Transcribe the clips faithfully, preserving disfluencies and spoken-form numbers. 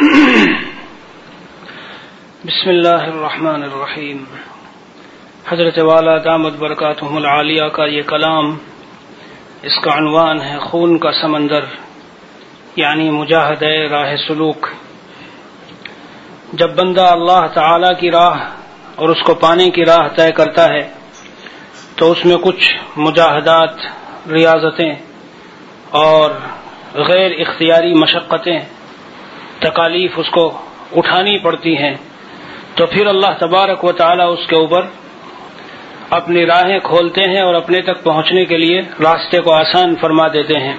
بسم اللہ الرحمن الرحیم. حضرت والا دامت برکاتہم العالیہ کا یہ کلام، اس کا عنوان ہے خون کا سمندر، یعنی مجاہدہ راہ سلوک. جب بندہ اللہ تعالی کی راہ اور اس کو پانے کی راہ طے کرتا ہے تو اس میں کچھ مجاہدات، ریاضتیں اور غیر اختیاری مشقتیں، تکالیف اس کو اٹھانی پڑتی ہیں. تو پھر اللہ تبارک و تعالی اس کے اوپر اپنی راہیں کھولتے ہیں اور اپنے تک پہنچنے کے لیے راستے کو آسان فرما دیتے ہیں.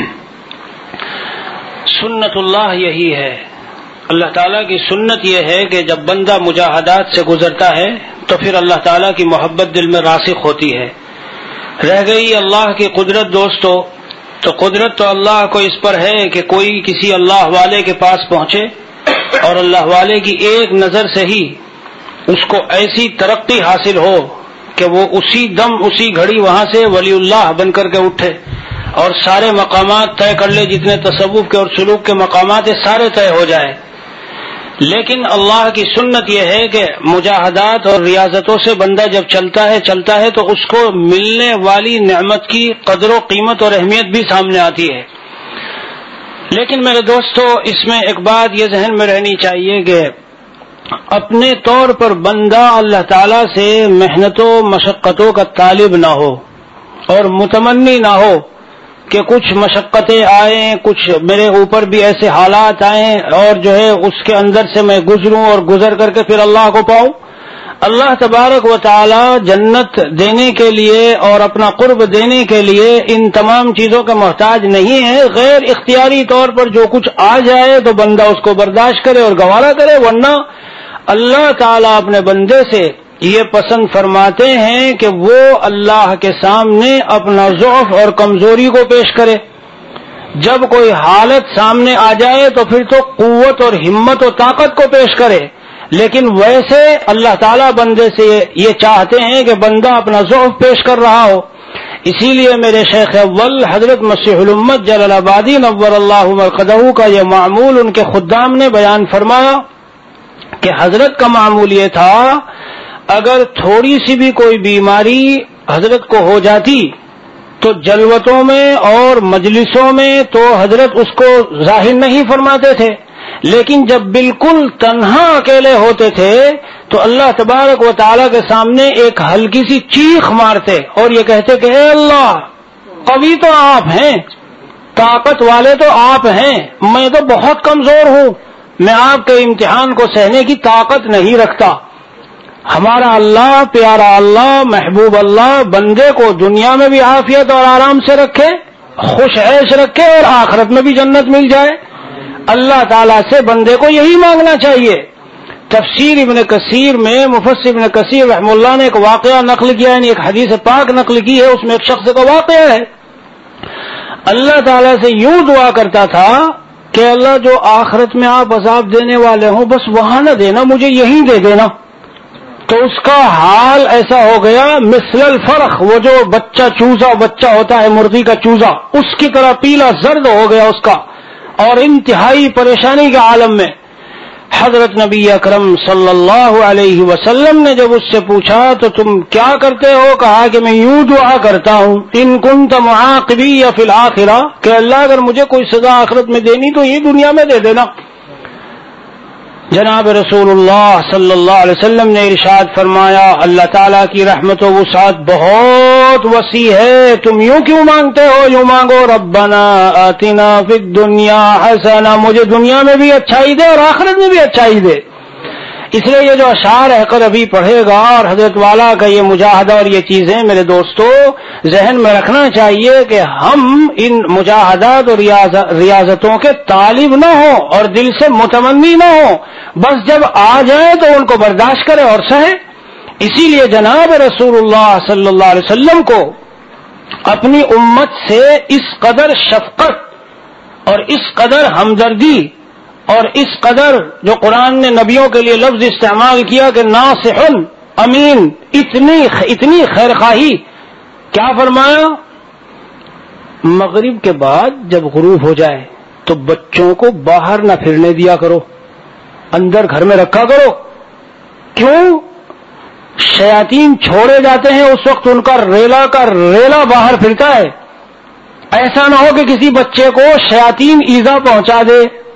سنت اللہ یہی ہے، اللہ تعالیٰ کی سنت یہ ہے کہ جب بندہ مجاہدات سے گزرتا ہے تو پھر اللہ تعالیٰ کی محبت دل میں راسخ ہوتی ہے. رہ گئی اللہ کی قدرت دوستو، تو قدرت تو اللہ کو اس پر ہے کہ کوئی کسی اللہ والے کے پاس پہنچے اور اللہ والے کی ایک نظر سے ہی اس کو ایسی ترقی حاصل ہو کہ وہ اسی دم اسی گھڑی وہاں سے ولی اللہ بن کر کے اٹھے اور سارے مقامات طے کر لے، جتنے تصوف کے اور سلوک کے مقامات ہیں سارے طے ہو جائے. لیکن اللہ کی سنت یہ ہے کہ مجاہدات اور ریاضتوں سے بندہ جب چلتا ہے چلتا ہے تو اس کو ملنے والی نعمت کی قدر و قیمت اور اہمیت بھی سامنے آتی ہے. لیکن میرے دوستو، اس میں ایک بات یہ ذہن میں رہنی چاہیے کہ اپنے طور پر بندہ اللہ تعالیٰ سے محنتوں مشقتوں کا طالب نہ ہو اور متمنی نہ ہو کہ کچھ مشقتیں آئیں، کچھ میرے اوپر بھی ایسے حالات آئیں اور جو ہے اس کے اندر سے میں گزروں اور گزر کر کے پھر اللہ کو پاؤں. اللہ تبارک و تعالی جنت دینے کے لیے اور اپنا قرب دینے کے لیے ان تمام چیزوں کا محتاج نہیں ہے. غیر اختیاری طور پر جو کچھ آ جائے تو بندہ اس کو برداشت کرے اور گوارا کرے، ورنہ اللہ تعالیٰ اپنے بندے سے یہ پسند فرماتے ہیں کہ وہ اللہ کے سامنے اپنا ضعف اور کمزوری کو پیش کرے. جب کوئی حالت سامنے آ جائے تو پھر تو قوت اور ہمت و طاقت کو پیش کرے، لیکن ویسے اللہ تعالیٰ بندے سے یہ چاہتے ہیں کہ بندہ اپنا ضعف پیش کر رہا ہو. اسی لیے میرے شیخ اول حضرت مسیح الامت جلال آبادی نور اللہ مرقدہ کا یہ معمول ان کے خدام نے بیان فرمایا کہ حضرت کا معمول یہ تھا، اگر تھوڑی سی بھی کوئی بیماری حضرت کو ہو جاتی تو جلوتوں میں اور مجلسوں میں تو حضرت اس کو ظاہر نہیں فرماتے تھے، لیکن جب بالکل تنہا اکیلے ہوتے تھے تو اللہ تبارک و تعالیٰ کے سامنے ایک ہلکی سی چیخ مارتے اور یہ کہتے کہ اے اللہ، قوی تو آپ ہیں، طاقت والے تو آپ ہیں، میں تو بہت کمزور ہوں، میں آپ کے امتحان کو سہنے کی طاقت نہیں رکھتا. ہمارا اللہ، پیارا اللہ، محبوب اللہ بندے کو دنیا میں بھی عافیت اور آرام سے رکھے، خوش عیش رکھے اور آخرت میں بھی جنت مل جائے. اللہ تعالیٰ سے بندے کو یہی مانگنا چاہیے. تفسیر ابن کثیر میں مفسر ابن کثیر رحم اللہ نے ایک واقعہ نقل کیا، یعنی ایک حدیث پاک نقل کی ہے، اس میں ایک شخص کا واقعہ ہے. اللہ تعالیٰ سے یوں دعا کرتا تھا کہ اللہ، جو آخرت میں آپ عذاب دینے والے ہوں بس وہاں نہ دینا، مجھے یہیں دے دینا. تو اس کا حال ایسا ہو گیا مثل الفرخ، وہ جو بچہ چوزا بچہ ہوتا ہے مرغی کا چوزا، اس کی طرح پیلا زرد ہو گیا اس کا، اور انتہائی پریشانی کے عالم میں. حضرت نبی اکرم صلی اللہ علیہ وسلم نے جب اس سے پوچھا تو تم کیا کرتے ہو؟ کہا کہ میں یوں دعا کرتا ہوں، ان کنت معاقبی یا فی الآخرہ، کہ اللہ اگر مجھے کوئی سزا آخرت میں دینی تو یہ دنیا میں دے دینا. جناب رسول اللہ صلی اللہ علیہ وسلم نے ارشاد فرمایا، اللہ تعالیٰ کی رحمت و وسعت بہت وسیع ہے، تم یوں کیوں مانگتے ہو؟ یوں مانگو ربنا آتنا فی الدنیا حسنہ، مجھے دنیا میں بھی اچھائی دے اور آخرت میں بھی اچھائی دے. اس لیے یہ جو اشعار ہے کر ابھی پڑھے گا اور حضرت والا کا یہ مجاہدہ اور یہ چیزیں میرے دوستو ذہن میں رکھنا چاہیے کہ ہم ان مجاہدات اور ریاضتوں کے طالب نہ ہوں اور دل سے متمنی نہ ہوں، بس جب آ جائیں تو ان کو برداشت کریں اور سہیں. اسی لیے جناب رسول اللہ صلی اللہ علیہ وسلم کو اپنی امت سے اس قدر شفقت اور اس قدر ہمدردی اور اس قدر جو قرآن نے نبیوں کے لیے لفظ استعمال کیا کہ ناصح امین، اتنی اتنی خیرخواہی، کیا فرمایا؟ مغرب کے بعد جب غروب ہو جائے تو بچوں کو باہر نہ پھرنے دیا کرو. اندر گھر میں رکھا کرو. کیوں؟ شیاطین چھوڑے جاتے ہیں اس وقت ان کا ریلا کا ریلا باہر پھرتا ہے. ایسا نہ ہو کہ کسی بچے کو شیاطین ایذا پہنچا دے.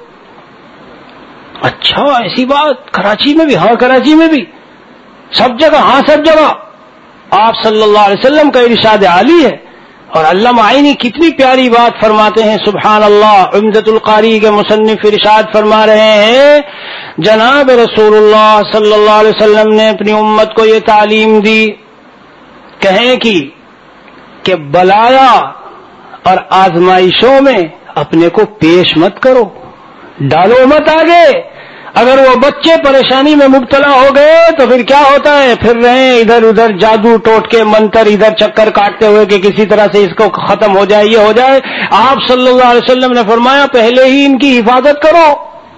اچھا ایسی بات کراچی میں بھی؟ ہاں کراچی میں بھی، سب جگہ. ہاں سب جگہ. آپ صلی اللہ علیہ وسلم کا ارشاد عالی ہے. اور علامہ عینی کتنی پیاری بات فرماتے ہیں، سبحان اللہ. عمدۃ القاری کے مصنف ارشاد فرما رہے ہیں جناب رسول اللہ صلی اللہ علیہ وسلم نے اپنی امت کو یہ تعلیم دی، کہیں کی کہ بلایا اور آزمائشوں میں اپنے کو پیش مت کرو، ڈالو مت آگے. اگر وہ بچے پریشانی میں مبتلا ہو گئے تو پھر کیا ہوتا ہے؟ پھر رہے ادھر ادھر جادو ٹوٹ کے منتر ادھر چکر کاٹتے ہوئے کہ کسی طرح سے اس کو ختم ہو جائے، یہ ہو جائے. آپ صلی اللہ علیہ وسلم نے فرمایا پہلے ہی ان کی حفاظت کرو.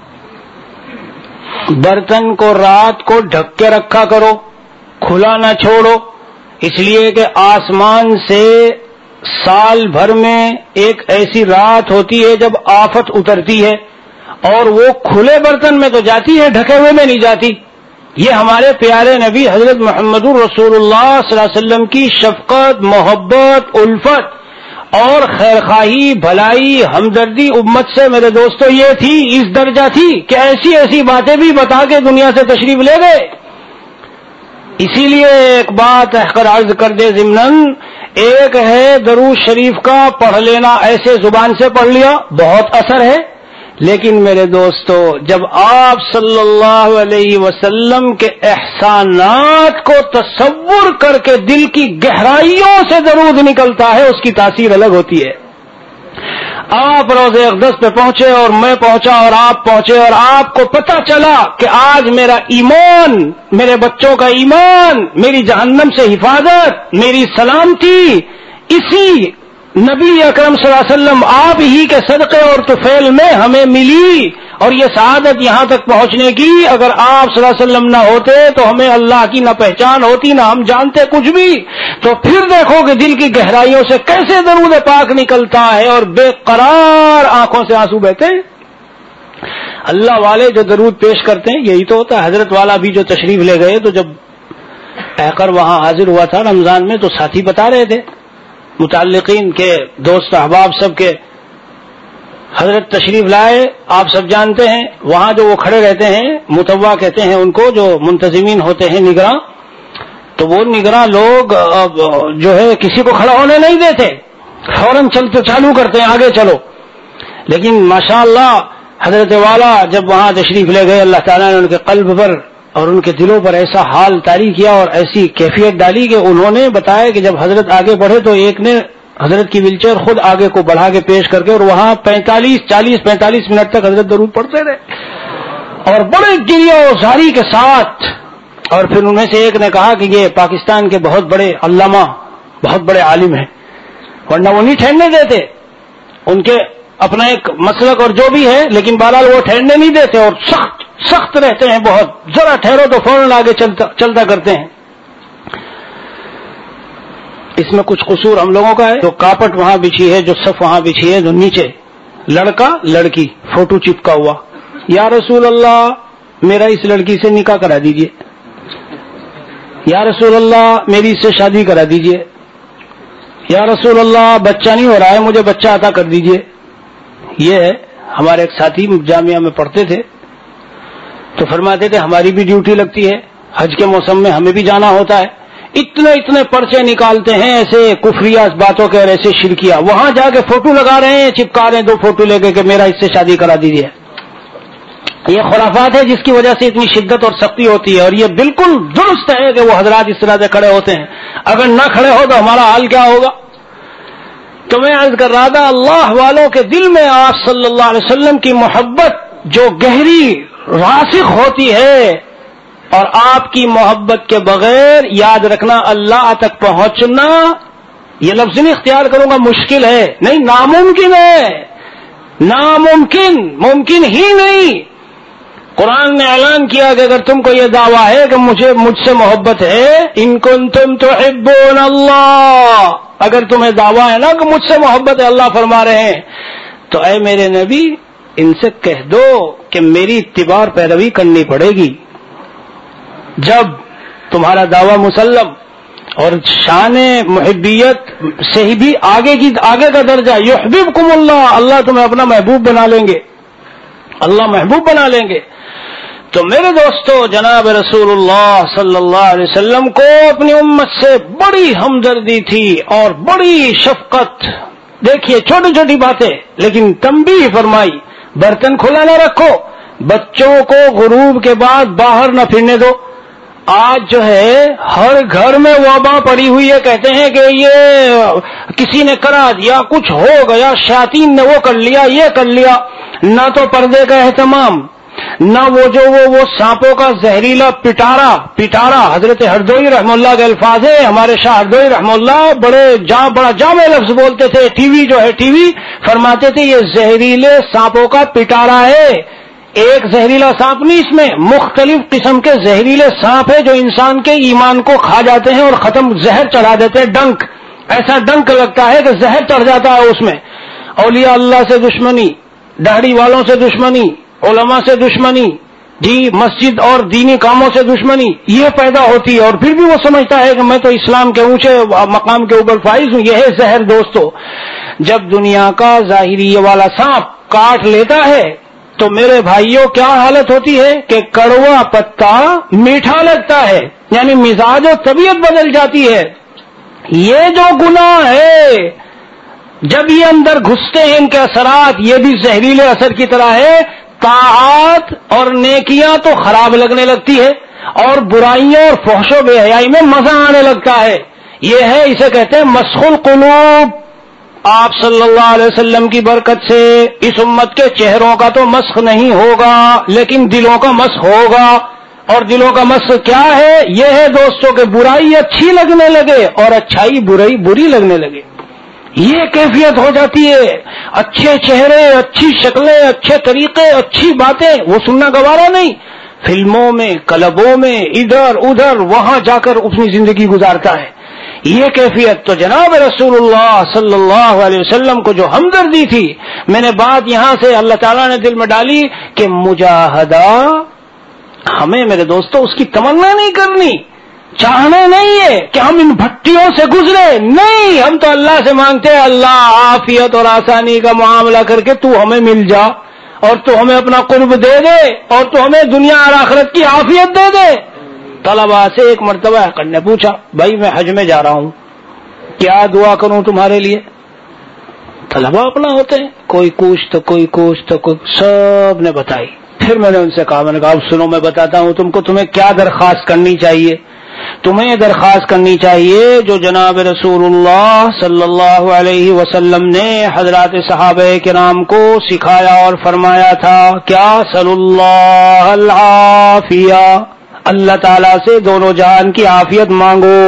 برتن کو رات کو ڈھک کے رکھا کرو، کھلا نہ چھوڑو، اس لیے کہ آسمان سے سال بھر میں ایک ایسی رات ہوتی ہے جب آفت اترتی ہے، اور وہ کھلے برتن میں تو جاتی ہے، ڈھکے ہوئے میں نہیں جاتی. یہ ہمارے پیارے نبی حضرت محمد رسول اللہ صلی اللہ علیہ وسلم کی شفقت، محبت، الفت اور خیرخواہی، بھلائی، ہمدردی امت سے میرے دوستو یہ تھی، اس درجہ تھی کہ ایسی ایسی باتیں بھی بتا کے دنیا سے تشریف لے گئے. اسی لیے ایک بات احقر عرض کر دے ضمناً، ایک ہے درود شریف کا پڑھ لینا، ایسے زبان سے پڑھ لیا بہت اثر ہے، لیکن میرے دوستو جب آپ صلی اللہ علیہ وسلم کے احسانات کو تصور کر کے دل کی گہرائیوں سے درود نکلتا ہے، اس کی تاثیر الگ ہوتی ہے. آپ روضہ اقدس پہ پہنچے اور میں پہنچا اور آپ پہنچے اور آپ کو پتہ چلا کہ آج میرا ایمان، میرے بچوں کا ایمان، میری جہنم سے حفاظت، میری سلامتی اسی نبی اکرم صلی اللہ علیہ وسلم آپ ہی کے صدقے اور طفیل میں ہمیں ملی. اور یہ سعادت یہاں تک پہنچنے کی اگر آپ صلی اللہ علیہ وسلم نہ ہوتے تو ہمیں اللہ کی نہ پہچان ہوتی، نہ ہم جانتے کچھ بھی. تو پھر دیکھو کہ دل کی گہرائیوں سے کیسے درود پاک نکلتا ہے اور بے قرار آنکھوں سے آنسو بہتے ہیں. اللہ والے جو درود پیش کرتے ہیں یہی تو ہوتا ہے. حضرت والا بھی جو تشریف لے گئے تو جب احقر وہاں حاضر ہوا تھا رمضان میں تو ساتھی بتا رہے تھے، متعلقین کے دوست احباب سب کے، حضرت تشریف لائے. آپ سب جانتے ہیں وہاں جو وہ کھڑے رہتے ہیں، متوا کہتے ہیں ان کو، جو منتظمین ہوتے ہیں نگراں، تو وہ نگراں لوگ جو ہے کسی کو کھڑا ہونے نہیں دیتے، فوراً چلتے چالو کرتے ہیں آگے چلو. لیکن ماشاءاللہ حضرت والا جب وہاں تشریف لے گئے، اللہ تعالیٰ نے ان کے قلب پر اور ان کے دلوں پر ایسا حال طاری کیا اور ایسی کیفیت ڈالی کہ انہوں نے بتایا کہ جب حضرت آگے بڑھے تو ایک نے حضرت کی ویل چیئر خود آگے کو بڑھا کے پیش کر کے، اور وہاں پینتالیس چالیس پینتالیس منٹ تک حضرت درود پڑھتے رہے اور بڑے گریہ و زاری کے ساتھ. اور پھر ان میں سے ایک نے کہا کہ یہ پاکستان کے بہت بڑے علامہ، بہت بڑے عالم ہیں، ورنہ وہ نہیں ٹھہرنے دیتے، ان کے اپنا ایک مسلک اور جو بھی ہے، لیکن بہرحال وہ ٹھہرنے نہیں دیتے اور سخت سخت رہتے ہیں بہت. ذرا ٹھہرو تو فوراً آگے چلتا چلتا کرتے ہیں. اس میں کچھ قصور ہم لوگوں کا ہے. جو کاپٹ وہاں بچھی ہے، جو صف وہاں بچھی ہے، جو نیچے لڑکا لڑکی فوٹو چپکا ہوا، یا رسول اللہ میرا اس لڑکی سے نکاح کرا دیجئے، یا رسول اللہ میری اس سے شادی کرا دیجئے، یا رسول اللہ بچہ نہیں ہو رہا ہے مجھے بچہ عطا کر دیجئے. یہ ہے. ہمارے ایک ساتھی جامعہ میں پڑھتے تھے تو فرماتے تھے ہماری بھی ڈیوٹی لگتی ہے، حج کے موسم میں ہمیں بھی جانا ہوتا ہے، اتنے اتنے پرچے نکالتے ہیں ایسے کفریہ باتوں کے اور ایسے شرکیہ، وہاں جا کے فوٹو لگا رہے ہیں، چپکا رہے ہیں دو فوٹو لے کے کہ میرا اس سے شادی کرا دیجیے. یہ خرافات ہے جس کی وجہ سے اتنی شدت اور سختی ہوتی ہے، اور یہ بالکل درست ہے کہ وہ حضرات اس طرح سے کھڑے ہوتے ہیں. اگر نہ کھڑے ہو تو ہمارا حال کیا ہوگا. تو میں عرض کر رہا تھا اللہ والوں کے دل میں آپ صلی اللہ علیہ وسلم کی محبت جو گہری راسخ ہوتی ہے، اور آپ کی محبت کے بغیر یاد رکھنا اللہ تک پہنچنا، یہ لفظ نہیں اختیار کروں گا، مشکل ہے نہیں، ناممکن ہے، ناممکن، ممکن ہی نہیں. قرآن نے اعلان کیا کہ اگر تم کو یہ دعویٰ ہے کہ مجھے مجھ سے محبت ہے، ان کنتم تحبون اللہ، اگر تمہیں دعویٰ ہے نا کہ مجھ سے محبت ہے، اللہ فرما رہے ہیں، تو اے میرے نبی ان سے کہہ دو کہ میری اتباع پیروی کرنی پڑے گی. جب تمہارا دعویٰ مسلم اور شان محبیت سے ہی بھی آگے کی آگے کا درجہ، یحببکم اللہ، اللہ تمہیں اپنا محبوب بنا لیں گے، اللہ محبوب بنا لیں گے. تو میرے دوستو، جناب رسول اللہ صلی اللہ علیہ وسلم کو اپنی امت سے بڑی ہمدردی تھی اور بڑی شفقت. دیکھیے چھوٹی چھوٹی باتیں، لیکن تنبیہ فرمائی، برتن کھلا نہ رکھو، بچوں کو غروب کے بعد باہر نہ پھرنے دو. آج جو ہے ہر گھر میں وبا پڑی ہوئی ہے، کہتے ہیں کہ یہ کسی نے کرا دیا، کچھ ہو گیا، شیاطین نے وہ کر لیا، یہ کر لیا. نہ تو پردے کا اہتمام، نہ وہ جو وہ وہ سانپوں کا زہریلا پٹارا پٹارا حضرت ہردوئی رحم اللہ کے الفاظ ہے. ہمارے شاہ ہردوئی رحم اللہ بڑے جا بڑا جامع لفظ بولتے تھے. ٹی وی جو ہے ٹی وی فرماتے تھے یہ زہریلے سانپوں کا پٹارا ہے. ایک زہریلا سانپ نہیں، اس میں مختلف قسم کے زہریلے سانپ ہیں جو انسان کے ایمان کو کھا جاتے ہیں اور ختم زہر چڑھا دیتے ہیں. ڈنک، ایسا ڈنک لگتا ہے کہ زہر چڑھ جاتا ہے اس میں. اولیاء اللہ سے دشمنی، داڑھی والوں سے دشمنی، علماء سے دشمنی، جی مسجد اور دینی کاموں سے دشمنی یہ پیدا ہوتی ہے. اور پھر بھی وہ سمجھتا ہے کہ میں تو اسلام کے اونچے مقام کے اوپر فائز ہوں. یہ ہے زہر. دوستو، جب دنیا کا ظاہری والا سانپ کاٹ لیتا ہے تو میرے بھائیوں کیا حالت ہوتی ہے کہ کڑوا پتا میٹھا لگتا ہے، یعنی مزاج و طبیعت بدل جاتی ہے. یہ جو گناہ ہے جب یہ اندر گھستے ہیں، ان کے اثرات یہ بھی زہریلے اثر کی طرح ہے. طاعات اور نیکیاں تو خراب لگنے لگتی ہے اور برائیوں اور فحش و بے حیائی میں مزہ آنے لگتا ہے. یہ ہے، اسے کہتے ہیں مسخ القلوب. آپ صلی اللہ علیہ وسلم کی برکت سے اس امت کے چہروں کا تو مسخ نہیں ہوگا، لیکن دلوں کا مسخ ہوگا. اور دلوں کا مسخ کیا ہے؟ یہ ہے دوستوں کہ برائی اچھی لگنے لگے اور اچھائی برائی بری لگنے لگے. یہ کیفیت ہو جاتی ہے. اچھے چہرے، اچھی شکلیں، اچھے طریقے، اچھی باتیں وہ سننا گوارا نہیں. فلموں میں، کلبوں میں، ادھر ادھر وہاں جا کر اپنی زندگی گزارتا ہے. یہ کیفیت تو جناب رسول اللہ صلی اللہ علیہ وسلم کو جو ہمدردی تھی، میں نے بات یہاں سے اللہ تعالیٰ نے دل میں ڈالی کہ مجاہدہ ہمیں میرے دوستو اس کی تمنا نہیں کرنی، چاہنا نہیں ہے کہ ہم ان بھٹیوں سے گزرے. نہیں، ہم تو اللہ سے مانگتے ہیں اللہ عافیت اور آسانی کا معاملہ کر کے تو ہمیں مل جا اور تو ہمیں اپنا قرب دے دے اور تو ہمیں دنیا اور آخرت کی عافیت دے دے. طلبا سے ایک مرتبہ نے پوچھا، بھائی میں حج میں جا رہا ہوں، کیا دعا کروں تمہارے لیے؟ طلبا اپنا ہوتے ہیں، کوئی کچھ تو کوئی کچھ تو کوئی، سب نے بتائی. پھر میں نے ان سے کہا، میں نے کہا اب سنو میں بتاتا ہوں تم کو تمہیں کیا درخواست کرنی چاہیے. تمہیں درخواست کرنی چاہیے جو جناب رسول اللہ صلی اللہ علیہ وسلم نے حضرات صحابہ کرام کو سکھایا اور فرمایا تھا. کیا؟ صلی اللہ العافیہ، اللہ تعالیٰ سے دونوں جہان کی عافیت مانگو.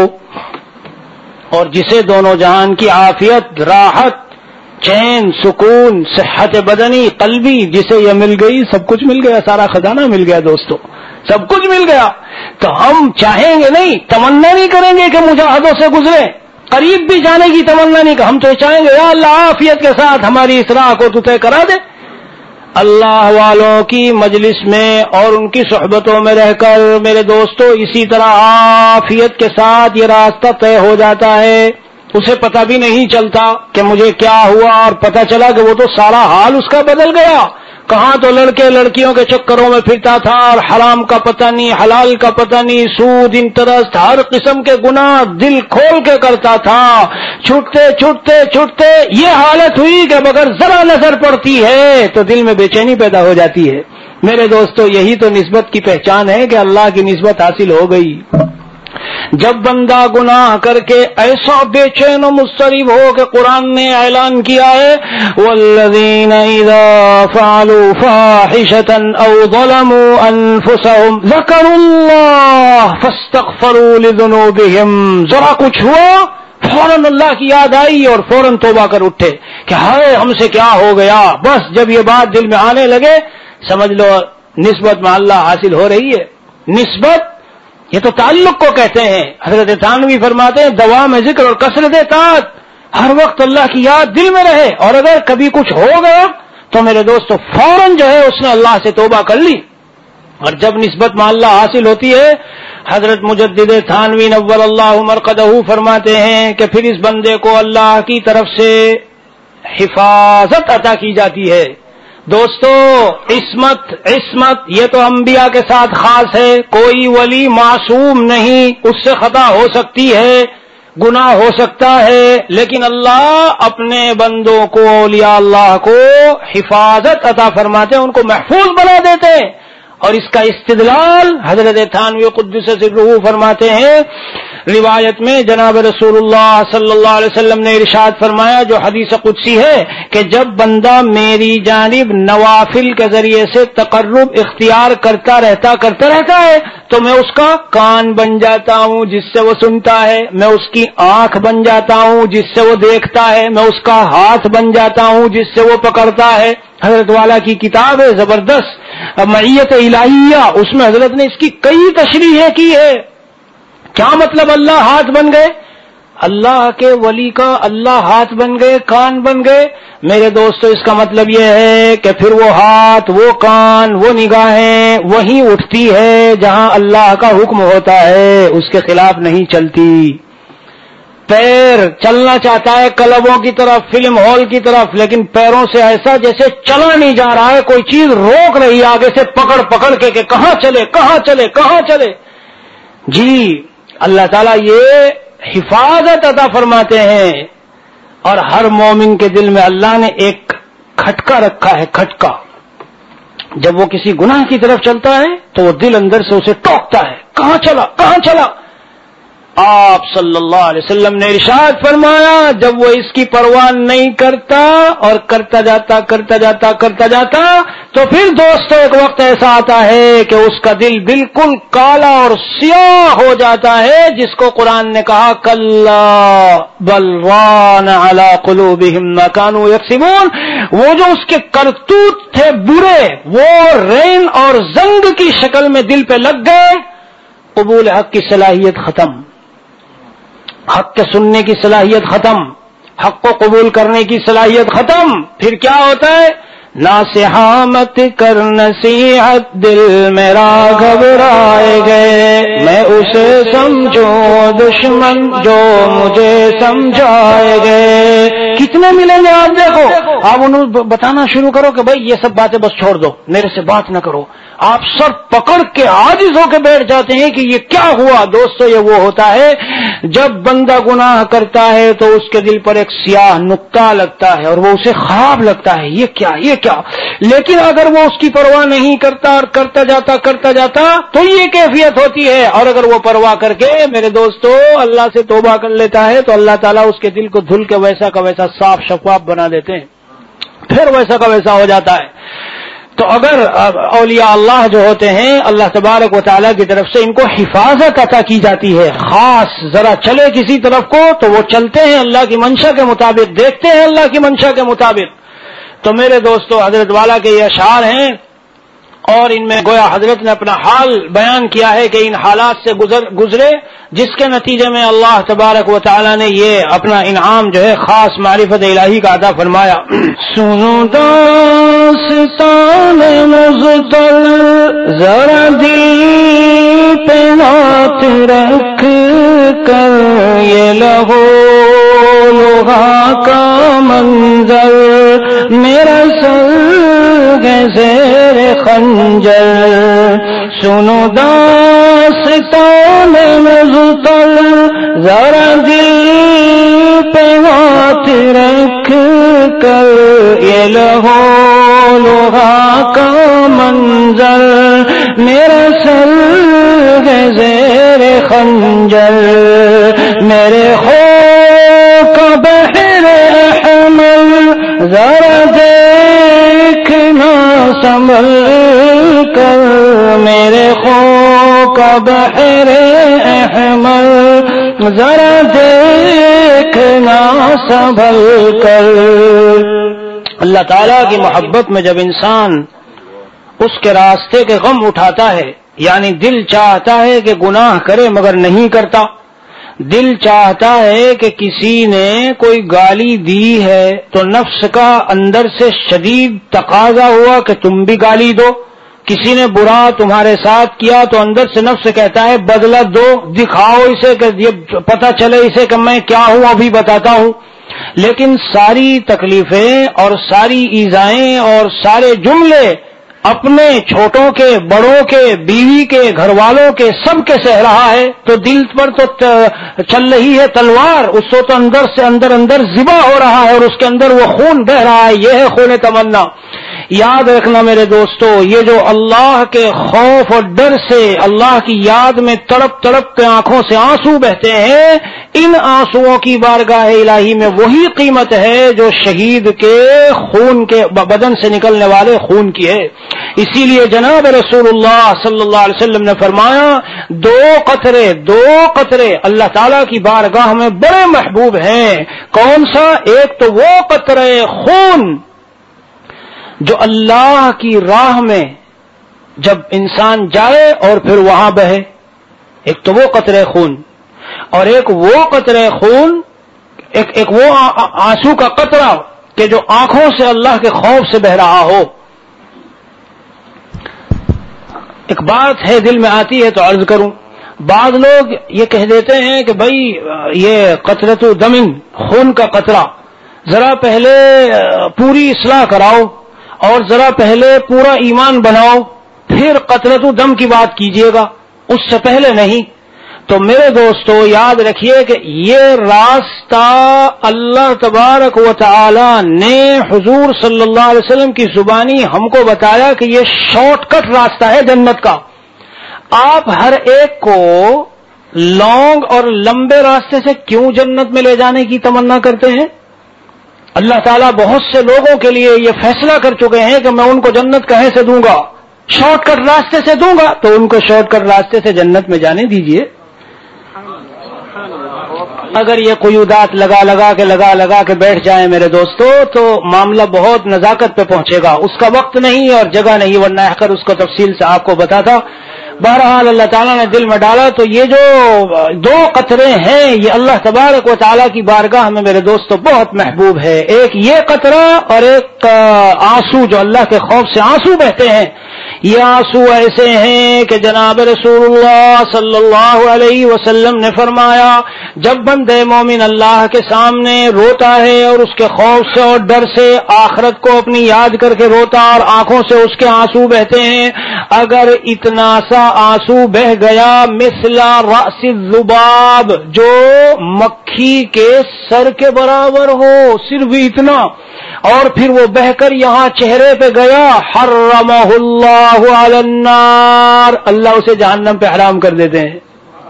اور جسے دونوں جہان کی عافیت، راحت، چین، سکون، صحت بدنی، قلبی، جسے یہ مل گئی سب کچھ مل گیا، سارا خزانہ مل گیا دوستو، سب کچھ مل گیا. تو ہم چاہیں گے نہیں، تمنا نہیں کریں گے کہ مجاہدوں سے گزرے، قریب بھی جانے کی تمنا نہیں. کہ ہم تو چاہیں گے یا اللہ عافیت کے ساتھ ہماری اصلاح کو تو طے کرا دے. اللہ والوں کی مجلس میں اور ان کی صحبتوں میں رہ کر میرے دوستو اسی طرح عافیت کے ساتھ یہ راستہ طے ہو جاتا ہے. اسے پتہ بھی نہیں چلتا کہ مجھے کیا ہوا، اور پتہ چلا کہ وہ تو سارا حال اس کا بدل گیا. کہاں تو لڑکے لڑکیوں کے چکروں میں پھرتا تھا اور حرام کا پتہ نہیں، حلال کا پتہ نہیں، سود، انٹرسٹ، ہر قسم کے گناہ دل کھول کے کرتا تھا. چھوٹتے چھوٹتے چھوٹتے یہ حالت ہوئی کہ اگر ذرا نظر پڑتی ہے تو دل میں بے چینی پیدا ہو جاتی ہے. میرے دوستو یہی تو نسبت کی پہچان ہے کہ اللہ کی نسبت حاصل ہو گئی. جب بندہ گناہ کر کے ایسا بے چین و مضطرب ہو کہ قرآن نے اعلان کیا ہے والذین اذا فعلوا فاحشة او ظلموا انفسهم ذکروا اللہ فاستغفروا لذنوبهم، ذرا کچھ ہوا فوراً اللہ کی یاد آئی اور فوراً توبہ کر اٹھے کہ ہائے ہم سے کیا ہو گیا. بس جب یہ بات دل میں آنے لگے سمجھ لو نسبت میں اللہ حاصل ہو رہی ہے. نسبت یہ تو تعلق کو کہتے ہیں. حضرت تھانوی فرماتے ہیں دوام ذکر اور کثرت طاعت، ہر وقت اللہ کی یاد دل میں رہے اور اگر کبھی کچھ ہو گیا تو میرے دوستو فوراً جو ہے اس نے اللہ سے توبہ کر لی. اور جب نسبت میں اللہ حاصل ہوتی ہے، حضرت مجدد تھانوی نور اللہ مرقدہ فرماتے ہیں کہ پھر اس بندے کو اللہ کی طرف سے حفاظت عطا کی جاتی ہے. دوستو عصمت عصمت یہ تو انبیاء کے ساتھ خاص ہے. کوئی ولی معصوم نہیں، اس سے خطا ہو سکتی ہے، گناہ ہو سکتا ہے، لیکن اللہ اپنے بندوں کو، اولیاء اللہ کو حفاظت عطا فرماتے ہیں، ان کو محفوظ بنا دیتے ہیں. اور اس کا استدلال حضرت تھانوی قدس سرہ فرماتے ہیں، روایت میں جناب رسول اللہ صلی اللہ علیہ وسلم نے ارشاد فرمایا، جو حدیث قدسی ہے، کہ جب بندہ میری جانب نوافل کے ذریعے سے تقرب اختیار کرتا رہتا کرتا رہتا ہے تو میں اس کا کان بن جاتا ہوں جس سے وہ سنتا ہے، میں اس کی آنکھ بن جاتا ہوں جس سے وہ دیکھتا ہے، میں اس کا ہاتھ بن جاتا ہوں جس سے وہ پکڑتا ہے. حضرت والا کی کتاب ہے زبردست معیت الہیہ، اس میں حضرت نے اس کی کئی تشریحیں کی ہے. کیا مطلب اللہ ہاتھ بن گئے؟ اللہ کے ولی کا اللہ ہاتھ بن گئے، کان بن گئے. میرے دوستو اس کا مطلب یہ ہے کہ پھر وہ ہاتھ، وہ کان، وہ نگاہیں وہیں اٹھتی ہے جہاں اللہ کا حکم ہوتا ہے، اس کے خلاف نہیں چلتی. پیر چلنا چاہتا ہے کلبوں کی طرف، فلم ہال کی طرف، لیکن پیروں سے ایسا جیسے چلا نہیں جا رہا ہے، کوئی چیز روک رہی ہے آگے سے پکڑ پکڑ کے کہ کہاں چلے کہاں چلے کہاں چلے. جی اللہ تعالیٰ یہ حفاظت عطا فرماتے ہیں. اور ہر مومن کے دل میں اللہ نے ایک کھٹکا رکھا ہے، کھٹکا. جب وہ کسی گناہ کی طرف چلتا ہے تو وہ دل اندر سے اسے ٹوکتا ہے، کہاں چلا کہاں چلا. آپ صلی اللہ علیہ وسلم نے ارشاد فرمایا، جب وہ اس کی پرواہ نہیں کرتا اور کرتا جاتا کرتا جاتا کرتا جاتا تو پھر دوستو ایک وقت ایسا آتا ہے کہ اس کا دل بالکل کالا اور سیاہ ہو جاتا ہے، جس کو قرآن نے کہا کلا بل ران علی قلوبہم ما کانوا یکسبون. وہ جو اس کے کرتوت تھے برے، وہ رین اور زنگ کی شکل میں دل پہ لگ گئے. قبول حق کی صلاحیت ختم، حق کے سننے کی صلاحیت ختم، حق کو قبول کرنے کی صلاحیت ختم. پھر کیا ہوتا ہے؟ ناصحہ مت کر نصیحت دل میرا گھبرائے گئے، میں اسے سمجھوں دشمن جو مجھے سمجھائے گئے. کتنے ملیں گے آپ دیکھو، آپ انہوں بتانا شروع کرو کہ بھائی یہ سب باتیں بس چھوڑ دو، میرے سے بات نہ کرو. آپ سب پکڑ کے عاجز ہو کے بیٹھ جاتے ہیں کہ یہ کیا ہوا. دوستو یہ وہ ہوتا ہے جب بندہ گناہ کرتا ہے تو اس کے دل پر ایک سیاہ نقطہ لگتا ہے اور وہ اسے خراب لگتا ہے، یہ کیا یہ کیا. لیکن اگر وہ اس کی پرواہ نہیں کرتا اور کرتا جاتا کرتا جاتا تو یہ کیفیت ہوتی ہے. اور اگر وہ پرواہ کر کے میرے دوستو اللہ سے توبہ کر لیتا ہے تو اللہ تعالیٰ اس کے دل کو دھل کے ویسا کا ویسا صاف شفاف بنا دیتے ہیں، پھر ویسا کا ویسا ہو جاتا ہے. تو اگر اولیاء اللہ جو ہوتے ہیں اللہ تبارک و تعالیٰ کی طرف سے ان کو حفاظت عطا کی جاتی ہے. خاص ذرا چلے کسی طرف کو تو وہ چلتے ہیں اللہ کی منشا کے مطابق، دیکھتے ہیں اللہ کی منشا کے مطابق. تو میرے دوستو حضرت والا کے یہ اشعار ہیں اور ان میں گویا حضرت نے اپنا حال بیان کیا ہے کہ ان حالات سے گزر گزرے جس کے نتیجے میں اللہ تبارک و تعالی نے یہ اپنا انعام جو ہے خاص معرفت الہی کا عطا فرمایا. سنو داستان مزدل ذرا دل پہ ہاتھ رکھ کر، یہ لہو لوہا کا منظر میرا سر ہے زیر خنجر. سنو داستان مزدل ذرا دل پہ ہاتھ رکھ کر، یہ لہو لوہا کا منظر میرا سر ہے زیر خنجر. میرے خوف کا بحر احمر ذرا دیکھنا سنبھل کر، میرے خوف کا بحر احمر ذرا دیکھنا سنبھل کر. اللہ تعالیٰ کی محبت میں جب انسان اس کے راستے کے غم اٹھاتا ہے، یعنی دل چاہتا ہے کہ گناہ کرے مگر نہیں کرتا، دل چاہتا ہے کہ کسی نے کوئی گالی دی ہے تو نفس کا اندر سے شدید تقاضا ہوا کہ تم بھی گالی دو. کسی نے برا تمہارے ساتھ کیا تو اندر سے نفس کہتا ہے بدلہ دو, دکھاؤ اسے کہ یہ پتہ چلے اسے کہ میں کیا ہوں, ابھی بتاتا ہوں. لیکن ساری تکلیفیں اور ساری ایذائیں اور سارے جملے اپنے چھوٹوں کے, بڑوں کے, بیوی کے, گھر والوں کے, سب کے سہ رہا ہے. تو دل پر تو چل رہی ہے تلوار, اس کو تو اندر سے اندر اندر ذبح ہو رہا ہے اور اس کے اندر وہ خون بہ رہا ہے. یہ ہے خون تمنا. یاد رکھنا میرے دوستو, یہ جو اللہ کے خوف اور ڈر سے, اللہ کی یاد میں تڑپ تڑپ کے آنکھوں سے آنسو بہتے ہیں, ان آنسوؤں کی بارگاہ الہی میں وہی قیمت ہے جو شہید کے خون کے بدن سے نکلنے والے خون کی ہے. اسی لیے جناب رسول اللہ صلی اللہ علیہ وسلم نے فرمایا, دو قطرے دو قطرے اللہ تعالیٰ کی بارگاہ میں بڑے محبوب ہیں. کون سا؟ ایک تو وہ قطرے خون جو اللہ کی راہ میں جب انسان جائے اور پھر وہاں بہے, ایک تو وہ قطرے خون, اور ایک وہ قطرے خون, ایک ایک وہ آنسو کا قطرہ کہ جو آنکھوں سے اللہ کے خوف سے بہ رہا ہو. ایک بات ہے دل میں آتی ہے تو عرض کروں. بعض لوگ یہ کہہ دیتے ہیں کہ بھائی یہ قطرۃ دم, خون کا قطرہ, ذرا پہلے پوری اصلاح کراؤ اور ذرا پہلے پورا ایمان بناؤ, پھر قطرۃ دم کی بات کیجیے گا, اس سے پہلے نہیں. تو میرے دوستو یاد رکھیے کہ یہ راستہ اللہ تبارک و تعالی نے حضور صلی اللہ علیہ وسلم کی زبانی ہم کو بتایا کہ یہ شارٹ کٹ راستہ ہے جنت کا. آپ ہر ایک کو لانگ اور لمبے راستے سے کیوں جنت میں لے جانے کی تمنا کرتے ہیں؟ اللہ تعالیٰ بہت سے لوگوں کے لیے یہ فیصلہ کر چکے ہیں کہ میں ان کو جنت کہیں سے دوں گا, شارٹ کٹ راستے سے دوں گا, تو ان کو شارٹ کٹ راستے سے جنت میں جانے دیجیے. اگر یہ قیودات لگا لگا کے لگا لگا کے بیٹھ جائیں میرے دوستو تو معاملہ بہت نزاکت پہ پہنچے گا. اس کا وقت نہیں اور جگہ نہیں, ورنہ اگر اس کو تفصیل سے آپ کو بتاتا. بہرحال اللہ تعالیٰ نے دل میں ڈالا تو یہ جو دو قطرے ہیں یہ اللہ تبارک و تعالیٰ کی بارگاہ میں میرے دوستو بہت محبوب ہے. ایک یہ قطرہ اور ایک آنسو جو اللہ کے خوف سے آنسو بہتے ہیں. یہ آنسو ایسے ہیں کہ جناب رسول اللہ صلی اللہ علیہ وسلم نے فرمایا, جب بندے مومن اللہ کے سامنے روتا ہے اور اس کے خوف سے اور ڈر سے آخرت کو اپنی یاد کر کے روتا اور آنکھوں سے اس کے آنسو بہتے ہیں, اگر اتنا سا آنسو بہ گیا مثل رأس الذباب, جو مکھی کے سر کے برابر ہو, صرف اتنا, اور پھر وہ بہ کر یہاں چہرے پہ گیا, حرمہ اللہ علی النار, اللہ اسے جہنم پہ حرام کر دیتے ہیں.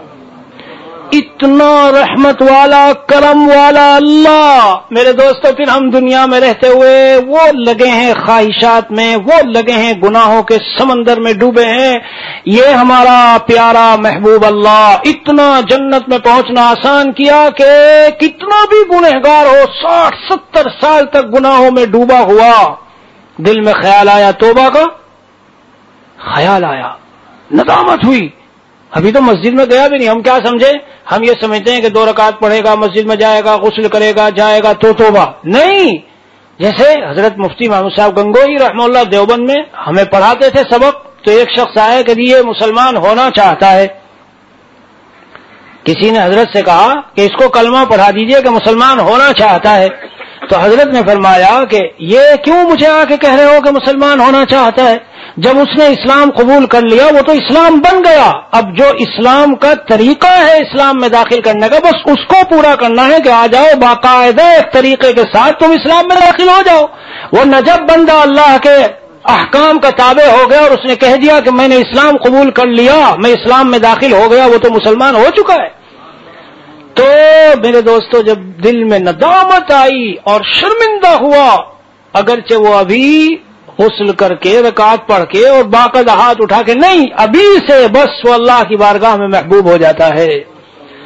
اتنا رحمت والا کرم والا اللہ. میرے دوستو پھر ہم دنیا میں رہتے ہوئے وہ لگے ہیں خواہشات میں, وہ لگے ہیں گناہوں کے سمندر میں ڈوبے ہیں. یہ ہمارا پیارا محبوب اللہ اتنا جنت میں پہنچنا آسان کیا کہ کتنا بھی گنہگار ہو, ساٹھ ستر سال تک گناہوں میں ڈوبا ہوا, دل میں خیال آیا توبہ کا, خیال آیا, ندامت ہوئی, ابھی تو مسجد میں گیا بھی نہیں, ہم کیا سمجھے, ہم یہ سمجھتے ہیں کہ دو رکعت پڑھے گا, مسجد میں جائے گا, غسل کرے گا, جائے گا تو توبہ نہیں. جیسے حضرت مفتی محمد صاحب گنگوہی رحمہ اللہ دیوبند میں ہمیں پڑھاتے تھے سبق, تو ایک شخص آئے کہ یہ مسلمان ہونا چاہتا ہے. کسی نے حضرت سے کہا کہ اس کو کلمہ پڑھا دیجئے کہ مسلمان ہونا چاہتا ہے. تو حضرت نے فرمایا کہ یہ کیوں مجھے آ کے کہہ رہے ہو کہ مسلمان ہونا چاہتا ہے, جب اس نے اسلام قبول کر لیا وہ تو اسلام بن گیا. اب جو اسلام کا طریقہ ہے اسلام میں داخل کرنے کا, بس اس کو پورا کرنا ہے کہ آ جاؤ باقاعدہ ایک طریقے کے ساتھ تم اسلام میں داخل ہو جاؤ. وہ نجب بندہ اللہ کے احکام کا تابع ہو گیا اور اس نے کہہ دیا کہ میں نے اسلام قبول کر لیا, میں اسلام میں داخل ہو گیا, وہ تو مسلمان ہو چکا ہے. تو میرے دوستو جب دل میں ندامت آئی اور شرمندہ ہوا, اگرچہ وہ ابھی غسل کر کے رکعت پڑھ کے اور باقاعدہ ہاتھ اٹھا کے نہیں, ابھی سے بس وہ اللہ کی بارگاہ میں محبوب ہو جاتا ہے.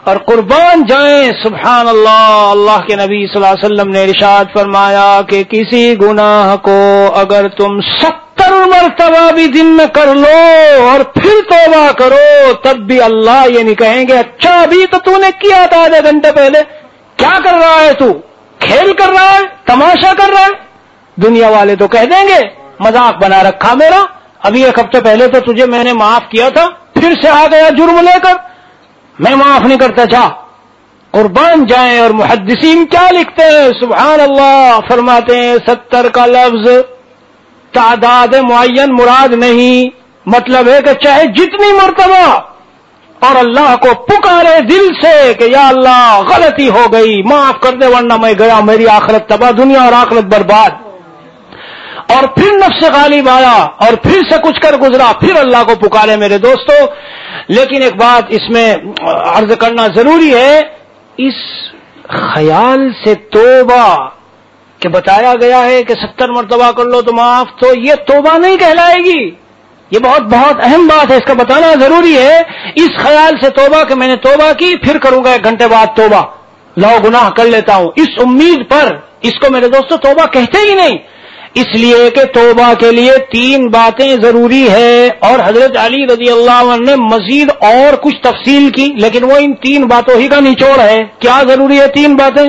اور قربان جائیں سبحان اللہ، اللہ کے نبی صلی اللہ علیہ وسلم نے ارشاد فرمایا کہ کسی گناہ کو اگر تم ستر مرتبہ بھی دن میں کر لو اور پھر توبہ کرو تب بھی اللہ یہ نہیں کہیں گے اچھا ابھی تو تو نے کیا تھا آدھے گھنٹے پہلے، کیا کر رہا ہے تو، کھیل کر رہا ہے، تماشا کر رہا ہے؟ دنیا والے تو کہہ دیں گے مذاق بنا رکھا میرا، ابھی ایک ہفتے پہلے تو تجھے میں نے معاف کیا تھا، پھر سے آ گیا جرم لے کر، میں معاف نہیں کرتا جا۔ قربان جائیں، اور محدثین کیا لکھتے ہیں سبحان اللہ، فرماتے ہیں ستر کا لفظ تعداد معین مراد نہیں، مطلب ہے کہ چاہے جتنی مرتبہ اور اللہ کو پکارے دل سے کہ یا اللہ غلطی ہو گئی معاف کر دے ورنہ میں گیا، میری آخرت تباہ، دنیا اور آخرت برباد، اور پھر نفس غالب آیا اور پھر سے کچھ کر گزرا، پھر اللہ کو پکارے میرے دوستو۔ لیکن ایک بات اس میں عرض کرنا ضروری ہے، اس خیال سے توبہ کہ بتایا گیا ہے کہ ستر مرتبہ کر لو تو معاف، تو یہ توبہ نہیں کہلائے گی، یہ بہت بہت اہم بات ہے، اس کا بتانا ضروری ہے۔ اس خیال سے توبہ کہ میں نے توبہ کی پھر کروں گا ایک گھنٹے بعد توبہ، لاؤ گناہ کر لیتا ہوں، اس امید پر اس کو میرے دوستو توبہ کہتے ہی نہیں، اس لیے کہ توبہ کے لیے تین باتیں ضروری ہے، اور حضرت علی رضی اللہ عنہ نے مزید اور کچھ تفصیل کی، لیکن وہ ان تین باتوں ہی کا نچوڑ ہے۔ کیا ضروری ہے تین باتیں؟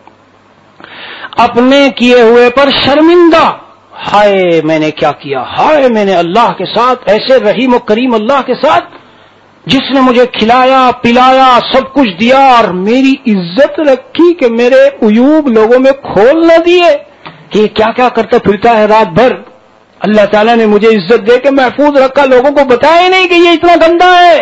اپنے کیے ہوئے پر شرمندہ، ہائے میں نے کیا کیا، ہائے میں نے اللہ کے ساتھ ایسے رحیم و کریم اللہ کے ساتھ جس نے مجھے کھلایا پلایا سب کچھ دیا اور میری عزت رکھی کہ میرے عیوب لوگوں میں کھول نہ دیے، کہ یہ کیا کیا کرتا پھرتا ہے رات بھر، اللہ تعالیٰ نے مجھے عزت دے کے محفوظ رکھا، لوگوں کو بتایا نہیں کہ یہ اتنا گندا ہے،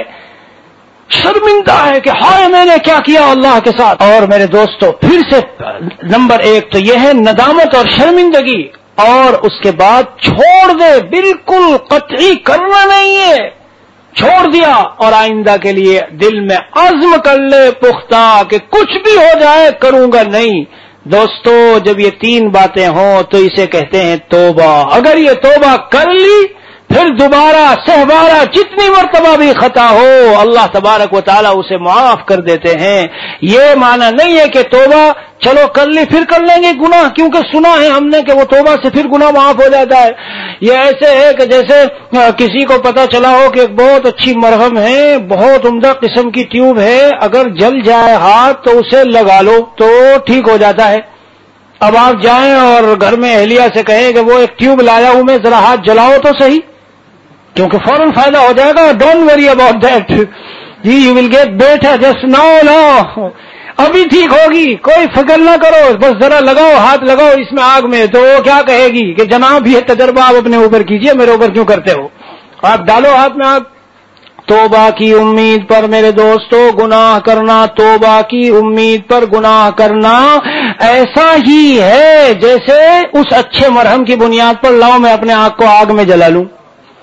شرمندہ ہے کہ ہائے میں نے کیا کیا اللہ کے ساتھ۔ اور میرے دوستو پھر سے نمبر ایک تو یہ ہے ندامت اور شرمندگی، اور اس کے بعد چھوڑ دے، بالکل قطعی کرنا نہیں ہے، چھوڑ دیا اور آئندہ کے لیے دل میں عزم کر لے پختہ کہ کچھ بھی ہو جائے کروں گا نہیں۔ دوستو جب یہ تین باتیں ہوں تو اسے کہتے ہیں توبہ۔ اگر یہ توبہ کر لی پھر دوبارہ سہبارہ جتنی مرتبہ بھی خطا ہو اللہ تبارک و تعالیٰ اسے معاف کر دیتے ہیں۔ یہ معنی نہیں ہے کہ توبہ چلو کر لی پھر کر لیں گے گناہ، کیونکہ سنا ہے ہم نے کہ وہ توبہ سے پھر گناہ معاف ہو جاتا ہے۔ یہ ایسے ہے کہ جیسے کسی کو پتا چلا ہو کہ ایک بہت اچھی مرہم ہے، بہت عمدہ قسم کی ٹیوب ہے، اگر جل جائے ہاتھ تو اسے لگا لو تو ٹھیک ہو جاتا ہے۔ اب آپ جائیں اور گھر میں اہلیہ سے کہیں کہ وہ ایک ٹیوب لایا ہوں میں ذرا ہاتھ جلاؤ تو صحیح، کیونکہ فوراً فائدہ ہو جائے گا، ڈونٹ وری اباؤٹ دیٹ، جی you will get better just now now, ابھی ٹھیک ہوگی، کوئی فکر نہ کرو، بس ذرا لگاؤ ہاتھ لگاؤ اس میں آگ میں، تو وہ کیا کہے گی کہ جناب یہ تجربہ آپ اپنے اوپر کیجئے، میرے اوپر کیوں کرتے ہو؟ آپ ڈالو ہاتھ میں آگ۔ توبہ کی امید پر میرے دوستو گناہ کرنا، توبہ کی امید پر گناہ کرنا ایسا ہی ہے جیسے اس اچھے مرہم کی بنیاد پر لاؤ میں اپنے آگ کو آگ میں جلا لوں۔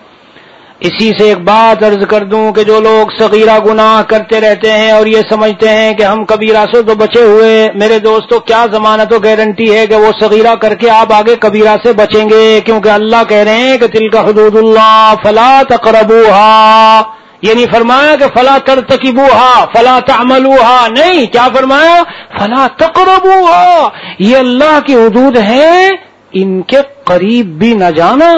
اسی سے ایک بات عرض کر دوں کہ جو لوگ صغیرہ گناہ کرتے رہتے ہیں اور یہ سمجھتے ہیں کہ ہم کبیرہ سے تو بچے ہوئے، میرے دوستو کیا ضمانت و گارنٹی ہے کہ وہ صغیرہ کر کے آپ آگے کبیرہ سے بچیں گے؟ کیونکہ اللہ کہہ رہے ہیں کہ تلک حدود اللہ فلا تقربوها، یہ نہیں فرمایا کہ فلا ترتکبوها فلا تعملوها، نہیں، کیا فرمایا؟ فلا تقربوها، یہ اللہ کی حدود ہیں، ان کے قریب بھی نہ جانا،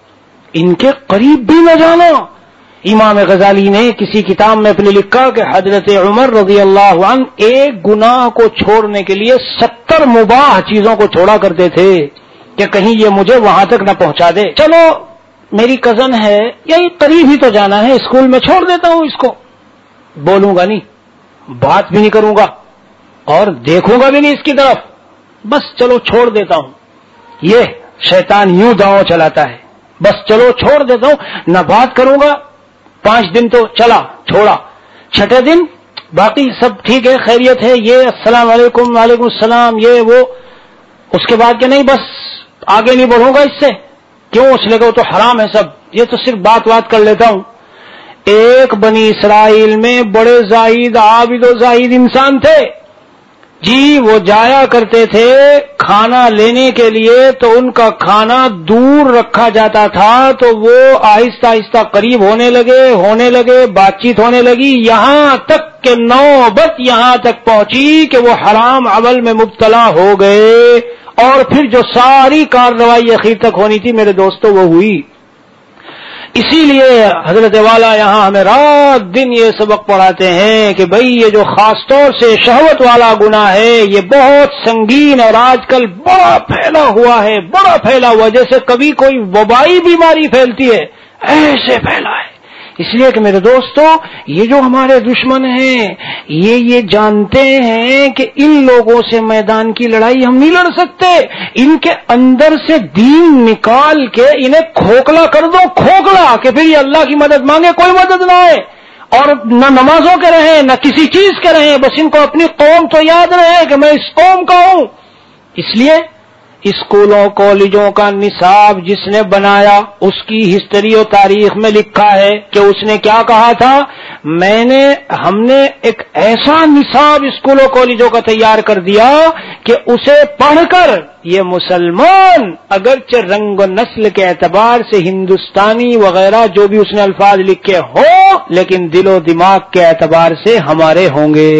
ان کے قریب بھی نہ جانا۔ امام غزالی نے کسی کتاب میں اپنے لکھا کہ حضرت عمر رضی اللہ عنہ ایک گناہ کو چھوڑنے کے لیے ستر مباح چیزوں کو چھوڑا کرتے تھے کہ کہیں یہ مجھے وہاں تک نہ پہنچا دے، چلو میری کزن ہے یہی قریب ہی تو جانا ہے، اسکول میں چھوڑ دیتا ہوں اس کو، بولوں گا نہیں، بات بھی نہیں کروں گا اور دیکھوں گا بھی نہیں اس کی طرف، بس چلو چھوڑ دیتا ہوں۔ یہ شیطان یوں داؤں چلاتا ہے، بس چلو چھوڑ دیتا ہوں، نہ بات کروں گا، پانچ دن تو چلا چھوڑا، چھٹے دن باقی سب ٹھیک ہے خیریت ہے، یہ السلام علیکم وعلیکم السلام یہ وہ، اس کے بعد کہ نہیں بس آگے نہیں بڑھوں گا اس سے، کیوں؟ اس لیے کہ وہ تو حرام ہے سب، یہ تو صرف بات بات کر لیتا ہوں۔ ایک بنی اسرائیل میں بڑے زاہد عابد و زاہد انسان تھے، جی وہ جایا کرتے تھے کھانا لینے کے لیے تو ان کا کھانا دور رکھا جاتا تھا تو وہ آہستہ آہستہ قریب ہونے لگے ہونے لگے بات چیت ہونے لگی، یہاں تک کہ نوبت یہاں تک پہنچی کہ وہ حرام عمل میں مبتلا ہو گئے، اور پھر جو ساری کارروائی اخیر تک ہونی تھی میرے دوستو وہ ہوئی۔ اسی لیے حضرت والا یہاں ہمیں رات دن یہ سبق پڑھاتے ہیں کہ بھئی یہ جو خاص طور سے شہوت والا گناہ ہے یہ بہت سنگین اور آج کل بڑا پھیلا ہوا ہے، بڑا پھیلا ہوا، جیسے کبھی کوئی وبائی بیماری پھیلتی ہے ایسے پھیلا ہے۔ اس لیے کہ میرے دوستو یہ جو ہمارے دشمن ہیں یہ یہ جانتے ہیں کہ ان لوگوں سے میدان کی لڑائی ہم نہیں لڑ سکتے، ان کے اندر سے دین نکال کے انہیں کھوکھلا کر دو، کھوکھلا کہ پھر یہ اللہ کی مدد مانگے کوئی مدد نہ آئے، اور نہ نمازوں کے رہیں نہ کسی چیز کے رہیں، بس ان کو اپنی قوم تو یاد رہے کہ میں اس قوم کا ہوں۔ اس لیے اسکولوں کالجوں کا نصاب جس نے بنایا اس کی ہسٹری و تاریخ میں لکھا ہے کہ اس نے کیا کہا تھا، میں نے ہم نے ایک ایسا نصاب اسکولوں کالجوں کا تیار کر دیا کہ اسے پڑھ کر یہ مسلمان اگرچہ رنگ و نسل کے اعتبار سے ہندوستانی وغیرہ جو بھی اس نے الفاظ لکھے ہو لیکن دل و دماغ کے اعتبار سے ہمارے ہوں گے۔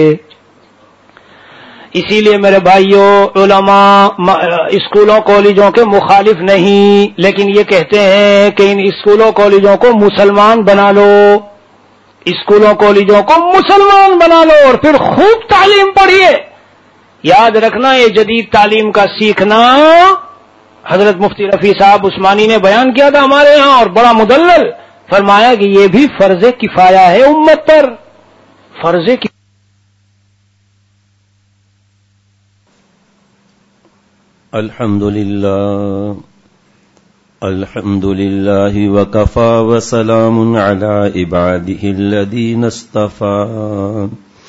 اسی لیے میرے بھائیوں علماء اسکولوں کالجوں کے مخالف نہیں، لیکن یہ کہتے ہیں کہ ان اسکولوں کالجوں کو مسلمان بنا لو، اسکولوں کالجوں کو مسلمان بنا لو اور پھر خوب تعلیم پڑھیے۔ یاد رکھنا یہ جدید تعلیم کا سیکھنا حضرت مفتی رفیع صاحب عثمانی نے بیان کیا تھا ہمارے ہاں، اور بڑا مدلل فرمایا کہ یہ بھی فرض کفایہ ہے امت پر، فرض کفایہ۔ الحمد للہ الحمد للہ وکفا وسلام علی عبادہ الذین اصطفى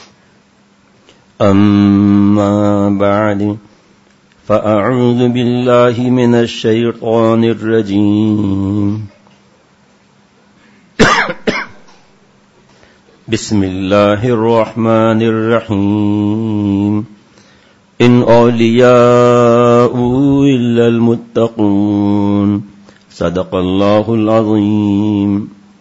اما بعد فاعوذ باللہ من الشیطان الرجیم بسم اللہ الرحمن الرحیم ان اولیاء الا المتقون صدق اللہ العظیم۔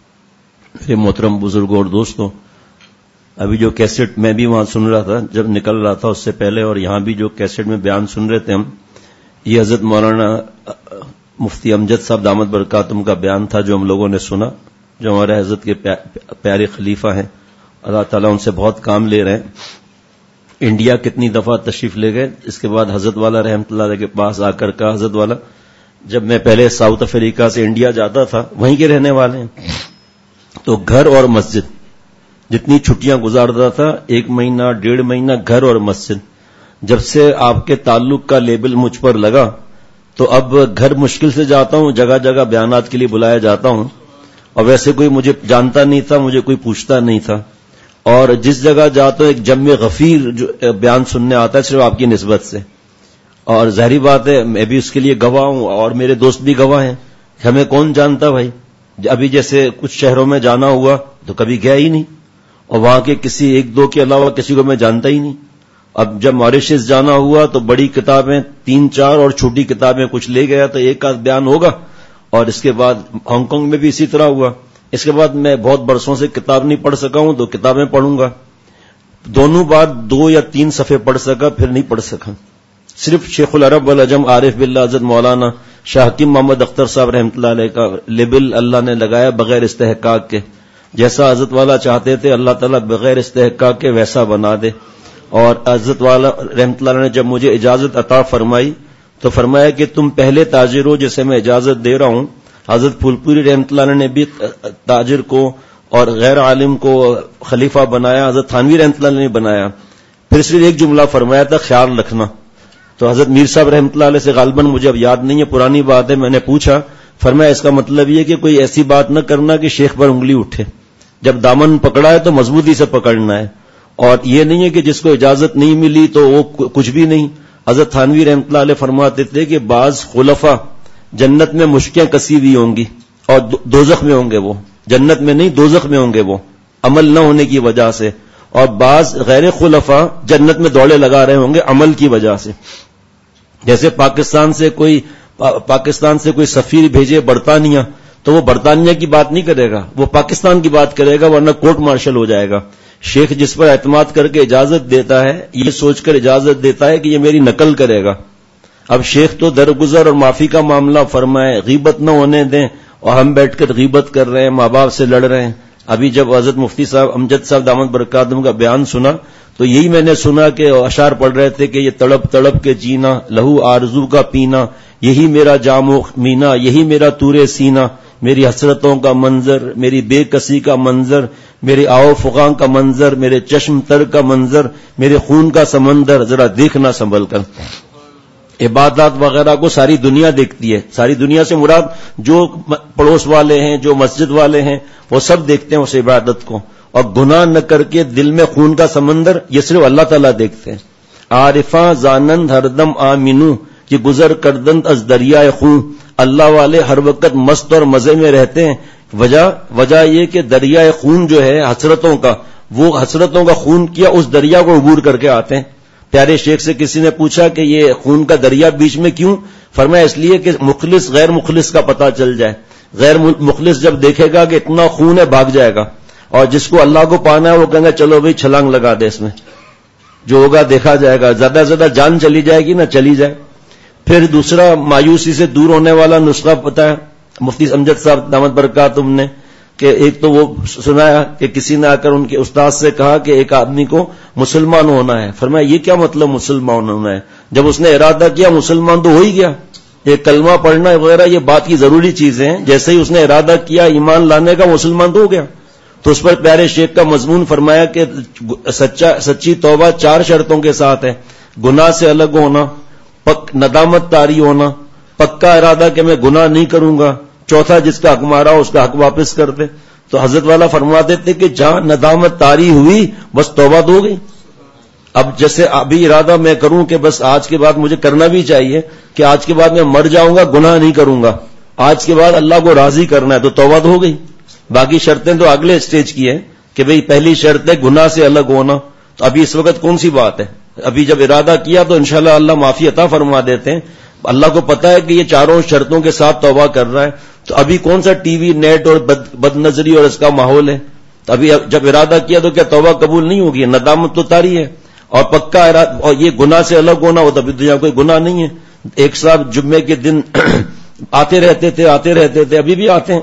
میرے محترم بزرگوں اور دوستوں، ابھی جو کیسٹ میں بھی وہاں سن رہا تھا جب نکل رہا تھا اس سے پہلے، اور یہاں بھی جو کیسٹ میں بیان سن رہے تھے ہم، یہ حضرت مولانا مفتی امجد صاحب دامت برکاتہم کا بیان تھا جو ہم لوگوں نے سنا، جو ہمارے حضرت کے پیارے خلیفہ ہیں، اللہ تعالیٰ ان سے بہت کام لے رہے ہیں۔ انڈیا کتنی دفعہ تشریف لے گئے، اس کے بعد حضرت والا رحمۃ اللہ علیہ کے پاس آ کر کہا حضرت والا جب میں پہلے ساؤتھ افریقہ سے انڈیا جاتا تھا، وہیں کے رہنے والے ہیں، تو گھر اور مسجد جتنی چھٹیاں گزارتا تھا ایک مہینہ ڈیڑھ مہینہ گھر اور مسجد، جب سے آپ کے تعلق کا لیبل مجھ پر لگا تو اب گھر مشکل سے جاتا ہوں، جگہ جگہ بیانات کے لیے بلایا جاتا ہوں، اور ویسے کوئی مجھے جانتا نہیں تھا، مجھے کوئی پوچھتا نہیں تھا، اور جس جگہ جاتا ہوں ایک جمع غفیر جو بیان سننے آتا ہے صرف آپ کی نسبت سے، اور ظاہری بات ہے میں بھی اس کے لیے گواہ ہوں اور میرے دوست بھی گواہ ہیں، ہمیں کون جانتا بھائی، ابھی جیسے کچھ شہروں میں جانا ہوا تو کبھی گیا ہی نہیں، اور وہاں کے کسی ایک دو کے علاوہ کسی کو میں جانتا ہی نہیں۔ اب جب ماریشس جانا ہوا تو بڑی کتابیں تین چار اور چھوٹی کتابیں کچھ لے گیا تو ایک آدھ بیان ہوگا، اور اس کے بعد ہانگ کانگ میں بھی اسی طرح ہوا، اس کے بعد میں بہت برسوں سے کتاب نہیں پڑھ سکا ہوں تو کتابیں پڑھوں گا، دونوں بار دو یا تین صفحے پڑھ سکا پھر نہیں پڑھ سکا۔ صرف شیخ العرب والعجم عارف باللہ حضرت مولانا شاہ حکیم محمد اختر صاحب رحمۃ اللہ علیہ کا لیبل اللہ نے لگایا بغیر استحقاق کے، جیسا حضرت والا چاہتے تھے اللہ تعالیٰ بغیر استحقاق کے ویسا بنا دے، اور حضرت والا رحمۃ اللہ علیہ نے جب مجھے اجازت عطا فرمائی تو فرمایا کہ تم پہلے تاجر ہو جسے میں اجازت دے رہا ہوں۔ حضرت پھول پوری رحمۃ اللہ علیہ نے بھی تاجر کو اور غیر عالم کو خلیفہ بنایا، حضرت تھانوی رحمۃ اللہ علیہ نے بنایا، پھر صرف ایک جملہ فرمایا تھا خیال رکھنا، تو حضرت میر صاحب رحمۃ اللہ علیہ سے غالباً مجھے اب یاد نہیں ہے، پرانی بات ہے، میں نے پوچھا، فرمایا اس کا مطلب یہ کہ کوئی ایسی بات نہ کرنا کہ شیخ پر انگلی اٹھے، جب دامن پکڑا ہے تو مضبوطی سے پکڑنا ہے، اور یہ نہیں ہے کہ جس کو اجازت نہیں ملی تو وہ کچھ بھی نہیں۔ حضرت تھانوی رحمۃ اللہ علیہ فرماتے تھے کہ بعض خلفاء جنت میں مشکیں کسی بھی ہوں گی اور دوزخ میں ہوں گے، وہ جنت میں نہیں دوزخ میں ہوں گے وہ عمل نہ ہونے کی وجہ سے، اور بعض غیر خلفاء جنت میں دوڑے لگا رہے ہوں گے عمل کی وجہ سے. جیسے پاکستان سے کوئی پاکستان سے کوئی سفیر بھیجے برطانیہ تو وہ برطانیہ کی بات نہیں کرے گا, وہ پاکستان کی بات کرے گا, ورنہ کورٹ مارشل ہو جائے گا. شیخ جس پر اعتماد کر کے اجازت دیتا ہے, یہ سوچ کر اجازت دیتا ہے کہ یہ میری نقل کرے گا. اب شیخ تو درگزر اور معافی کا معاملہ فرمائے, غیبت نہ ہونے دیں, اور ہم بیٹھ کر غیبت کر رہے ہیں, ماں باپ سے لڑ رہے ہیں. ابھی جب حضرت مفتی صاحب امجد صاحب دامت برکاتہم کا بیان سنا تو یہی میں نے سنا کہ اشعار پڑھ رہے تھے کہ یہ تڑپ تڑپ کے جینا, لہو آرزو کا پینا, یہی میرا جام و مینا, یہی میرا تورے سینہ, میری حسرتوں کا منظر, میری بے کسی کا منظر, میرے آو فغاں کا منظر, میرے چشم تر کا منظر, میرے خون کا سمندر, ذرا دیکھنا سنبھل کر. عبادات وغیرہ کو ساری دنیا دیکھتی ہے. ساری دنیا سے مراد جو پڑوس والے ہیں, جو مسجد والے ہیں, وہ سب دیکھتے ہیں اس عبادت کو. اور گناہ نہ کر کے دل میں خون کا سمندر, یہ صرف اللہ تعالیٰ دیکھتے ہیں. عارفاں زانند ہر دم آمینو کہ گزر کردند از دریائے خون. اللہ والے ہر وقت مست اور مزے میں رہتے ہیں. وجہ وجہ یہ کہ دریائے خون جو ہے حسرتوں کا, وہ حسرتوں کا خون کیا اس دریا کو عبور کر کے آتے ہیں. پیارے شیخ سے کسی نے پوچھا کہ یہ خون کا دریا بیچ میں کیوں؟ فرمایا اس لیے کہ مخلص غیر مخلص کا پتہ چل جائے. غیر مخلص جب دیکھے گا کہ اتنا خون ہے بھاگ جائے گا, اور جس کو اللہ کو پانا ہے وہ کہیں گے چلو بھائی چھلانگ لگا دے, اس میں جو ہوگا دیکھا جائے گا, زیادہ سے زیادہ جان چلی جائے گی نہ چلی جائے. پھر دوسرا مایوسی سے دور ہونے والا نسخہ پتا ہے مفتی امجد صاحب دامت برکاتہم نے, کہ ایک تو وہ سنایا کہ کسی نے آ کر ان کے استاد سے کہا کہ ایک آدمی کو مسلمان ہونا ہے. فرمایا یہ کیا مطلب مسلمان ہونا ہے؟ جب اس نے ارادہ کیا مسلمان تو ہو ہی گیا. یہ کلمہ پڑھنا وغیرہ یہ بات کی ضروری چیزیں ہیں, جیسے ہی اس نے ارادہ کیا ایمان لانے کا مسلمان تو ہو گیا. تو اس پر پیارے شیخ کا مضمون فرمایا کہ سچا سچی توبہ چار شرطوں کے ساتھ ہے. گناہ سے الگ ہونا, پک ندامت طاری ہونا, پکا ارادہ کہ میں گناہ نہیں کروں گا, چوتھا جس کا حق مارا اس کا حق واپس کر دے. تو حضرت والا فرماتے تھے کہ جہاں ندامت طاری ہوئی بس توبہ تو ہو گئی. اب جیسے ابھی ارادہ میں کروں کہ بس آج کے بعد مجھے کرنا بھی چاہیے کہ آج کے بعد میں مر جاؤں گا گناہ نہیں کروں گا, آج کے بعد اللہ کو راضی کرنا ہے, تو توبہ تو ہو گئی. باقی شرطیں تو اگلے سٹیج کی ہیں کہ بھئی پہلی شرط ہے گناہ سے الگ ہونا. تو ابھی اس وقت کون سی بات ہے؟ ابھی جب ارادہ کیا تو انشاءاللہ اللہ معافی عطا فرما دیتے ہیں. اللہ کو پتا ہے کہ یہ چاروں شرطوں کے ساتھ توبہ کر رہا ہے, تو ابھی کون سا ٹی وی نیٹ اور بد, بد نظری اور اس کا ماحول ہے. تو ابھی جب ارادہ کیا تو کیا توبہ قبول نہیں ہوگی؟ ندامت تو طاری ہے. اور پکا ارادہ, اور یہ گناہ سے الگ ہونا, وہ تو ابھی دنیا کوئی گناہ نہیں ہے. ایک صاحب جمعے کے دن آتے رہتے تھے آتے رہتے تھے ابھی بھی آتے ہیں,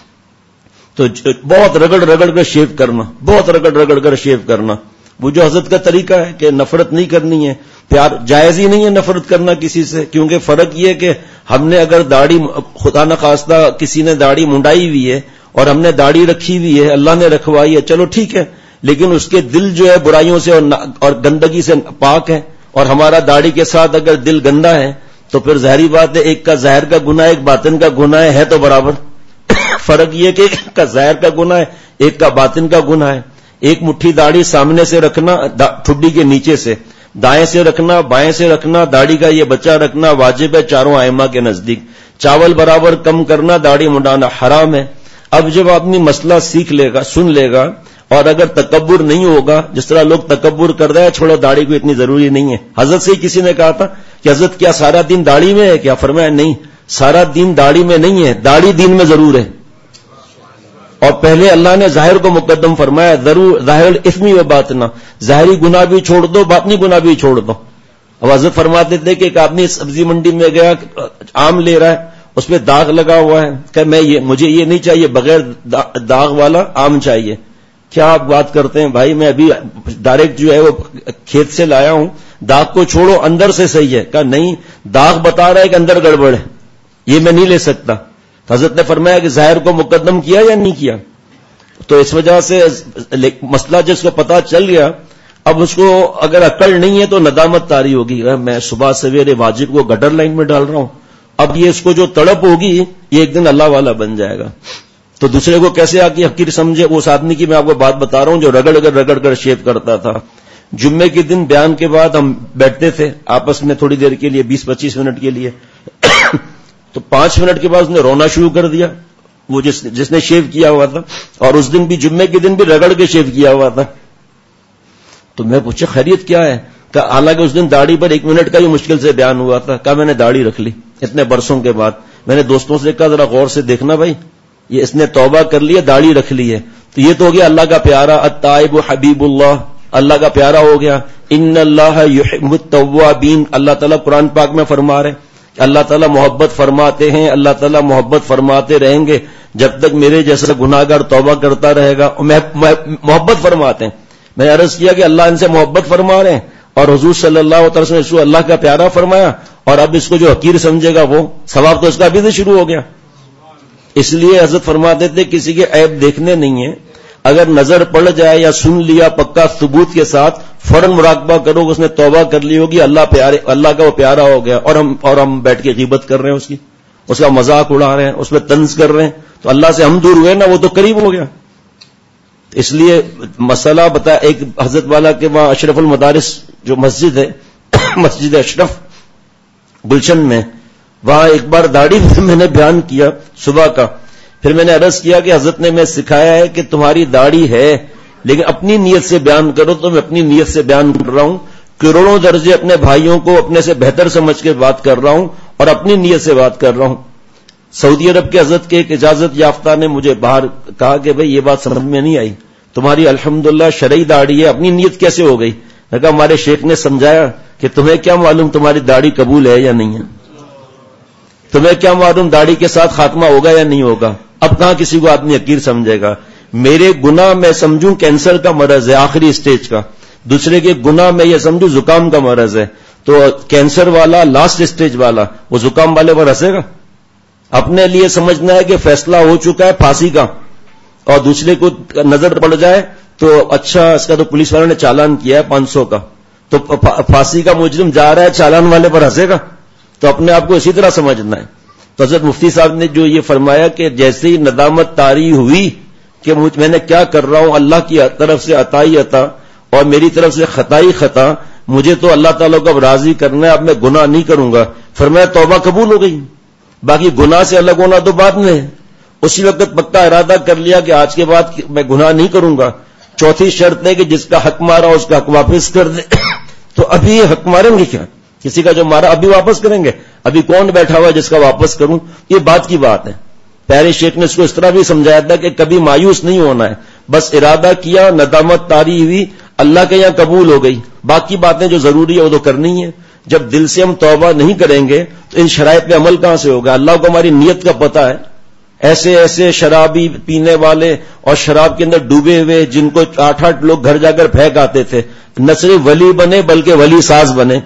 تو بہت رگڑ رگڑ کر شیو کرنا, بہت رگڑ رگڑ کر شیو کرنا, وہ جو حضرت کا طریقہ ہے کہ نفرت نہیں کرنی ہے. پیار جائز ہی نہیں ہے نفرت کرنا کسی سے, کیونکہ فرق یہ کہ ہم نے اگر داڑھی خدا نخواستہ کسی نے داڑھی منڈائی ہوئی ہے اور ہم نے داڑھی رکھی ہوئی ہے, اللہ نے رکھوائی ہے, چلو ٹھیک ہے, لیکن اس کے دل جو ہے برائیوں سے اور گندگی سے پاک ہے, اور ہمارا داڑھی کے ساتھ اگر دل گندا ہے تو پھر ظاہری بات ہے ایک کا ظاہر کا گناہ ایک باطن کا گناہ ہے تو برابر. فرق یہ کہ ایک کا ظاہر کا گناہ ہے ایک کا باطن کا گناہ ہے. ایک مٹھی داڑھی سامنے سے رکھنا ٹھڈی کے نیچے سے, دائیں سے رکھنا بائیں سے رکھنا, داڑھی کا یہ بچہ رکھنا واجب ہے چاروں ائمہ کے نزدیک. چاول برابر کم کرنا, داڑھی منڈانا حرام ہے. اب جب آدمی مسئلہ سیکھ لے گا, سن لے گا, اور اگر تکبر نہیں ہوگا, جس طرح لوگ تکبر کر رہے ہیں چھوڑو داڑھی کو اتنی ضروری نہیں ہے. حضرت سے ہی کسی نے کہا تھا کہ حضرت کیا سارا دین داڑھی میں ہے؟ کیا فرمایا نہیں, سارا دین داڑھی میں نہیں ہے, داڑھی دین میں ضرور ہے. اور پہلے اللہ نے ظاہر کو مقدم فرمایا, ضرور ظاہر الاسم و باطنا, ظاہری گناہ بھی چھوڑ دو باطنی گناہ بھی چھوڑ دو. اب حضرت فرماتے تھے کہ ایک آدمی سبزی منڈی میں گیا, آم لے رہا ہے, اس پہ داغ لگا ہوا ہے, کہ میں یہ مجھے یہ نہیں چاہیے, بغیر داغ والا آم چاہیے. کیا آپ بات کرتے ہیں بھائی, میں ابھی ڈائریکٹ جو ہے وہ کھیت سے لایا ہوں, داغ کو چھوڑو اندر سے صحیح ہے. کہا نہیں, داغ بتا رہا ہے کہ اندر گڑبڑ ہے, یہ میں نہیں لے سکتا. حضرت نے فرمایا کہ ظاہر کو مقدم کیا یا نہیں کیا. تو اس وجہ سے مسئلہ جس کو پتا چل گیا, اب اس کو اگر عقل نہیں ہے تو ندامت طاری ہوگی, میں صبح سویرے واجب کو گٹر لائن میں ڈال رہا ہوں. اب یہ اس کو جو تڑپ ہوگی یہ ایک دن اللہ والا بن جائے گا. تو دوسرے کو کیسے آ کے حقیر سمجھے, اس آدمی کی میں آپ کو بات بتا رہا ہوں جو رگڑ کر رگڑ کر شیو کرتا تھا. جمعے کے دن بیان کے بعد ہم بیٹھتے تھے آپس میں تھوڑی دیر کے لیے, بیس پچیس منٹ کے لیے, تو پانچ منٹ کے بعد اس نے رونا شروع کر دیا, وہ جس جس نے شیو کیا ہوا تھا, اور اس دن بھی جمعے کے دن بھی رگڑ کے شیو کیا ہوا تھا. تو میں پوچھا خیریت کیا ہے؟ کہ حالانکہ اس دن داڑھی پر ایک منٹ کا ہی مشکل سے بیان ہوا تھا. کہا میں نے داڑھی رکھ لی اتنے برسوں کے بعد. میں نے دوستوں سے کہا ذرا غور سے دیکھنا بھائی، یہ اس نے توبہ کر لی ہے، داڑھی رکھ لی ہے، تو یہ تو ہو گیا اللہ کا پیارا، التائب حبیب اللہ، اللہ کا پیارا ہو گیا. ان اللہ یحب التوابین، اللہ تعالیٰ قرآن پاک میں فرما رہے ہیں، اللہ تعالیٰ محبت فرماتے ہیں، اللہ تعالیٰ محبت فرماتے رہیں گے جب تک میرے جیسا گناہگار توبہ کرتا رہے گا. محبت فرماتے ہیں. میں نے عرض کیا کہ اللہ ان سے محبت فرما رہے ہیں اور حضور صلی اللہ علیہ وسلم نے اس کو اللہ کا پیارا فرمایا، اور اب اس کو جو حقیر سمجھے گا وہ ثواب تو اس کا ابھی سے شروع ہو گیا. اس لیے حضرت فرماتے تھے کسی کے عیب دیکھنے نہیں ہیں، اگر نظر پڑ جائے یا سن لیا پکا ثبوت کے ساتھ فوراً مراقبہ کرو، اس نے توبہ کر لی ہوگی، اللہ پیارے، اللہ کا وہ پیارا ہو گیا، اور ہم اور ہم بیٹھ کے غیبت کر رہے ہیں، اس کی اس کا مذاق اڑا رہے ہیں، اس پہ طنز کر رہے ہیں، تو اللہ سے ہم دور ہوئے نا، وہ تو قریب ہو گیا. اس لیے مسئلہ بتا، ایک حضرت والا کے وہاں اشرف المدارس جو مسجد ہے، مسجد اشرف گلشن میں، وہاں ایک بار داڑھی میں نے بیان کیا صبح کا. پھر میں نے عرض کیا کہ حضرت نے میں سکھایا ہے کہ تمہاری داڑھی ہے لیکن اپنی نیت سے بیان کرو، تو میں اپنی نیت سے بیان کر رہا ہوں. کروڑوں درجے اپنے بھائیوں کو اپنے سے بہتر سمجھ کے بات کر رہا ہوں اور اپنی نیت سے بات کر رہا ہوں. سعودی عرب کے حضرت کے ایک اجازت یافتہ نے مجھے باہر کہا کہ بھئی یہ بات سمجھ میں نہیں آئی، تمہاری الحمدللہ شرعی داڑھی ہے، اپنی نیت کیسے ہو گئی؟ میں کہا ہمارے شیخ نے سمجھایا کہ تمہیں کیا معلوم تمہاری داڑھی قبول ہے یا نہیں ہے، تمہیں کیا معلوم داڑھی کے ساتھ خاتمہ ہوگا یا نہیں ہوگا. اب کہاں کسی کو آدمی حقیر سمجھے گا؟ میرے گناہ میں سمجھوں کینسر کا مرض ہے آخری سٹیج کا، دوسرے کے گناہ میں یہ سمجھوں زکام کا مرض ہے، تو کینسر والا لاسٹ سٹیج والا وہ زکام والے پر ہنسے گا؟ اپنے لیے سمجھنا ہے کہ فیصلہ ہو چکا ہے پھانسی کا، اور دوسرے کو نظر پڑ جائے تو اچھا اس کا تو پولیس والوں نے چالان کیا ہے پانچ سو کا، تو پھانسی کا مجرم جا رہا ہے چالان والے پر ہنسے گا؟ تو اپنے آپ کو اسی طرح سمجھنا ہے. تو حضرت مفتی صاحب نے جو یہ فرمایا کہ جیسے ہی ندامت طاری ہوئی کہ میں نے کیا کر رہا ہوں، اللہ کی طرف سے عطائی عطا اور میری طرف سے خطائی خطا، مجھے تو اللہ تعالیٰ کو اب راضی کرنا ہے، اب میں گناہ نہیں کروں گا. فرمایا توبہ قبول ہو گئی، باقی گناہ سے الگ ہونا تو بعد میں ہے. اسی وقت پکا ارادہ کر لیا کہ آج کے بعد میں گناہ نہیں کروں گا. چوتھی شرط ہے کہ جس کا حق مارا اس کا حق واپس کر دے. تو ابھی حق ماریں گے کیا؟ کسی کا جو مارا ابھی واپس کریں گے؟ ابھی کون بیٹھا ہوا ہے جس کا واپس کروں؟ یہ بات کی بات ہے. پیارے شیخ نے اس کو اس طرح بھی سمجھایا تھا کہ کبھی مایوس نہیں ہونا ہے، بس ارادہ کیا، ندامت طاری ہوئی، اللہ کے یہاں قبول ہو گئی، باقی باتیں جو ضروری ہے وہ تو کرنی ہے. جب دل سے ہم توبہ نہیں کریں گے تو ان شرائط پہ عمل کہاں سے ہوگا؟ اللہ کو ہماری نیت کا پتہ ہے. ایسے ایسے شرابی پینے والے اور شراب کے اندر ڈوبے ہوئے جن کو آٹھ آٹھ لوگ گھر جا کر پھینک آتے تھے، نہ صرف ولی بنے بلکہ ولی ساز بنے.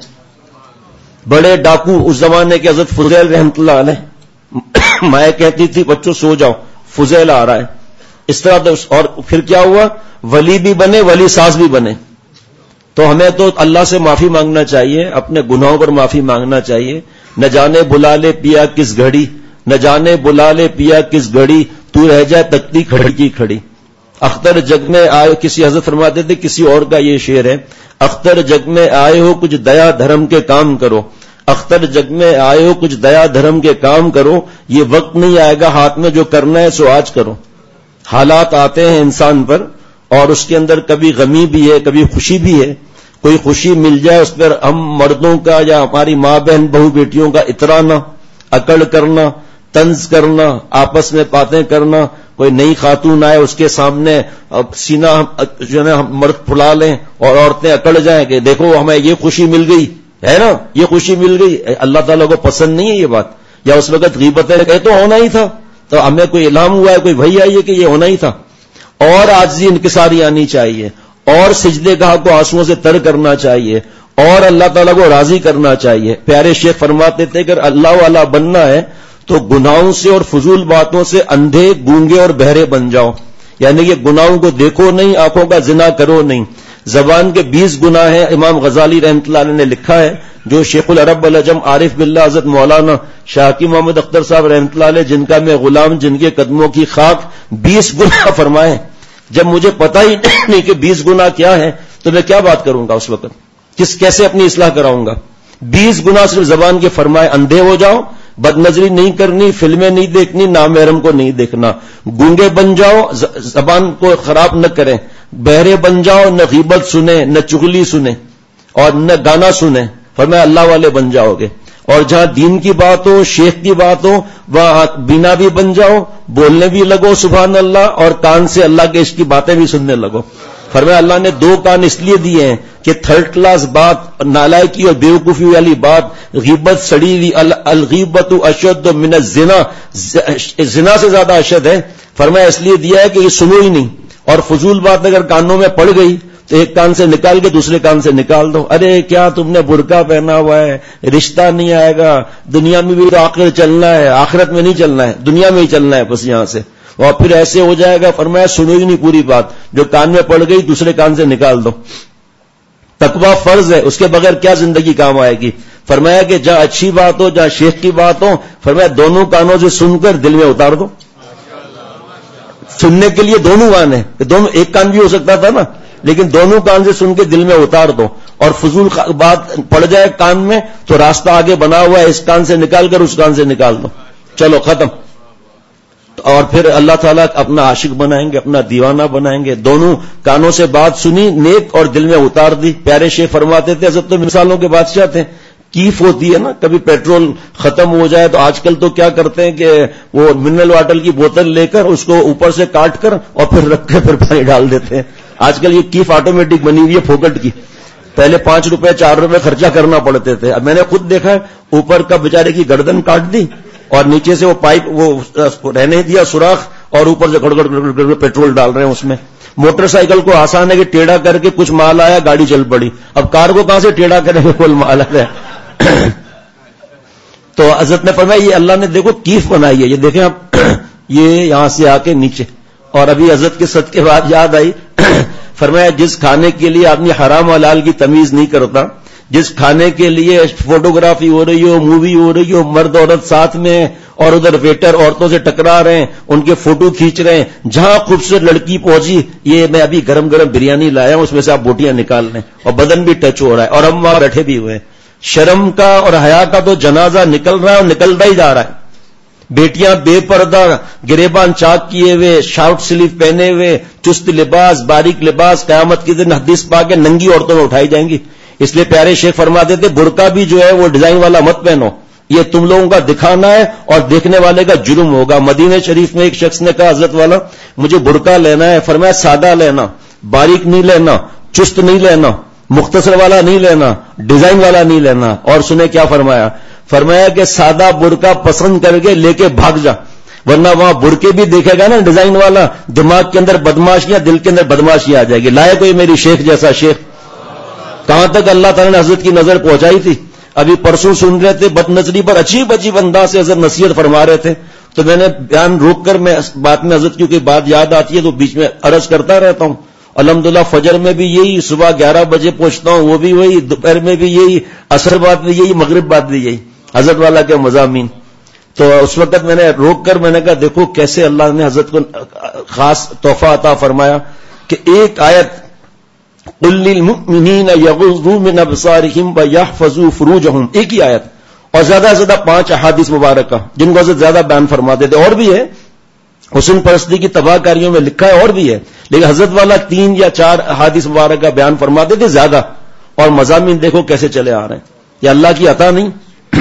بڑے ڈاکو اس زمانے کے حضرت فضیل رحمۃ اللہ علیہ، مائیں کہتی تھی بچوں سو جاؤ فضیل آ رہا ہے، اس طرح. اور پھر کیا ہوا؟ ولی بھی بنے ولی ساز بھی بنے. تو ہمیں تو اللہ سے معافی مانگنا چاہیے، اپنے گناہوں پر معافی مانگنا چاہیے. نہ جانے بلا لے پیا کس گھڑی، نہ جانے بلا لے پیا کس گھڑی، تو رہ جائے تکتی کھڑی کی کھڑی. اختر جگ میں آئے، کسی حضرت فرماتے تھے کسی اور کا یہ شعر ہے، اختر جگ میں آئے ہو کچھ دیا دھرم کے کام کرو، اختر جگ میں آئے ہو کچھ دیا دھرم کے کام کرو، یہ وقت نہیں آئے گا ہاتھ میں جو کرنا ہے سو آج کرو. حالات آتے ہیں انسان پر اور اس کے اندر کبھی غمی بھی ہے کبھی خوشی بھی ہے. کوئی خوشی مل جائے اس پر ہم مردوں کا یا ہماری ماں بہن بہو بیٹیوں کا اترانا، اکڑ کرنا، طنز کرنا، آپس میں باتیں کرنا. کوئی نئی خاتون آئے اس کے سامنے سینہ جو ہے مرد پھلا لیں اور عورتیں اکڑ جائیں کہ دیکھو ہمیں یہ خوشی مل گئی ہے نا، یہ خوشی مل گئی. اللہ تعالیٰ کو پسند نہیں ہے یہ بات. یا اس وقت غیبتیں کہے تو ہونا ہی تھا، تو ہمیں کوئی الہام ہوا ہے، کوئی وحی آئی ہے کہ یہ ہونا ہی تھا. اور عاجزی انکساری آنی چاہیے، اور سجدے گاہ کو آنسوؤں سے تر کرنا چاہیے، اور اللہ تعالیٰ کو راضی کرنا چاہیے. پیارے شیخ فرماتے تھے کہ اگر اللہ والا بننا ہے تو گناہوں سے اور فضول باتوں سے اندھے گونگے اور بہرے بن جاؤ. یعنی کہ گناہوں کو دیکھو نہیں، آنکھوں کا زنا کرو نہیں. زبان کے بیس گناہ ہیں، امام غزالی رحمۃ اللہ علیہ نے لکھا ہے، جو شیخ العرب العجم عارف باللہ حضرت مولانا شاکی محمد اختر صاحب رحمۃ اللہ علیہ جن کا میں غلام، جن کے قدموں کی خاک، بیس گناہ فرمائے. جب مجھے پتہ ہی نہیں کہ بیس گناہ کیا ہے تو میں کیا بات کروں گا اس وقت، کس کیسے اپنی اصلاح کراؤں گا؟ بیس گناہ صرف زبان کے فرمائے، اندھے ہو جاؤ، بد نظری نہیں کرنی، فلمیں نہیں دیکھنی، نامحرم کو نہیں دیکھنا. گونگے بن جاؤ، زبان کو خراب نہ کریں. بہرے بن جاؤ، نہ غیبت سنیں، نہ چغلی سنیں اور نہ گانا سنیں. فرمایا اللہ والے بن جاؤ گے. اور جہاں دین کی بات ہو، شیخ کی بات ہو، وہاں بینا بھی بن جاؤ، بولنے بھی لگو سبحان اللہ، اور کان سے اللہ کے عشق کی باتیں بھی سننے لگو. فرمایا اللہ نے دو کان اس لیے دیے ہیں کہ تھرڈ کلاس بات، نالائکی اور بیوقوفی والی بات، غیبت سڑی ہوئی، الغیبت اشد من الزنا، زنا سے زیادہ اشد ہے. فرمایا اس لیے دیا ہے کہ یہ سنو ہی نہیں، اور فضول بات اگر کانوں میں پڑ گئی تو ایک کان سے نکال کے دوسرے کان سے نکال دو. ارے کیا تم نے برقع پہنا ہوا ہے، رشتہ نہیں آئے گا، دنیا میں بھی آخر چلنا ہے، آخرت میں نہیں چلنا ہے، دنیا میں ہی چلنا ہے بس یہاں سے. اور پھر ایسے ہو جائے گا. فرمایا سنو ہی نہیں پوری بات، جو کان میں پڑ گئی دوسرے کان سے نکال دو. تقویٰ فرض ہے، اس کے بغیر کیا زندگی کام آئے گی. فرمایا کہ جہاں اچھی بات ہو، جہاں شیخ کی بات ہو، فرمایا دونوں کانوں سے سن کر دل میں اتار دو. سننے کے لیے دونوں کان ہیں، دونوں ایک کان بھی ہو سکتا تھا نا، لیکن دونوں کان سے سن کے دل میں اتار دو. اور فضول بات پڑ جائے کان میں تو راستہ آگے بنا ہوا ہے، اس کان سے نکال کر اس کان سے نکال دو. چلو ختم. اور پھر اللہ تعالیٰ اپنا عاشق بنائیں گے، اپنا دیوانہ بنائیں گے. دونوں کانوں سے بات سنی نیک اور دل میں اتار دی. پیارے شیخ فرماتے تھے حضرت تو مثالوں کے بادشاہ تھے. کیف ہوتی ہے نا، کبھی پیٹرول ختم ہو جائے تو آج کل تو کیا کرتے ہیں کہ وہ منرل واٹر کی بوتل لے کر اس کو اوپر سے کاٹ کر اور پھر رکھ کے پھر پانی ڈال دیتے ہیں. آج کل یہ کیف آٹومیٹک بنی ہوئی ہے پھوکٹ کی. پہلے پانچ روپے چار روپے خرچہ کرنا پڑتے تھے. اب میں نے خود دیکھا ہے، اوپر کا بیچارے کی گردن کاٹ دی اور نیچے سے وہ پائپ وہ رہنے دیا سوراخ، اور اوپر سے گڑ گڑ گڑ گڑ پیٹرول ڈال رہے ہیں اس میں. موٹر سائیکل کو آسان ہے کہ ٹیڑھا کر کے کچھ مال آیا گاڑی چل پڑی. اب کار کو کہاں سے ٹیڑھا کریں گے، کل مال آ ہے. تو حضرت نے فرمایا یہ اللہ نے دیکھو کیف بنائی ہے. یہ دیکھیں آپ، یہ یہاں سے آ کے نیچے. اور ابھی حضرت کے صدقے کے بعد یاد آئی، فرمایا جس کھانے کے لیے آدمی حرام حلال کی تمیز نہیں کرتا، جس کھانے کے لیے فوٹوگرافی ہو رہی ہو، مووی ہو رہی ہو، مرد عورت ساتھ میں، اور ادھر ویٹر عورتوں سے ٹکرا رہے ہیں، ان کے فوٹو کھینچ رہے ہیں، جہاں خوبصورت لڑکی پہنچی، یہ میں ابھی گرم گرم بریانی لایا ہوں، اس میں سے آپ بوٹیاں نکال لیں، اور بدن بھی ٹچ ہو رہا ہے، اور ہم وہاں بیٹھے بھی ہوئے ہیں. شرم کا اور حیا کا تو جنازہ نکل رہا ہے اور نکلتا ہی جا رہا ہے. بیٹیاں بے پردہ، گریبان چاک کیے ہوئے، شارٹ سلیو پہنے ہوئے، چست لباس، باریک لباس، قیامت کے دن حدیث پا کے ننگی عورتوں میں اٹھائی جائیں گی. اس لیے پیارے شیخ فرماتے تھے برقع بھی جو ہے وہ ڈیزائن والا مت پہنو، یہ تم لوگوں کا دکھانا ہے اور دیکھنے والے کا جرم ہوگا. مدینہ شریف میں ایک شخص نے کہا حضرت والا مجھے برقع لینا ہے. فرمایا سادہ لینا، باریک نہیں لینا، چست نہیں لینا، مختصر والا نہیں لینا، ڈیزائن والا نہیں لینا. اور سنیں کیا فرمایا، فرمایا کہ سادہ برقع پسند کر کے لے کے بھاگ جا، ورنہ وہاں برقعے بھی دیکھے گا نا ڈیزائن والا، دماغ کے اندر بدماشیاں، دل کے اندر بدماشی آ جائے گی. لائے کوئی میری شیخ جیسا شیخ. کہاں تک اللہ تعالیٰ نے حضرت کی نظر پہنچائی تھی. ابھی پرسوں سن رہے تھے بد نظری پر عجیب عجیب انداز سے حضرت نصیحت فرما رہے تھے، تو میں نے بیان روک کر میں بات میں حضرت کی کوئی بات یاد آتی ہے تو بیچ میں عرض کرتا رہتا ہوں. الحمدللہ فجر میں بھی یہی، صبح گیارہ بجے پہنچتا ہوں وہ بھی وہی، دوپہر میں بھی یہی، عصر بعد بھی یہی، مغرب بعد بھی یہی، حضرت والا کے مضامین. تو اس وقت میں نے روک کر میں نے کہا دیکھو کیسے اللہ نے حضرت کو خاص تحفہ عطا فرمایا کہ ایک آیت قل للمؤمنین یغضوا من ابصارهم ویحفظوا فروجهم، ایک ہی آیت، اور زیادہ سے زیادہ پانچ احادیث مبارکہ جن کو حضرت زیادہ بیان فرماتے تھے. اور بھی ہے حسن پرستی کی تباہ کاریوں میں لکھا ہے، اور بھی ہے، لیکن حضرت والا تین یا چار احادیث مبارکہ بیان فرماتے تھے زیادہ. اور مضامین دیکھو کیسے چلے آ رہے ہیں. یہ اللہ کی عطا نہیں،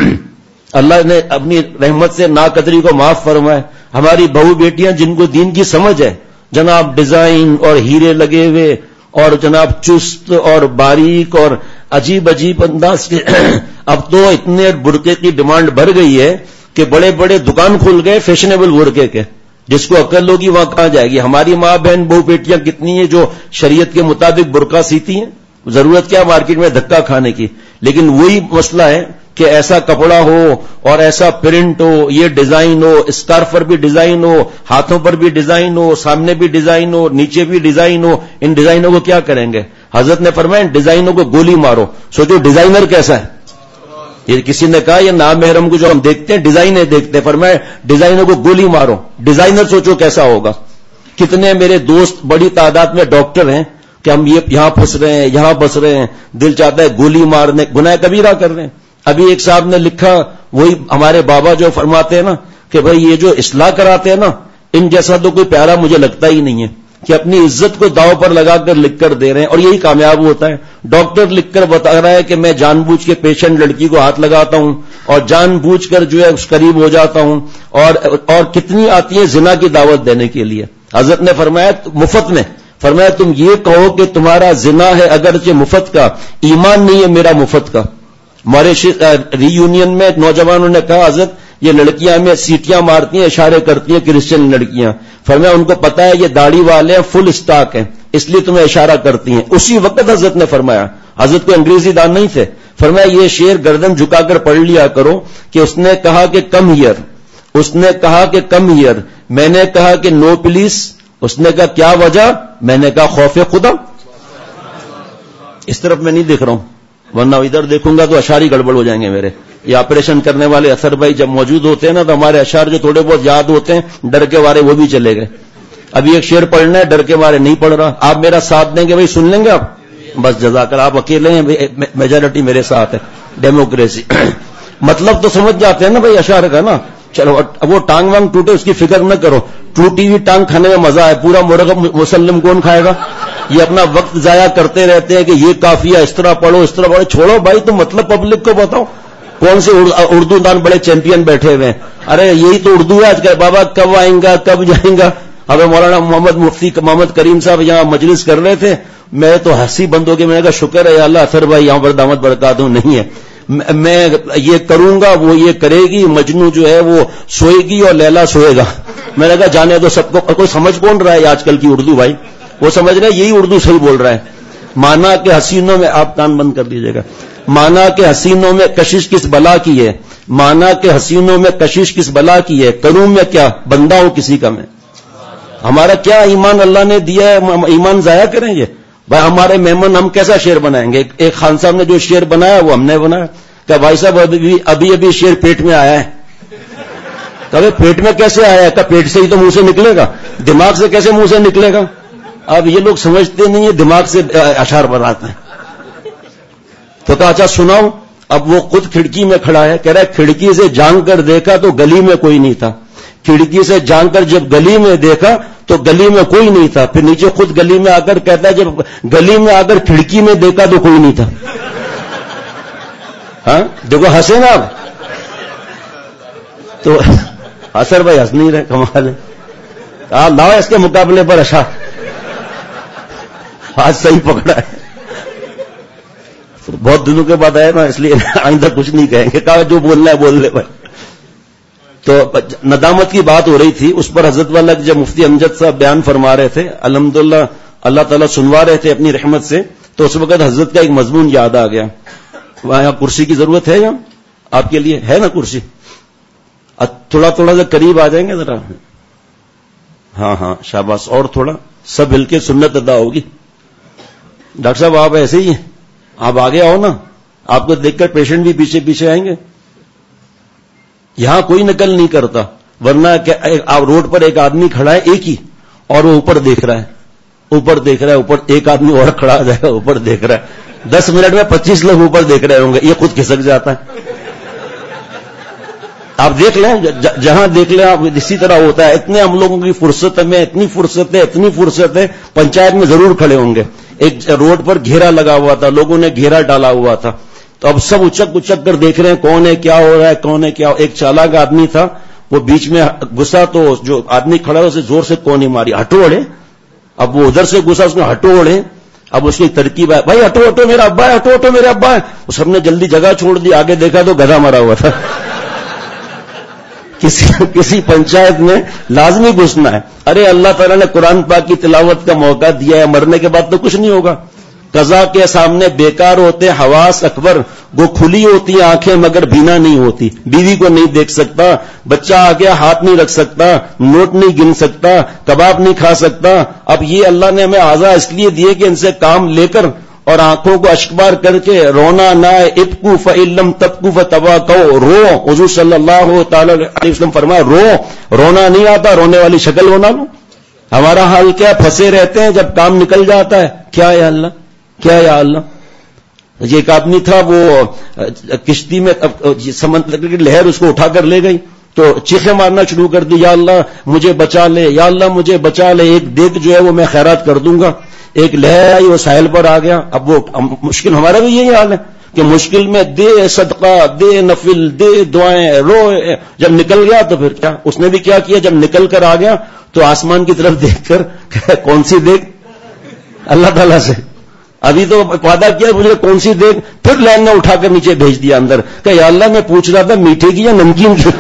اللہ نے اپنی رحمت سے ناقدری کو معاف فرمائے. ہماری بہو بیٹیاں جن کو دین کی سمجھ ہے، جناب ڈیزائن اور ہیرے لگے ہوئے اور جناب چست اور باریک اور عجیب عجیب انداز کے اب تو اتنے برقعے کی ڈیمانڈ بڑھ گئی ہے کہ بڑے بڑے دکان کھل گئے فیشنیبل برقعے کے. جس کو عقل ہوگی وہاں کہاں جائے گی. ہماری ماں بہن بہو بیٹیاں کتنی ہیں جو شریعت کے مطابق برقع سیتی ہیں. ضرورت کیا مارکیٹ میں دھکا کھانے کی. لیکن وہی مسئلہ ہے کہ ایسا کپڑا ہو اور ایسا پرنٹ ہو، یہ ڈیزائن ہو، اسکارف پر بھی ڈیزائن ہو، ہاتھوں پر بھی ڈیزائن ہو، سامنے بھی ڈیزائن ہو، نیچے بھی ڈیزائن ہو. ان ڈیزائنوں کو کیا کریں گے؟ حضرت نے فرمایا ان ڈیزائنوں کو گولی مارو. سوچو ڈیزائنر کیسا ہے. یہ کسی نے کہا یہ نامحرم کو جو ہم دیکھتے ہیں ڈیزائنیں دیکھتے ہیں، فرمایا ڈیزائنوں کو گولی مارو. ڈیزائنر سوچو کیسا ہوگا. کتنے میرے دوست بڑی تعداد میں ڈاکٹر ہیں کہ ہم یہ یہاں پھنس رہے ہیں، یہاں پھنس رہے ہیں، دل چاہتا ہے گولی مارنے، گناہ کبیرہ کر رہے ہیں. ابھی ایک صاحب نے لکھا وہی ہمارے بابا جو فرماتے ہیں نا کہ بھائی یہ جو اصلاح کراتے ہیں نا، ان جیسا تو کوئی پیارا مجھے لگتا ہی نہیں ہے کہ اپنی عزت کو داؤ پر لگا کر لکھ کر دے رہے ہیں، اور یہی کامیاب ہوتا ہے. ڈاکٹر لکھ کر بتا رہا ہے کہ میں جان بوجھ کے پیشنٹ لڑکی کو ہاتھ لگاتا ہوں اور جان بوجھ کر جو ہے اس قریب ہو جاتا ہوں، اور اور کتنی آتی ہے زنا کی دعوت دینے کے لیے. حضرت نے فرمایا مفت میں، فرمایا تم یہ کہو کہ تمہارا زنا ہے اگرچہ مفت کا، ایمان نہیں ہے میرا مفت کا. ہمارے ری یونین میں نوجوانوں نے کہا حضرت یہ لڑکیاں ہمیں سیٹیاں مارتی ہیں، اشارے کرتی ہیں کرسچن لڑکیاں. فرمایا ان کو پتا ہے یہ داڑھی والے ہیں، فل اسٹاک ہیں، اس لیے تمہیں اشارہ کرتی ہیں. اسی وقت حضرت نے فرمایا، حضرت کو انگریزی دان نہیں تھے، فرمایا یہ شعر گردن جھکا کر پڑھ لیا کرو کہ اس نے کہا کہ کم ہیئر، اس نے کہا کہ کم ہیئر، میں نے کہا کہ نو پلیز، اس نے کہا کیا وجہ، میں نے کہا خوف خدا. اس طرف میں نہیں دیکھ رہا ہوں، ورنہ ادھر دیکھوں گا تو اشعاری گڑبڑ ہو جائیں گے میرے. یہ آپریشن کرنے والے اثر بھائی جب موجود ہوتے ہیں نا تو ہمارے اشعار جو تھوڑے بہت یاد ہوتے ہیں ڈر کے مارے وہ بھی چلے گئے. ابھی ایک شعر پڑھنا ہے، ڈر کے مارے نہیں پڑھ رہا. آپ میرا ساتھ دیں گے بھائی، سن لیں گے آپ؟ بس جزاک اللہ، آپ اکیلے ہیں، میجورٹی میرے ساتھ ہے، ڈیموکریسی. مطلب تو سمجھ جاتے ہیں نا بھائی اشعار کا نا. چلو وہ ٹانگ وانگ ٹوٹے اس کی فکر نہ کرو، ٹوٹی ہوئی ٹانگ کھانے میں مزہ ہے، پورا مرغ مسلم کون کھائے گا؟ یہ اپنا وقت ضائع کرتے رہتے ہیں کہ یہ کافیہ اس طرح پڑھو اس طرح پڑھو. چھوڑو بھائی، تم مطلب پبلک کو بتاؤ. کون سے اردو دان بڑے چیمپئن بیٹھے ہوئے ہیں، ارے یہی تو اردو ہے آج کل. بابا کب آئیں گا کب جائیں گا. اب مولانا محمد مفتی محمد کریم صاحب یہاں مجلس کر رہے تھے، میں تو ہنسی بند ہو کے میں نے کہا شکر ہے یا اللہ اثر بھائی یہاں پر دامت برکات ہوں نہیں ہے، میں یہ کروں گا وہ یہ کرے گی، مجنو جو ہے وہ سوئے گی اور لیلا سوئے گا. میں نے کہا جانے دو سب کو. کوئی سمجھ کون رہا ہے آج کل کی اردو بھائی؟ وہ سمجھ رہے یہی اردو صحیح بول رہا ہے. مانا کہ حسینوں میں، آپ کان بند کر دیجئے گا، مانا کہ حسینوں میں کشش کس بلا کی ہے، مانا کہ حسینوں میں کشش کس بلا کی ہے، کروں میں کیا بندہ ہوں کسی کا میں. ہمارا کیا ایمان اللہ نے دیا ہے، ایمان ضائع کریں گے بھائی؟ ہمارے مہمان ہم کیسا شعر بنائیں گے؟ ایک خان صاحب نے جو شعر بنایا وہ ہم نے بنایا. کہ بھائی صاحب ابھی ابھی ابھی شعر پیٹ میں آیا ہے. کہ پیٹ میں کیسے آیا ہے؟ کہ پیٹ سے ہی تو منہ سے نکلے گا، دماغ سے کیسے منہ سے نکلے گا؟ اب یہ لوگ سمجھتے نہیں ہیں، دماغ سے اشعار بناتے ہیں. تو کہا اچھا سناؤ. اب وہ خود کھڑکی میں کھڑا ہے، کہہ رہا ہے کھڑکی سے جھانک کر دیکھا تو گلی میں کوئی نہیں تھا، کھڑکی سے جھانک کر جب گلی میں دیکھا تو گلی میں کوئی نہیں تھا. پھر نیچے خود گلی میں آ کر کہتا ہے جب گلی میں آ کر کھڑکی میں دیکھا تو کوئی نہیں تھا. ہاں دیکھو ہنسے نا آپ تو اثر بھائی ہنس نہیں رہے، کمال ہے. آپ لاؤ اس کے مقابلے پر اشعار، آج صحیح پکڑا ہے. بہت دنوں کے بعد آئے نا اس لیے آئندہ کچھ نہیں کہیں گے، کہا جو بولنا ہے بول لے بھائی. تو ندامت کی بات ہو رہی تھی، اس پر حضرت والا جب مفتی امجد صاحب بیان فرما رہے تھے، الحمدللہ اللہ تعالیٰ سنوا رہے تھے اپنی رحمت سے، تو اس وقت حضرت کا ایک مضمون یاد آ گیا. وہاں کرسی کی ضرورت ہے یہاں آپ کے لیے؟ ہے نا کرسی؟ تھوڑا تھوڑا سا قریب آ جائیں گے ذرا. ہاں ہاں شاباش، اور تھوڑا سب مل کے سنت ادا ہوگی. ڈاکٹر صاحب آپ ایسے ہی ہیں، آپ آگے آؤ نا، آپ کو دیکھ کر پیشنٹ بھی پیچھے پیچھے آئیں گے. یہاں کوئی نقل نہیں کرتا، ورنہ آپ روڈ پر ایک آدمی کھڑا ہے ایک ہی، اور وہ اوپر دیکھ رہا ہے، اوپر دیکھ رہا ہے، اوپر ایک آدمی اور کھڑا جائے گا اوپر دیکھ رہا ہے. دس منٹ میں پچیس لوگ اوپر دیکھ رہے ہوں گے، یہ خود کھسک جاتا ہے. آپ دیکھ لیں جہاں دیکھ لیں آپ، اسی طرح ہوتا ہے. اتنے ہم لوگوں کی فرصت میں اتنی فرصت ہے اتنی فرصت ہے پنچایت میں ضرور کھڑے ہوں گے. ایک روڈ پر گھیرا لگا ہوا تھا، لوگوں نے گھیرا ڈالا ہوا تھا، تو اب سب اچک اچک کر دیکھ رہے ہیں کون ہے، کیا ہو رہا ہے، کون ہے کیا. ایک چالاک آدمی تھا، وہ بیچ میں گھسا تو جو آدمی کھڑا اسے زور سے کونی ماری، ہٹو اڑے. اب وہ ادھر سے گھسا، اس نے ہٹو اڑے. اب اس کی ترکیب ہے بھائی ہٹو ہٹو میرا ابا ہے، ہٹو ہٹو میرے ابا ہے. سب نے جلدی جگہ چھوڑ دی، آگے دیکھا تو گدھا مرا ہوا تھا. کسی کسی پنچایت میں لازمی گھسنا ہے. ارے اللہ تعالیٰ نے قرآن پاک کی تلاوت کا موقع دیا ہے، مرنے کے بعد تو کچھ نہیں ہوگا. قضا کے سامنے بیکار ہوتے حواس اکبر، وہ کھلی ہوتی آنکھیں مگر بینا نہیں ہوتی. بیوی کو نہیں دیکھ سکتا، بچہ آ گیا ہاتھ نہیں رکھ سکتا، نوٹ نہیں گن سکتا، کباب نہیں کھا سکتا. اب یہ اللہ نے ہمیں اعضاء اس لیے دیے کہ ان سے کام لے کر اور آنکھوں کو اشکبار کر کے رونا نہ ابکو فإلم تبکو فتواکو، رو. حضور صلی اللہ تعالی علیہ وسلم فرمایا رو، رونا نہیں آتا، رونے والی شکل ہونا لو. ہمارا حال کیا، پھنسے رہتے ہیں، جب کام نکل جاتا ہے کیا یا اللہ کیا یا اللہ. یہ ایک آدمی تھا وہ کشتی میں سمندر کی لہر اس کو اٹھا کر لے گئی تو چیخیں مارنا شروع کر دی, یا اللہ مجھے بچا لے, یا اللہ مجھے بچا لے, ایک دیگ جو ہے وہ میں خیرات کر دوں گا. ایک لہر آئی وہ ساحل پر آ گیا. اب وہ مشکل ہمارا بھی یہی حال ہے کہ مشکل میں دے صدقہ, دے نفل, دے دعائیں, رو. جب نکل گیا تو پھر کیا, اس نے بھی کیا کیا, جب نکل کر آ گیا تو آسمان کی طرف دیکھ کر کون سی دیکھ, اللہ تعالیٰ سے ابھی تو وعدہ کیا مجھے کون سی دیکھ, پھر لائن میں اٹھا کر نیچے بھیج دیا اندر کہ یا اللہ میں پوچھ رہا تھا میٹھے کی یا نمکین کی.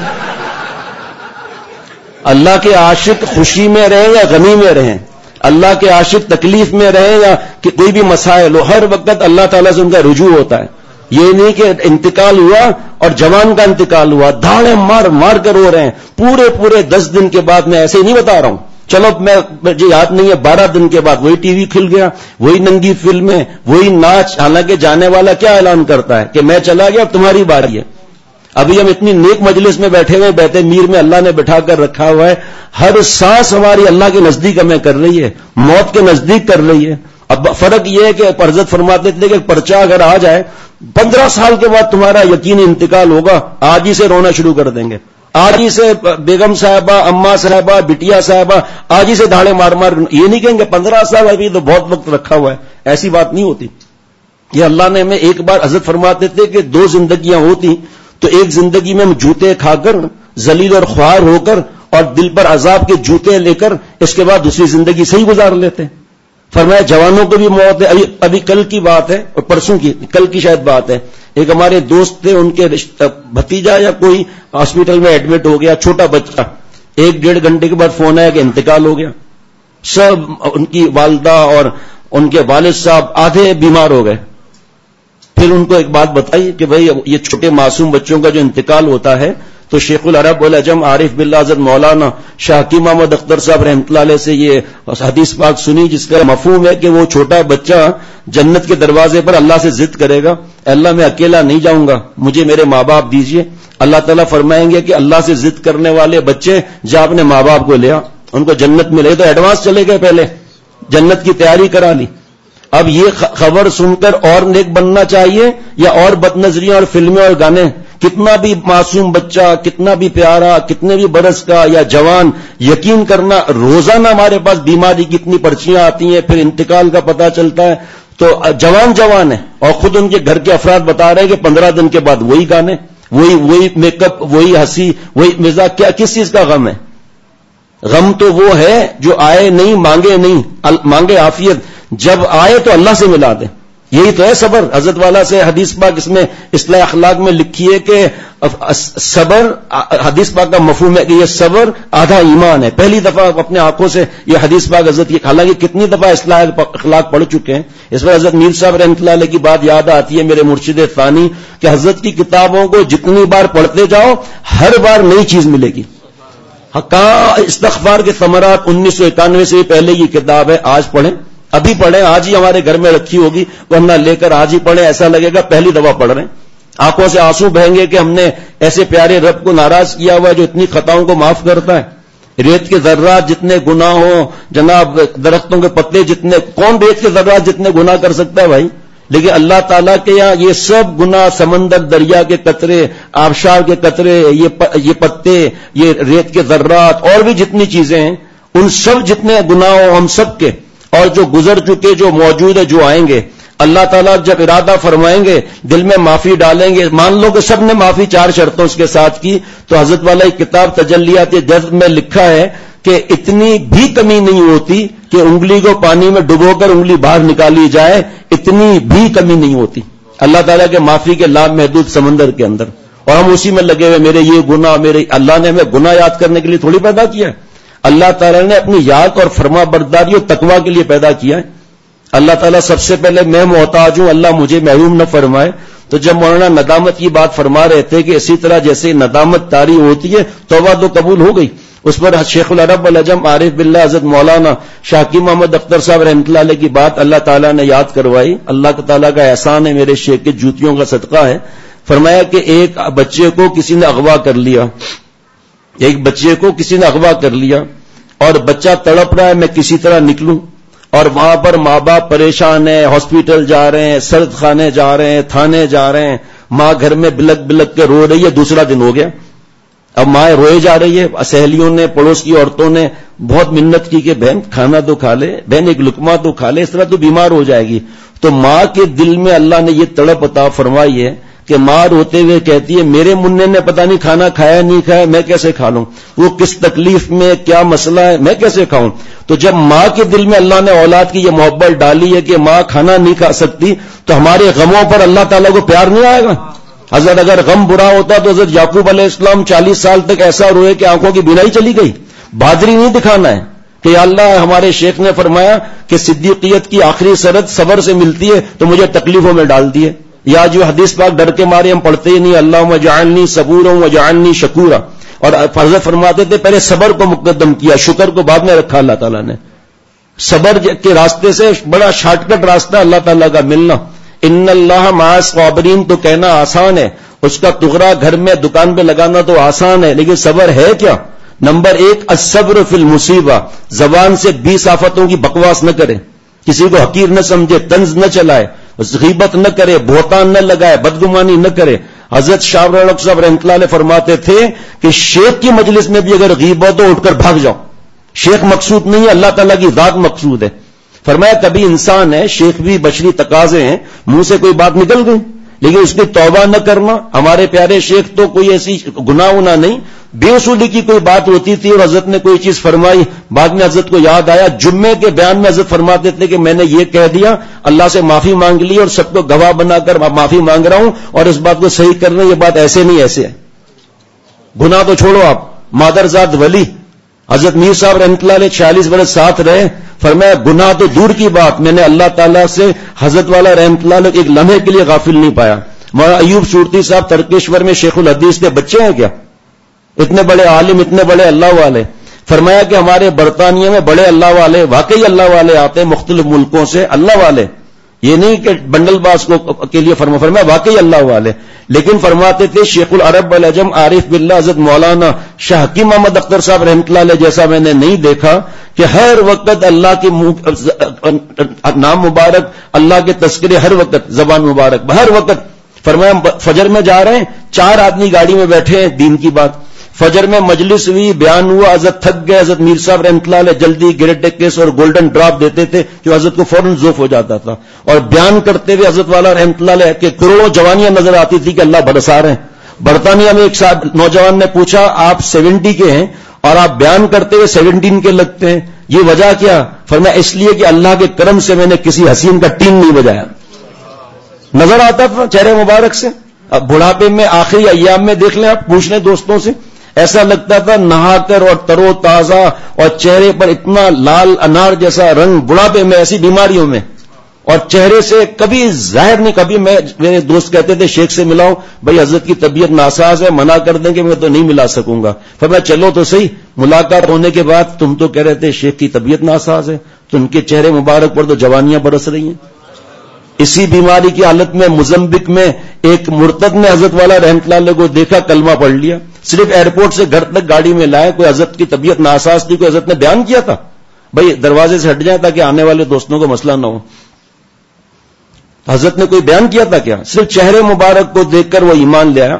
اللہ کے عاشق خوشی میں رہیں یا غمی میں رہیں, اللہ کے عاشق تکلیف میں رہیں یا کہ کوئی بھی مسائل ہو, ہر وقت اللہ تعالیٰ سے ان کا رجوع ہوتا ہے. یہ نہیں کہ انتقال ہوا اور جوان کا انتقال ہوا, دھاڑے مار مار کر رو رہے ہیں پورے پورے دس دن کے بعد. میں ایسے ہی نہیں بتا رہا ہوں, چلو میں مجھے یاد نہیں ہے, بارہ دن کے بعد وہی ٹی وی کھل گیا, وہی ننگی فلمیں, وہی ناچ. حالانکہ جانے والا کیا اعلان کرتا ہے کہ میں چلا گیا اب تمہاری باری ہے. ابھی ہم اتنی نیک مجلس میں بیٹھے ہوئے, بیٹھے میر میں اللہ نے بٹھا کر رکھا ہوا ہے, ہر سانس ہماری اللہ کے نزدیک ہمیں کر رہی ہے, موت کے نزدیک کر رہی ہے. اب فرق یہ ہے کہ حضرت فرماتے تھے کہ پرچہ اگر آ جائے پندرہ سال کے بعد تمہارا یقینی انتقال ہوگا, آج ہی سے رونا شروع کر دیں گے, آج ہی سے بیگم صاحبہ, اماں صاحبہ, بٹیا صاحبہ آج ہی سے دھاڑے مار مار. یہ نہیں کہیں گے پندرہ سال ابھی تو بہت وقت رکھا ہوا ہے, ایسی بات نہیں ہوتی. یہ اللہ نے ہمیں ایک بار, حضرت فرماتے تھے کہ دو زندگیاں ہوتی تو ایک زندگی میں ہم جوتے کھا کر ذلیل اور خوار ہو کر اور دل پر عذاب کے جوتے لے کر اس کے بعد دوسری زندگی صحیح گزار لیتے. فرمایا جوانوں کو بھی موت ہے. ابھی ابھی کل کی بات ہے اور پرسوں کی, کل کی شاید بات ہے, ایک ہمارے دوست تھے, ان کے بھتیجا یا کوئی ہاسپٹل میں ایڈمٹ ہو گیا, چھوٹا بچہ. ایک ڈیڑھ گھنٹے کے بعد فون آیا کہ انتقال ہو گیا. سب ان کی والدہ اور ان کے والد صاحب آدھے بیمار ہو گئے. پھر ان کو ایک بات بتائی کہ بھئی یہ چھوٹے معصوم بچوں کا جو انتقال ہوتا ہے تو شیخ العرب والعجم عارف باللہ حضرت مولانا شاہ حکیم محمد اختر صاحب رحمۃ اللہ علیہ سے یہ حدیث پاک سنی جس کا مفہوم ہے کہ وہ چھوٹا بچہ جنت کے دروازے پر اللہ سے ضد کرے گا, اللہ میں اکیلا نہیں جاؤں گا, مجھے میرے ماں باپ دیجئے. اللہ تعالیٰ فرمائیں گے کہ اللہ سے ضد کرنے والے بچے جا اپنے ماں باپ کو لیا, ان کو جنت میں لے. تو ایڈوانس چلے گئے, پہلے جنت کی تیاری کرا لی. اب یہ خبر سن کر اور نیک بننا چاہیے یا اور بد نظریاں اور فلمیں اور گانے؟ کتنا بھی معصوم بچہ, کتنا بھی پیارا, کتنے بھی برس کا یا جوان, یقین کرنا روزانہ ہمارے پاس بیماری کی اتنی پرچیاں آتی ہیں, پھر انتقال کا پتہ چلتا ہے. تو جوان جوان ہے اور خود ان کے گھر کے افراد بتا رہے ہیں کہ پندرہ دن کے بعد وہی گانے, وہی وہی میک اپ, وہی ہنسی, وہی مزاح. کیا کس چیز کا غم ہے؟ غم تو وہ ہے جو آئے نہیں, مانگے نہیں, مانگے عافیت, جب آئے تو اللہ سے ملا دے. یہی تو ہے صبر. حضرت والا سے حدیث پاک اس میں اصلاح اخلاق میں لکھی ہے کہ صبر, حدیث پاک کا مفہوم ہے کہ یہ صبر آدھا ایمان ہے. پہلی دفعہ اپنے آنکھوں سے یہ حدیث پاک حضرت کی, حالانکہ کتنی دفعہ اصلاح اخلاق پڑھ چکے ہیں. اس پر حضرت میر صاحب رحمۃ اللہ علیہ کی بات یاد آتی ہے, میرے مرشد ثانی, کہ حضرت کی کتابوں کو جتنی بار پڑھتے جاؤ ہر بار نئی چیز ملے گی. کہاں استغفار کے ثمرات انیس سو اکانوے سے پہلے کی کتاب ہے, آج پڑھیں, ابھی پڑھیں, آج ہی ہمارے گھر میں رکھی ہوگی, ورنہ لے کر آج ہی پڑھیں, ایسا لگے گا پہلی دفعہ پڑھ رہے ہیں. آنکھوں سے آنسو بہیں گے کہ ہم نے ایسے پیارے رب کو ناراض کیا ہوا جو اتنی خطاؤں کو معاف کرتا ہے. ریت کے ذرات جتنے گناہ ہوں جناب, درختوں کے پتے جتنے, کون ریت کے ذرات جتنے گناہ کر سکتا ہے بھائی؟ لیکن اللہ تعالیٰ کے یہاں یہ سب گناہ, سمندر دریا کے قطرے, آبشار کے قطرے, یہ پتے, یہ ریت کے ذرات اور بھی جتنی چیزیں ہیں, ان سب جتنے گناہ ہوں ہم سب کے, اور جو گزر چکے, جو موجود ہے, جو آئیں گے, اللہ تعالیٰ جب ارادہ فرمائیں گے دل میں معافی ڈالیں گے. مان لو کہ سب نے معافی چار شرطوں اس کے ساتھ کی, تو حضرت والا ایک کتاب تجلیات جذب میں لکھا ہے کہ اتنی بھی کمی نہیں ہوتی کہ انگلی کو پانی میں ڈبو کر انگلی باہر نکالی جائے, اتنی بھی کمی نہیں ہوتی اللہ تعالیٰ کے معافی کے لامحدود سمندر کے اندر. اور ہم اسی میں لگے ہوئے, میرے یہ گناہ, میرے, اللہ نے ہمیں گناہ یاد کرنے کے لیے تھوڑی پیدا کیا ہے. اللہ تعالیٰ نے اپنی یاد اور فرما برداری اور تقوی کے لیے پیدا کیا ہے. اللہ تعالیٰ سب سے پہلے میں محتاج ہوں, اللہ مجھے محروم نہ فرمائے. تو جب مولانا ندامت کی بات فرما رہے تھے کہ اسی طرح جیسے ندامت طاری ہوتی ہے, توبہ تو قبول ہو گئی. اس پر شیخ العرب والعجم عارف باللہ حضرت مولانا شاہ حکیم محمد اختر صاحب رحمۃ اللہ علیہ کی بات اللہ تعالیٰ نے یاد کروائی. اللہ تعالیٰ کا احسان ہے, میرے شیخ کے جوتیوں کا صدقہ ہے. فرمایا کہ ایک بچے کو کسی نے اغوا کر لیا, ایک بچے کو کسی نے اغوا کر لیا, اور بچہ تڑپ رہا ہے میں کسی طرح نکلوں, اور وہاں پر ماں باپ پریشان ہیں، ہاسپٹل جا رہے ہیں، سرد خانے جا رہے ہیں، تھانے جا رہے ہیں، ماں گھر میں بلک بلک کے رو رہی ہے، دوسرا دن ہو گیا، اب ماں روئے جا رہی ہے، سہیلیوں نے پڑوس کی عورتوں نے بہت منت کی کہ بہن کھانا تو کھا لے، بہن ایک لقمہ تو کھا لے، اس طرح تو بیمار ہو جائے گی. تو ماں کے دل میں اللہ نے یہ تڑپ عطا فرمائی ہے کہ ماں روتے ہوئے کہتی ہے میرے منہ نے پتہ نہیں کھانا کھایا نہیں کھایا، میں کیسے کھا لوں، وہ کس تکلیف میں کیا مسئلہ ہے، میں کیسے کھاؤں. تو جب ماں کے دل میں اللہ نے اولاد کی یہ محبت ڈالی ہے کہ ماں کھانا نہیں کھا سکتی، تو ہمارے غموں پر اللہ تعالیٰ کو پیار نہیں آئے گا. حضرت اگر غم برا ہوتا تو حضرت یعقوب علیہ السلام چالیس سال تک ایسا روئے کہ آنکھوں کی بینائی چلی گئی. بہادری نہیں دکھانا ہے کہ یا اللہ، ہمارے شیخ نے فرمایا کہ صدیقیت کی آخری سرحد صبر سے ملتی ہے، تو مجھے تکلیفوں میں ڈال دیے. یا جو حدیث پاک ڈر کے مارے ہم پڑھتے ہی نہیں، اللہم اجعلنی صبورا واجعلنی شکورا، اور حضرت فرماتے تھے پہلے صبر کو مقدم کیا، شکر کو بعد میں رکھا اللہ تعالیٰ نے. صبر کے راستے سے بڑا شارٹ کٹ راستہ اللہ تعالیٰ کا ملنا. ان اللہ مع الصابرین تو کہنا آسان ہے، اس کا تغرا گھر میں دکان پہ لگانا تو آسان ہے، لیکن صبر ہے کیا؟ نمبر ایک الصبر فی المصیبہ، زبان سے بیس آفتوں کی بکواس نہ کرے، کسی کو حقیر نہ سمجھے، طنز نہ چلائے، غیبت نہ کرے، بہتان نہ لگائے، بدگمانی نہ کرے. حضرت شاہ رڑک صاحب رحمۃ اللہ علیہ فرماتے تھے کہ شیخ کی مجلس میں بھی اگر غیبت ہو اٹھ کر بھاگ جاؤ. شیخ مقصود نہیں ہے، اللہ تعالیٰ کی ذات مقصود ہے. فرمایا کبھی انسان ہے، شیخ بھی بشری تقاضے ہیں، منہ سے کوئی بات نکل گئی لیکن اس کی توبہ نہ کرنا. ہمارے پیارے شیخ تو کوئی ایسی گناہ ونا نہیں، بے اصولی کی کوئی بات ہوتی تھی اور حضرت نے کوئی چیز فرمائی، بعد میں حضرت کو یاد آیا، جمعے کے بیان میں حضرت فرماتے تھے کہ میں نے یہ کہہ دیا، اللہ سے معافی مانگ لی اور سب کو گواہ بنا کر معافی مانگ رہا ہوں، اور اس بات کو صحیح کرنا، یہ بات ایسے نہیں ایسے ہے. گناہ تو چھوڑو آپ، مادرزاد ولی حضرت میر صاحب رحمۃ اللہ علیہ چھیالیس برس ساتھ رہے، فرمایا گناہ تو دور کی بات، میں نے اللہ تعالیٰ سے حضرت والا رحمۃ اللہ علیہ ایک لمحے کے لیے غافل نہیں پایا. مولانا ایوب صورتی صاحب ترکیشور میں شیخ الحدیث کے بچے ہیں کیا؟ اتنے بڑے عالم، اتنے بڑے اللہ والے. فرمایا کہ ہمارے برطانیہ میں بڑے اللہ والے، واقعی اللہ والے آتے ہیں مختلف ملکوں سے، اللہ والے، یہ نہیں کہ بنڈل باز کو کے لیے فرما فرمایا واقعی اللہ والے. لیکن فرماتے تھے شیخ العرب والعجم عارف باللہ حضرت مولانا شاہ حکیم محمد اختر صاحب رحمۃ اللہ علیہ جیسا میں نے نہیں دیکھا کہ ہر وقت اللہ کے نام مبارک، اللہ کے تذکرے ہر وقت، زبان مبارک ہر وقت. فرمایا فجر میں جا رہے ہیں، چار آدمی گاڑی میں بیٹھے ہیں، دین کی بات، فجر میں مجلس ہوئی، بیان ہوا، حضرت تھک گئے، حضرت میر صاحب رحمۃ اللہ علیہ جلدی گریٹ کیس اور گولڈن ڈراپ دیتے تھے جو حضرت کو فوراً ذوف ہو جاتا تھا، اور بیان کرتے ہوئے حضرت والا رحمۃ اللہ علیہ کہ کروڑوں جوانیاں نظر آتی تھی کہ اللہ برسا رہے ہیں. برطانیہ میں ایک ساتھ نوجوان نے پوچھا آپ سیونٹی کے ہیں اور آپ بیان کرتے ہوئے سیونٹین کے لگتے ہیں، یہ وجہ کیا؟ فرمایا اس لیے کہ اللہ کے کرم سے میں نے کسی حسین کا ٹین نہیں بجایا. نظر آتا تھا چہرے مبارک سے. اب بڑھاپے میں آخری ایام میں دیکھ لیں آپ، پوچھ لیں دوستوں سے، ایسا لگتا تھا نہا کر اور ترو تازہ، اور چہرے پر اتنا لال انار جیسا رنگ، بڑھاپے میں ایسی بیماریوں میں، اور چہرے سے کبھی ظاہر نہیں. کبھی میں میرے دوست کہتے تھے شیخ سے ملاؤ، بھائی حضرت کی طبیعت ناساز ہے، منع کر دیں کہ میں تو نہیں ملا سکوں گا. فرمایا چلو تو صحیح. ملاقات ہونے کے بعد تم تو کہہ رہے تھے شیخ کی طبیعت ناساز ہے، تو ان کے چہرے مبارک پر تو جوانیاں برس رہی ہیں. اسی بیماری کی حالت میں مزمبک میں ایک مرتد نے حضرت والا رحمۃ اللہ علیہ کو دیکھا، کلمہ پڑھ لیا، صرف ایئرپورٹ سے گھر تک گاڑی میں لائے. کوئی حضرت کی طبیعت ناساز تھی، کوئی حضرت نے بیان کیا تھا بھائی دروازے سے ہٹ جائیں تاکہ آنے والے دوستوں کو مسئلہ نہ ہو. حضرت نے کوئی بیان کیا تھا کیا؟ صرف چہرے مبارک کو دیکھ کر وہ ایمان لے آیا.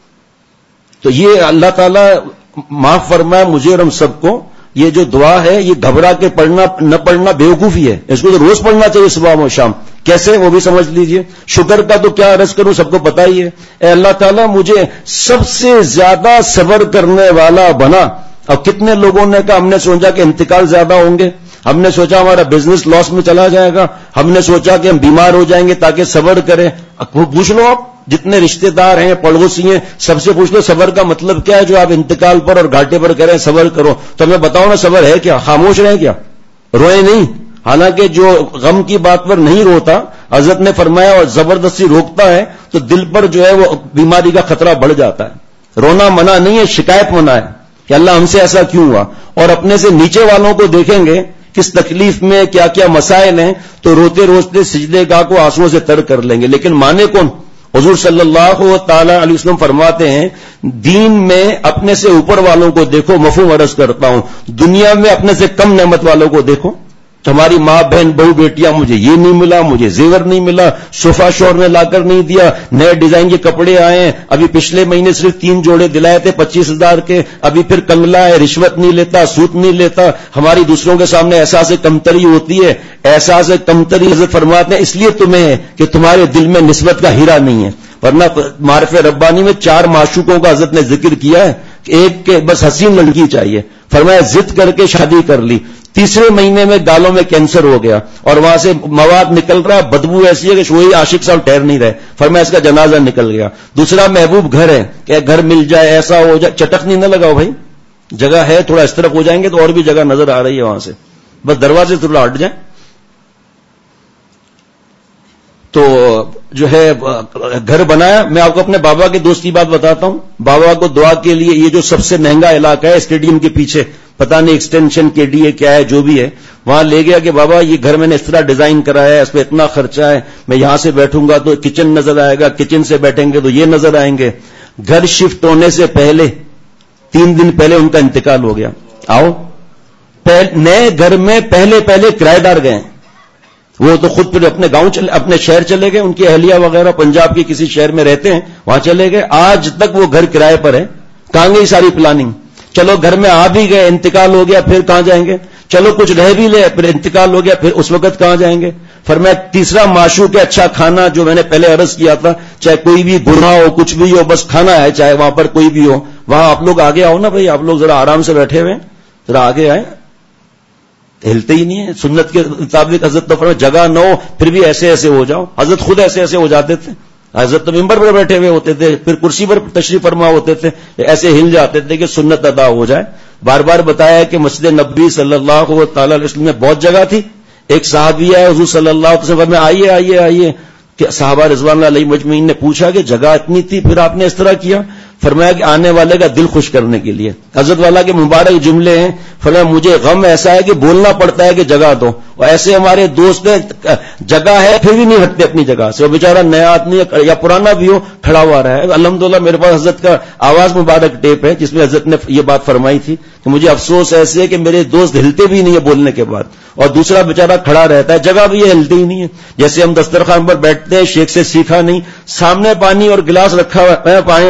تو یہ اللہ تعالیٰ معاف فرمائے مجھے اور ہم سب کو. یہ جو دعا ہے یہ گھبرا کے پڑھنا نہ پڑھنا بیوقوفی ہے، اس کو تو روز پڑھنا چاہیے صبح و شام. کیسے وہ بھی سمجھ لیجئے. شکر کا تو کیا عرض کروں، سب کو پتا ہی ہے. اے اللہ تعالیٰ مجھے سب سے زیادہ صبر کرنے والا بنا. اب کتنے لوگوں نے کہا ہم نے سوچا کہ انتقال زیادہ ہوں گے، ہم نے سوچا ہمارا بزنس لاس میں چلا جائے گا، ہم نے سوچا کہ ہم بیمار ہو جائیں گے تاکہ صبر کریں. پوچھ لو آپ جتنے رشتہ دار ہیں، پڑوسی ہیں، سب سے پوچھ لو صبر کا مطلب کیا ہے جو آپ انتقال پر اور گھاٹے پر کریں صبر کرو. تو ہمیں بتاؤ نا صبر ہے کیا؟ خاموش رہیں کیا؟ روئے نہیں. حالانکہ جو غم کی بات پر نہیں روتا، حضرت نے فرمایا اور زبردستی روکتا ہے تو دل پر جو ہے وہ بیماری کا خطرہ بڑھ جاتا ہے. رونا منع نہیں ہے، شکایت منع ہے کہ اللہ ہم سے ایسا کیوں ہوا. اور اپنے سے نیچے والوں کو دیکھیں گے کس تکلیف میں کیا کیا مسائل ہیں، تو روتے روتے سجدے گاہ کو آنسوؤں سے تر کر لیں گے. لیکن مانے کون؟ حضور صلی اللہ تعالی علیہ وسلم فرماتے ہیں دین میں اپنے سے اوپر والوں کو دیکھو، مفہوم عرض کرتا ہوں، دنیا میں اپنے سے کم نعمت والوں کو دیکھو. ہماری ماں بہن بہو بیٹیاں مجھے یہ نہیں ملا, مجھے زیور نہیں ملا, صوفہ شور نے لا کر نہیں دیا, نئے ڈیزائن کے کپڑے آئے ہیں, ابھی پچھلے مہینے صرف تین جوڑے دلائے تھے پچیس ہزار کے, ابھی پھر کنگلا ہے, رشوت نہیں لیتا, سود نہیں لیتا. ہماری دوسروں کے سامنے احساس کمتری ہوتی ہے. احساس کمتری حضرت فرماتے ہیں اس لیے تمہیں ہے کہ تمہارے دل میں نسبت کا ہیرا نہیں ہے. ورنہ معرف ربانی میں چار معشوقوں کا حضرت نے ذکر کیا ہے, ایک کے بس حسین لڑکی چاہیے, فرمایا ضد کر کے شادی کر لی, تیسرے مہینے میں گالوں میں کینسر ہو گیا اور وہاں سے مواد نکل رہا, بدبو ایسی ہے کہ وہی عاشق صاحب ٹھہر نہیں رہے, فرمایا اس کا جنازہ نکل گیا. دوسرا محبوب گھر ہے کہ گھر مل جائے, ایسا ہو جائے, چٹک نہیں نہ لگاؤ بھائی, جگہ ہے تھوڑا اس طرف ہو جائیں گے تو اور بھی جگہ نظر آ رہی ہے وہاں سے, بس دروازے تھوڑا ہٹ جائیں. تو جو ہے گھر بنایا. میں آپ کو اپنے بابا کے دوست کی بات بتاتا ہوں. بابا کو دعا کے لیے یہ جو سب سے مہنگا علاقہ ہے اسٹیڈیم کے پیچھے, پتہ نہیں ایکسٹینشن کے ڈی ہے کیا ہے جو بھی ہے, وہاں لے گیا کہ بابا یہ گھر میں نے اس طرح ڈیزائن کرایا ہے, اس پہ اتنا خرچہ ہے, میں یہاں سے بیٹھوں گا تو کچن نظر آئے گا, کچن سے بیٹھیں گے تو یہ نظر آئیں گے. گھر شفٹ ہونے سے پہلے تین دن پہلے ان کا انتقال ہو گیا. آؤ نئے گھر میں پہلے پہلے کرایہ دار گئے, وہ تو خود پھر اپنے گاؤں چلے, اپنے شہر چلے گئے, ان کی اہلیہ وغیرہ پنجاب کے کسی شہر میں رہتے ہیں وہاں چلے گئے. آج تک وہ گھر کرائے پر ہے. کہاں گئی ساری پلاننگ؟ چلو گھر میں آ بھی گئے, انتقال ہو گیا, پھر کہاں جائیں گے؟ چلو کچھ رہ بھی لے, پھر انتقال ہو گیا, پھر اس وقت کہاں جائیں گے؟ فرمایا تیسرا معشوق ہے اچھا کھانا, جو میں نے پہلے عرض کیا تھا, چاہے کوئی بھی گناہ ہو کچھ بھی ہو, بس کھانا ہے, چاہے وہاں پر کوئی بھی ہو. وہاں آپ لوگ آگے آؤ نا بھائی, آپ لوگ ذرا آرام سے بیٹھے ہوئے, ذرا آگے آئے, ہلتے ہی نہیں ہے. سنت کے مطابق حضرت تو فرمایا جگہ نہ ہو پھر بھی ایسے ایسے ہو جاؤ. حضرت خود ایسے ایسے ہو جاتے تھے, حضرت تو ممبر پر بیٹھے ہوئے ہوتے تھے, پھر کرسی پر تشریف فرما ہوتے تھے, ایسے ہل جاتے تھے کہ سنت ادا ہو جائے. بار بار بتایا کہ مسجد نبوی صلی اللہ تعالی علیہ وسلم میں بہت جگہ تھی. ایک صحابی ہے حضور صلی اللہ علیہ وسلم میں آئیے آئیے آئیے کہ صحابہ رضوان اللہ علیہ مجمعین نے پوچھا کہ جگہ اتنی تھی پھر آپ نے اس طرح کیا؟ فرمایا کہ آنے والے کا دل خوش کرنے کے لیے. حضرت والا کے مبارک جملے ہیں, فرمایا مجھے غم ایسا ہے کہ بولنا پڑتا ہے کہ جگہ دو, اور ایسے ہمارے دوست جگہ ہے پھر بھی نہیں ہٹتے اپنی جگہ سے, وہ بیچارہ نیا آدمی یا پرانا بھی ہو کھڑا ہوا رہا ہے. الحمدللہ میرے پاس حضرت کا آواز مبارک ٹیپ ہے جس میں حضرت نے یہ بات فرمائی تھی کہ مجھے افسوس ایسے ہے کہ میرے دوست ہلتے بھی نہیں ہے بولنے کے بعد, اور دوسرا بیچارہ کھڑا رہتا ہے, جگہ بھی یہ ہلتی ہی نہیں ہے. جیسے ہم دسترخوان پر بیٹھتے ہیں, شیخ سے سیکھا نہیں, سامنے پانی اور گلاس رکھا ہوا ہے, پانی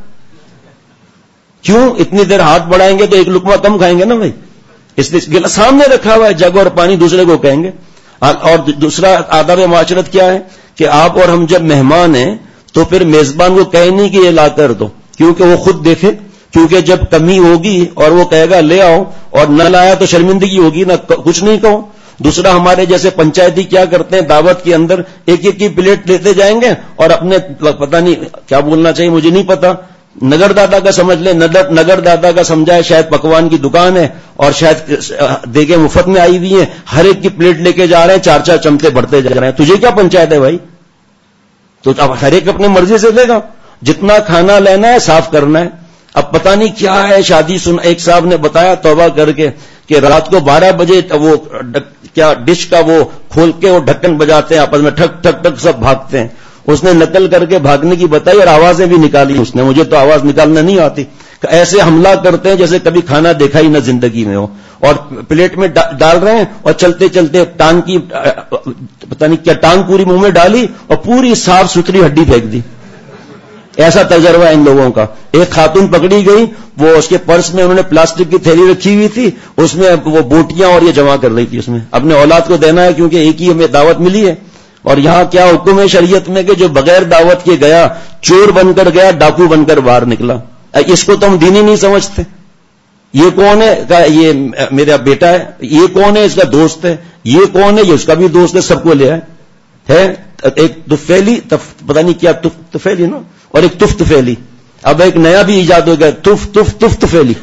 کیوں اتنی دیر ہاتھ بڑھائیں گے تو ایک لقمہ کم کھائیں گے نا بھائی, اس لیے سامنے رکھا ہوا ہے جگ اور پانی دوسرے کو کہیں گے. اور دوسرا آداب معاشرت کیا ہے کہ آپ اور ہم جب مہمان ہیں تو پھر میزبان کو کہیں نہیں کہ یہ لا کر دو, کیونکہ وہ خود دیکھے, کیونکہ جب کمی ہوگی اور وہ کہے گا لے آؤ اور نہ لایا تو شرمندگی ہوگی, نہ کچھ نہیں کہو. دوسرا ہمارے جیسے پنچایتی کیا کرتے ہیں, دعوت کے اندر ایک ایک کی پلیٹ لیتے جائیں گے اور اپنے پتہ نہیں کیا بولنا چاہیے مجھے نہیں پتا, نگر دادا کا سمجھ لیں, نگر دادا کا سمجھائے شاید پکوان کی دکان ہے اور شاید دیگیں مفت میں آئی ہوئی ہیں, ہر ایک کی پلیٹ لے کے جا رہے ہیں, چار چار چمچے بڑھتے جا رہے ہیں. تجھے کیا پنچایت ہے بھائی؟ تو اب ہر ایک اپنے مرضی سے لے گا, جتنا کھانا لینا ہے صاف کرنا ہے. اب پتہ نہیں کیا ہے شادی سن, ایک صاحب نے بتایا توبہ کر کے کہ رات کو بارہ بجے وہ کیا ڈش کا وہ کھول کے وہ ڈھکن بجاتے ہیں آپس میں, ٹھک ٹھک ٹھک سب بھاگتے ہیں. اس نے نقل کر کے بھاگنے کی بتائی اور آوازیں بھی نکالی اس نے, مجھے تو آواز نکالنا نہیں آتی. ایسے حملہ کرتے ہیں جیسے کبھی کھانا دیکھا ہی نہ زندگی میں ہو, اور پلیٹ میں ڈال رہے ہیں اور چلتے چلتے ٹانگ کی پتہ نہیں کیا ٹانگ پوری منہ میں ڈالی اور پوری صاف ستھری ہڈی پھینک دی. ایسا تجربہ ہے ان لوگوں کا. ایک خاتون پکڑی گئی, وہ اس کے پرس میں انہوں نے پلاسٹک کی تھیلی رکھی ہوئی تھی, اس میں وہ بوٹیاں اور یہ جمع کر رہی تھی, اس میں اپنے اولاد کو دینا ہے کیونکہ ایک ہی ہمیں دعوت ملی ہے. اور یہاں کیا حکم ہے شریعت میں کہ جو بغیر دعوت کے گیا چور بن کر گیا, ڈاکو بن کر باہر نکلا. اس کو تو ہم دینی نہیں سمجھتے. یہ کون ہے؟ کہا یہ میرا بیٹا ہے. یہ کون ہے؟ اس کا دوست ہے. یہ کون ہے؟ یہ اس کا بھی دوست ہے. سب کو لے آئے ہے. ایک تفیلی پتہ نہیں کیا تفیلی نا, اور ایک تف تفیلی. اب ایک نیا بھی ایجاد ہو گیا, تف تف تف تفیلی.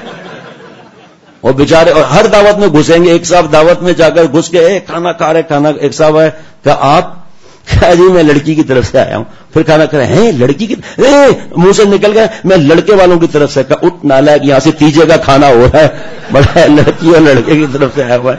اور بیچارے اور ہر دعوت میں گھسیں گے. ایک صاحب دعوت میں جا کر گھس کے اے کھانا کھا رہے کھانا, ایک صاحب ہے کہ آپ کہا جی میں لڑکی کی طرف سے آیا ہوں. پھر کھانا کھا رہے ہیں لڑکی کی, منہ سے نکل گیا میں لڑکے والوں کی طرف سے. کہا اٹھ نالائق, یہاں سے تیجے کا کھانا ہو رہا ہے, بڑا لڑکی اور لڑکے کی طرف سے آیا ہوا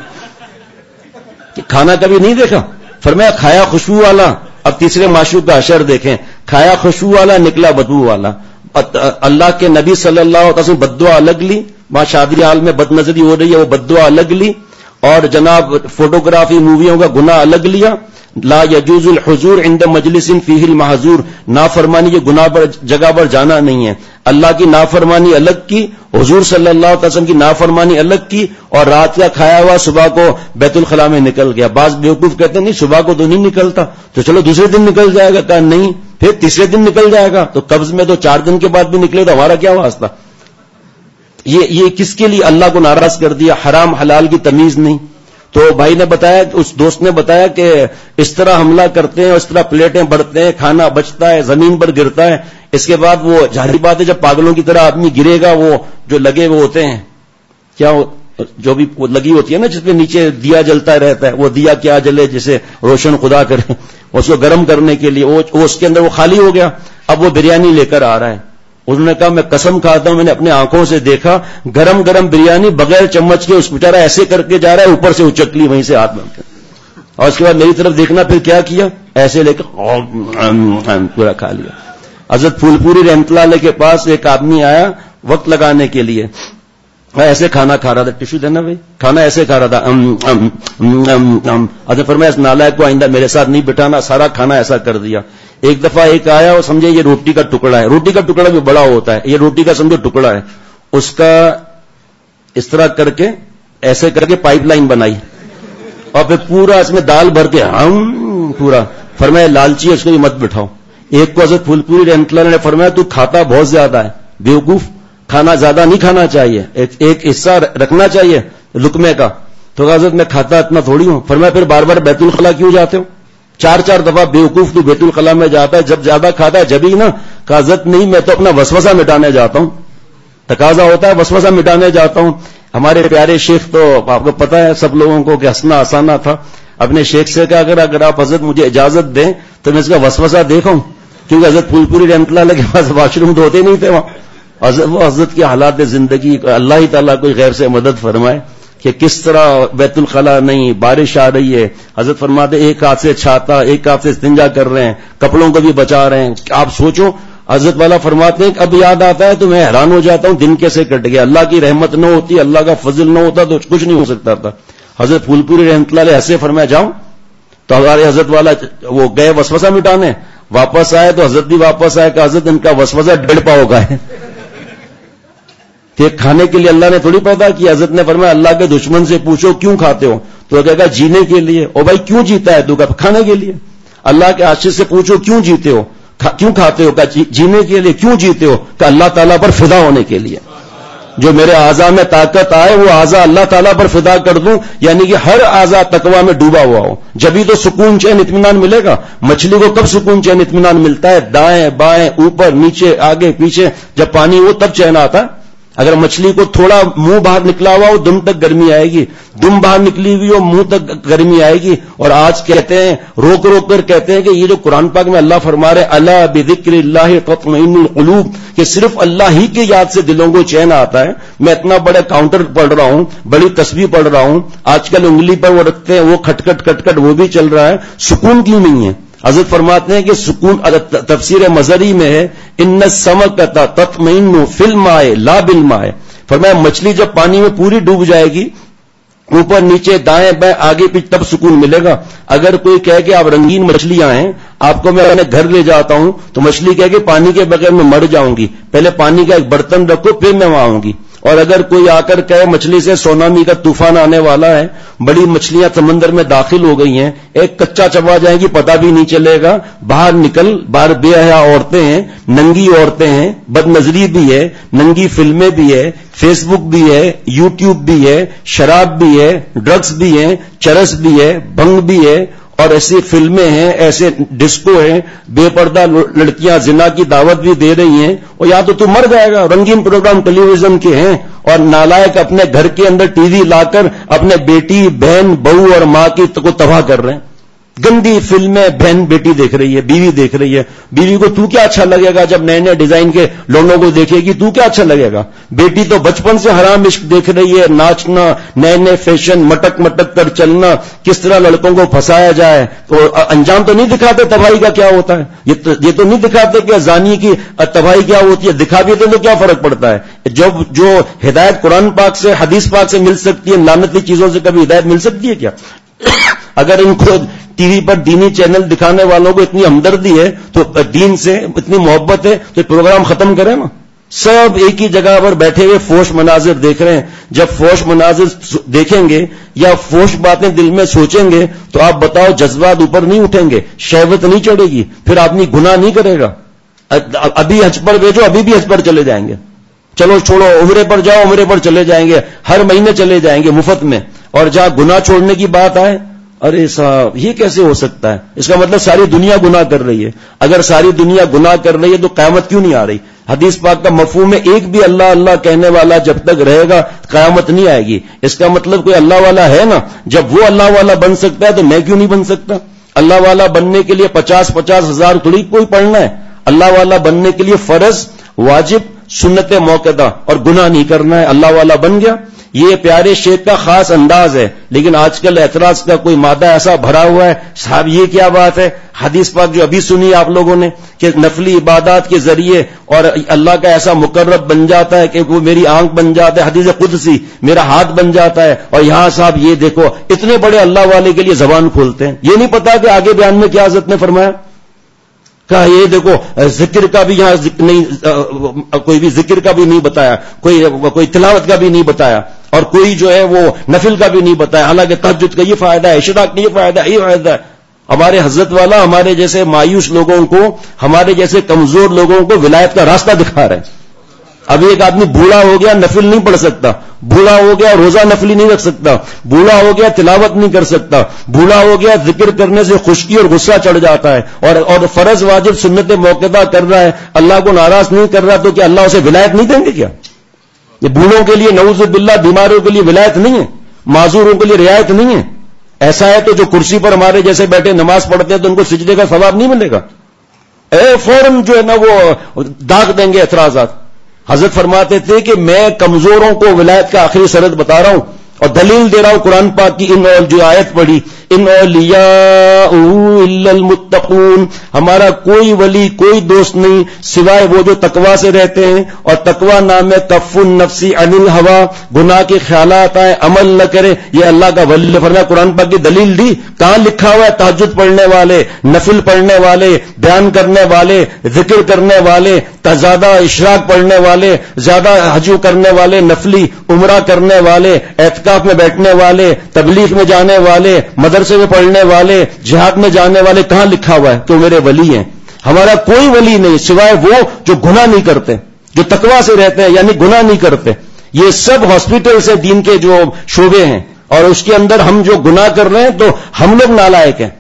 ہے. کھانا کبھی نہیں دیکھا؟ فرمایا کھایا خوشبو والا. اب تیسرے معشوق کا اشر دیکھیں, کھایا خوشبو والا نکلا بدبو والا. اللہ کے نبی صلی اللہ علیہ وسلم بددعا الگ لی, وہاں شادی حال میں بد نظری ہو رہی ہے, وہ بددعا الگ لی, اور جناب فوٹوگرافی موویوں کا گناہ الگ لیا. لا یجوز الحضور عند مجلس فیہ المحظور، نافرمانی کے گناہ پر جگہ پر جانا نہیں ہے. اللہ کی نافرمانی الگ کی، حضور صلی اللہ علیہ وسلم کی نافرمانی الگ کی، اور رات کا کھایا ہوا صبح کو بیت الخلاء میں نکل گیا. بعض بیوقوف کہتے ہیں نہیں صبح کو تو نہیں نکلتا، تو چلو دوسرے دن نکل جائے گا. کہا نہیں، پھر تیسرے دن نکل جائے گا. تو قبض میں تو چار دن کے بعد بھی نکلے تو ہمارا کیا واسطہ. یہ یہ کس کے لیے اللہ کو ناراض کر دیا. حرام حلال کی تمیز نہیں. تو بھائی نے بتایا، اس دوست نے بتایا کہ اس طرح حملہ کرتے ہیں، اس طرح پلیٹیں بڑھتے ہیں، کھانا بچتا ہے، زمین پر گرتا ہے. اس کے بعد وہ ظاہری بات ہے جب پاگلوں کی طرح آدمی گرے گا، وہ جو لگے وہ ہوتے ہیں کیا، جو بھی لگی ہوتی ہے نا جس پہ نیچے دیا جلتا رہتا ہے، وہ دیا کیا جلے جسے روشن خدا کرے، اس کو گرم کرنے کے لیے وہ اس کے اندر وہ خالی ہو گیا. اب وہ بریانی لے کر آ رہا ہے. انہوں نے کہا میں قسم کھاتا ہوں میں نے اپنے آنکھوں سے دیکھا گرم گرم بریانی بغیر چمچ کے اس بیچارہ ایسے کر کے جا رہا ہے، اوپر سے اچک لی وہیں سے ہاتھ بن کے، اور اس کے بعد میری طرف دیکھنا پھر کیا کیا، ایسے لے کر پورا کھا لیا. حضرت پھول پوری رحمۃ اللہ علیہ کے پاس ایک آدمی آیا وقت لگانے کے لیے، میں ایسے کھانا کھا رہا تھا، ٹشو دینا بھائی، کھانا ایسے کھا رہا تھا. حضرت فرمایا اس نالائق کو آئندہ میرے ساتھ نہیں بٹھانا، سارا کھانا ایسا کر دیا. ایک دفعہ ایک آیا اور سمجھے یہ روٹی کا ٹکڑا ہے، روٹی کا ٹکڑا بھی بڑا ہوتا ہے، یہ روٹی کا سمجھو ٹکڑا ہے، اس کا اس طرح کر کے ایسے کر کے پائپ لائن بنائی اور پھر پورا اس میں دال بھر کے ہم پورا. فرمایا لالچی اس کو بھی مت بٹھاؤ. ایک کو حضرت پھول پوری رحمۃ اللہ نے فرمایا تو کھاتا بہت زیادہ ہے، بیوقوف، کھانا زیادہ نہیں کھانا چاہیے، ایک, ایک حصہ رکھنا چاہیے لقمے کا. تو حضرت میں کھاتا اتنا تھوڑی ہوں. فرمایا پھر بار بار بیت الخلاء کیوں جاتے ہو؟ چار چار دفعہ بیوقوف تو بیت الخلاء میں جاتا ہے، جب زیادہ کھاتا ہے جبھی نا. کہ حضرت نہیں میں تو اپنا وسوسہ مٹانے جاتا ہوں، تقاضا ہوتا ہے وسوسہ مٹانے جاتا ہوں. ہمارے پیارے شیخ تو آپ کو پتا ہے سب لوگوں کو کہ ہنسنا آسانہ تھا. اپنے شیخ سے کہا اگر اگر آپ حضرت مجھے اجازت دیں تو میں اس کا وسوسہ دیکھوں، کیونکہ حضرت پھول پوری رحمۃ اللہ علیہ کے پاس واش روم تو ہوتے نہیں تھے وہاں. حضرت وہ حضرت کے حالات زندگی، اللہ ہی تعالیٰ کوئی غیر سے مدد فرمائے کہ کس طرح بیت الخلاء نہیں، بارش آ رہی ہے، حضرت فرماتے ایک ہاتھ سے چھاتا، ایک ہاتھ سے استنجا کر رہے ہیں، کپڑوں کو بھی بچا رہے ہیں. آپ سوچو حضرت والا فرماتے ہیں کہ اب یاد آتا ہے تو میں حیران ہو جاتا ہوں دن کیسے کٹ گیا. اللہ کی رحمت نہ ہوتی، اللہ کا فضل نہ ہوتا تو کچھ نہیں ہو سکتا تھا. حضرت پھول پوری رحمۃ اللہ علیہ ایسے فرمایا جاؤں، تو ہمارے حضرت والا وہ گئے وسوسہ مٹانے، واپس آئے تو حضرت بھی واپس آئے کہ حضرت ان کا وسوسہ ڈیڑھ پاؤ کا ہے. کہ کھانے کے لیے اللہ نے تھوڑی پیدا کیا. حضرت نے فرمایا اللہ کے دشمن سے پوچھو کیوں کھاتے ہو، تو کہے گا جینے کے لیے. او بھائی کیوں جیتا ہے تو کہا کھانے کے لیے. اللہ کے عاشق سے پوچھو کیوں جیتے ہو، کیوں کھاتے ہو، کہا جینے کے لیے. کیوں جیتے ہو، کہ اللہ تعالیٰ پر فدا ہونے کے لیے. جو میرے اعضاء میں طاقت آئے وہ اعضاء اللہ تعالیٰ پر فدا کر دوں، یعنی کہ ہر اعضاء تقویٰ میں ڈوبا ہوا ہو، جبھی تو سکون چین اطمینان ملے گا. مچھلی کو کب سکون چین اطمینان ملتا ہے؟ دائیں بائیں اوپر نیچے آگے پیچھے جب پانی ہو تب چین آتا ہے. اگر مچھلی کو تھوڑا منہ باہر نکلا ہوا ہو دم تک گرمی آئے گی، دم باہر نکلی ہوئی ہو منہ تک گرمی آئے گی. اور آج کہتے ہیں روک روک کر کہتے ہیں کہ یہ جو قرآن پاک میں اللہ فرما رہے الا بذکر اللہ تطمئن القلوب، کہ صرف اللہ ہی کی یاد سے دلوں کو چین آتا ہے. میں اتنا بڑا کاؤنٹر پڑھ رہا ہوں، بڑی تسبیح پڑھ رہا ہوں، آج کل انگلی پر وہ رکھتے ہیں وہ کھٹ کھٹ کھٹ کھٹ وہ بھی چل رہا ہے، سکون کیوں نہیں ہے؟ حضرت فرماتے ہیں کہ سکون تفسیر مزری میں ہے ان السمکۃ تطمئن فی الماء لا بالماء. فرمایا مچھلی جب پانی میں پوری ڈوب جائے گی، اوپر نیچے دائیں بائیں آگے پیچھے، تب سکون ملے گا. اگر کوئی کہے کہ آپ رنگین مچھلیاں ہیں، آپ کو میں اپنے گھر لے جاتا ہوں، تو مچھلی کہے کہ پانی کے بغیر میں مر جاؤں گی، پہلے پانی کا ایک برتن رکھو پھر میں وہاں آؤں گی. اور اگر کوئی آ کر کہے مچھلی سے سونامی کا طوفان آنے والا ہے، بڑی مچھلیاں سمندر میں داخل ہو گئی ہیں، ایک کچا چبا جائیں گی پتہ بھی نہیں چلے گا، باہر نکل، باہر بے حیا عورتیں ہیں، ننگی عورتیں ہیں، بد نظری بھی ہے، ننگی فلمیں بھی ہے، فیس بک بھی ہے، یوٹیوب بھی ہے، شراب بھی ہے، ڈرگز بھی ہیں، چرس بھی ہے، بھنگ بھی ہے، اور ایسی فلمیں ہیں، ایسے ڈسکو ہیں، بے پردہ لڑکیاں زنا کی دعوت بھی دے رہی ہیں. اور یا تو تو مر جائے گا. رنگین پروگرام ٹیلی ویژن کے ہیں، اور نالائق اپنے گھر کے اندر ٹی وی لا کر اپنے بیٹی بہن بہو اور ماں کی کو تباہ کر رہے ہیں. گندی فلمیں بہن بیٹی دیکھ رہی ہے، بیوی دیکھ رہی ہے. بیوی کو تو کیا اچھا لگے گا جب نئے نئے ڈیزائن کے لوگوں کو دیکھے گی؟ تو کیا اچھا لگے گا؟ بیٹی تو بچپن سے حرام عشق دیکھ رہی ہے، ناچنا، نئے نئے فیشن، مٹک مٹک کر چلنا، کس طرح لڑکوں کو پھنسایا جائے. تو انجام تو نہیں دکھاتے تباہی کا کیا ہوتا ہے. یہ تو نہیں دکھاتے کہ زانی کی تباہی کیا ہوتی ہے. دکھا بھی تو کیا فرق پڑتا ہے؟ جب جو ہدایت قرآن پاک سے، حدیث پاک سے مل سکتی ہے، لعنتی چیزوں سے کبھی ہدایت مل سکتی ہے کیا؟ اگر ان کو ٹی وی پر دینی چینل دکھانے والوں کو اتنی ہمدردی ہے، تو دین سے اتنی محبت ہے، تو پروگرام ختم کریں نا. سب ایک ہی جگہ پر بیٹھے ہوئے فوش مناظر دیکھ رہے ہیں. جب فوش مناظر دیکھیں گے یا فوش باتیں دل میں سوچیں گے تو آپ بتاؤ جذبات اوپر نہیں اٹھیں گے، شہوت نہیں چڑھے گی، پھر آدمی گناہ نہیں کرے گا. ابھی حج پر بھیجو، ابھی بھی حج پر چلے جائیں گے. چلو چھوڑو، عمرے پر جاؤ، عمرے پر چلے جائیں گے، ہر مہینے چلے جائیں گے مفت میں. اور جہاں گناہ چھوڑنے کی بات آئے، ارے صاحب یہ کیسے ہو سکتا ہے؟ اس کا مطلب ساری دنیا گناہ کر رہی ہے. اگر ساری دنیا گناہ کر رہی ہے تو قیامت کیوں نہیں آ رہی؟ حدیث پاک کا مفہوم ہے ایک بھی اللہ اللہ کہنے والا جب تک رہے گا قیامت نہیں آئے گی. اس کا مطلب کوئی اللہ والا ہے نا. جب وہ اللہ والا بن سکتا ہے تو میں کیوں نہیں بن سکتا؟ اللہ والا بننے کے لیے پچاس پچاس ہزار تھوڑی کوئی پڑھنا ہے. اللہ والا بننے کے لیے فرض، واجب، سنت موقدہ اور گناہ نہیں کرنا ہے. اللہ والا بن گیا. یہ پیارے شیخ کا خاص انداز ہے. لیکن آج کل اعتراض کا کوئی مادہ ایسا بھرا ہوا ہے، صاحب یہ کیا بات ہے؟ حدیث پاک جو ابھی سنی آپ لوگوں نے کہ نفلی عبادات کے ذریعے اور اللہ کا ایسا مقرب بن جاتا ہے کہ وہ میری آنکھ بن جاتا ہے، حدیث قدسی میرا ہاتھ بن جاتا ہے. اور یہاں صاحب یہ دیکھو اتنے بڑے اللہ والے کے لیے زبان کھولتے ہیں. یہ نہیں پتا کہ آگے بیان میں کیا حضرت نے فرمایا. کہا یہ دیکھو ذکر کا بھی یہاں ذکر نہیں، کوئی بھی ذکر کا بھی نہیں بتایا، کوئی کوئی تلاوت کا بھی نہیں بتایا، اور کوئی جو ہے وہ نفل کا بھی نہیں بتایا. حالانکہ تہجد کا یہ فائدہ ہے، اشراق کا یہ فائدہ ہے، یہ فائدہ ہے. ہمارے حضرت والا ہمارے جیسے مایوس لوگوں کو، ہمارے جیسے کمزور لوگوں کو ولایت کا راستہ دکھا رہے ہیں. ابھی ایک آدمی بوڑھا ہو گیا نفل نہیں پڑھ سکتا، بوڑھا ہو گیا روزہ نفلی نہیں رکھ سکتا، بوڑھا ہو گیا تلاوت نہیں کر سکتا، بوڑھا ہو گیا ذکر کرنے سے خشکی اور غصہ چڑھ جاتا ہے، اور اور فرض واجب سنت موقدہ کر رہا ہے، اللہ کو ناراض نہیں کر رہا، تو کیا اللہ اسے ولایت نہیں دیں گے کیا؟ یہ بوڑھوں کے لیے نعوذ باللہ بیماروں کے لیے ولایت نہیں ہے، معذوروں کے لیے رعایت نہیں ہے. ایسا ہے تو جو کرسی پر ہمارے جیسے بیٹھے نماز پڑھتے ہیں تو ان کو سجدے کا ثواب نہیں ملے گا. اے فوراً جو ہے نا وہ داغ دیں گے اعتراضات. حضرت فرماتے تھے کہ میں کمزوروں کو ولایت کا آخری شرط بتا رہا ہوں اور دلیل دے رہا ہوں قرآن پاک کی. ان جو آیت پڑھی ان اولیاء الا المتقون، ہمارا کوئی ولی کوئی دوست نہیں سوائے وہ جو تقوی سے رہتے ہیں. اور تقوی نام ہے کف النفس عن الہوا، گناہ کے خیالات آئے عمل نہ کرے، یہ اللہ کا ولی. فرمایا قرآن پاک کی دلیل دی. کہاں لکھا ہوا ہے تہجد پڑھنے والے، نفل پڑھنے والے، بیان کرنے والے، ذکر کرنے والے، زیادہ اشراق پڑھنے والے، زیادہ حجو کرنے والے، نفلی عمرہ کرنے والے، اعتکاف میں بیٹھنے والے، تبلیغ میں جانے والے، مدرسے میں پڑھنے والے، جہاد میں جانے والے، کہاں لکھا ہوا ہے کہ میرے ولی ہیں؟ ہمارا کوئی ولی نہیں سوائے وہ جو گناہ نہیں کرتے، جو تقوی سے رہتے ہیں یعنی گناہ نہیں کرتے. یہ سب ہاسپٹل سے دین کے جو شعبے ہیں، اور اس کے اندر ہم جو گناہ کر رہے ہیں تو ہم لوگ نالائق ہیں.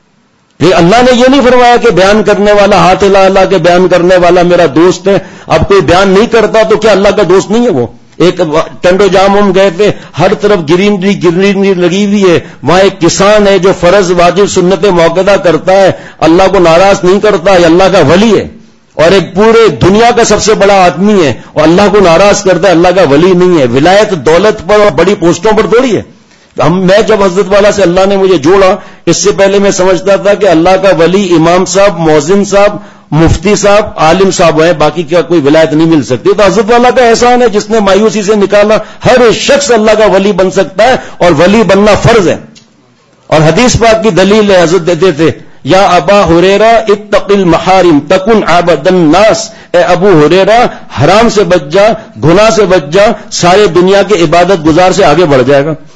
یہ اللہ نے یہ نہیں فرمایا کہ بیان کرنے والا ہاتھ ہلا ہلا کے بیان کرنے والا میرا دوست ہے. اب کوئی بیان نہیں کرتا تو کیا اللہ کا دوست نہیں ہے وہ؟ ایک ٹنڈو جام ہم گئے تھے، ہر طرف گرینری گرینری لگی ہوئی ہے. وہاں ایک کسان ہے جو فرض واجب سنت موقدہ کرتا ہے، اللہ کو ناراض نہیں کرتا، یہ اللہ کا ولی ہے. اور ایک پورے دنیا کا سب سے بڑا آدمی ہے اور اللہ کو ناراض کرتا ہے، اللہ کا ولی نہیں ہے. ولایت دولت پر اور بڑی پوسٹوں پر تھوڑی ہے. ہم میں جب حضرت والا سے اللہ نے مجھے جوڑا، اس سے پہلے میں سمجھتا تھا کہ اللہ کا ولی امام صاحب، مؤذن صاحب، مفتی صاحب، عالم صاحب ہیں، باقی کیا کوئی ولایت نہیں مل سکتی. تو حضرت والا کا احسان ہے جس نے مایوسی سے نکالا. ہر شخص اللہ کا ولی بن سکتا ہے اور ولی بننا فرض ہے. اور حدیث پاک کی دلیل ہے، حضرت دیتے تھے یا ابا ہریرہ اتق المحارم تکن عبد الناس، اے ابو ہریرہ حرام سے بچ جا، گناہ سے بچ جا، سارے دنیا کے عبادت گزار سے آگے بڑھ جائے گا.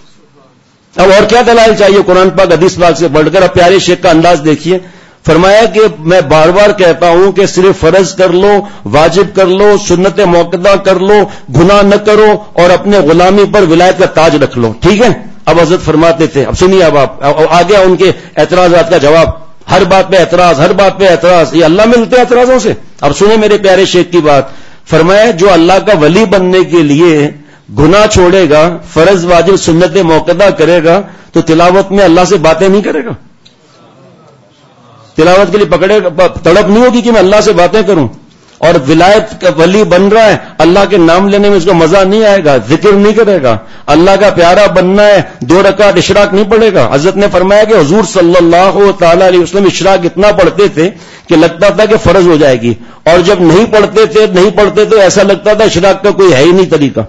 اب اور کیا دلائل چاہیے قرآن پاک حدیث پاک سے بڑھ کر؟ اب پیارے شیخ کا انداز دیکھیے. فرمایا کہ میں بار بار کہتا ہوں کہ صرف فرض کر لو، واجب کر لو، سنت موقدہ کر لو، گناہ نہ کرو، اور اپنے غلامی پر ولایت کا تاج رکھ لو. ٹھیک ہے؟ اب حضرت فرماتے تھے، اب سنیے اب آپ آگے ان کے اعتراضات کا جواب. ہر بات پہ اعتراض، ہر بات پہ اعتراض، یہ اللہ ملتے ہیں اعتراضوں سے. اب سنیں میرے پیارے شیخ کی بات. فرمایا جو اللہ کا ولی بننے کے لیے گناہ چھوڑے گا، فرض واجب سنت موقدہ کرے گا، تو تلاوت میں اللہ سے باتیں نہیں کرے گا. تلاوت کے لیے پکڑے تڑپ نہیں ہوگی کہ میں اللہ سے باتیں کروں. اور ولایت کا ولی بن رہا ہے, اللہ کے نام لینے میں اس کو مزہ نہیں آئے گا, ذکر نہیں کرے گا. اللہ کا پیارا بننا ہے, دو رکعت اشراق نہیں پڑھے گا. حضرت نے فرمایا کہ حضور صلی اللہ تعالی علیہ وسلم اشراق اتنا پڑھتے تھے کہ لگتا تھا کہ فرض ہو جائے گی, اور جب نہیں پڑھتے تھے نہیں پڑھتے تو ایسا لگتا تھا اشراق کا کوئی ہے ہی نہیں طریقہ.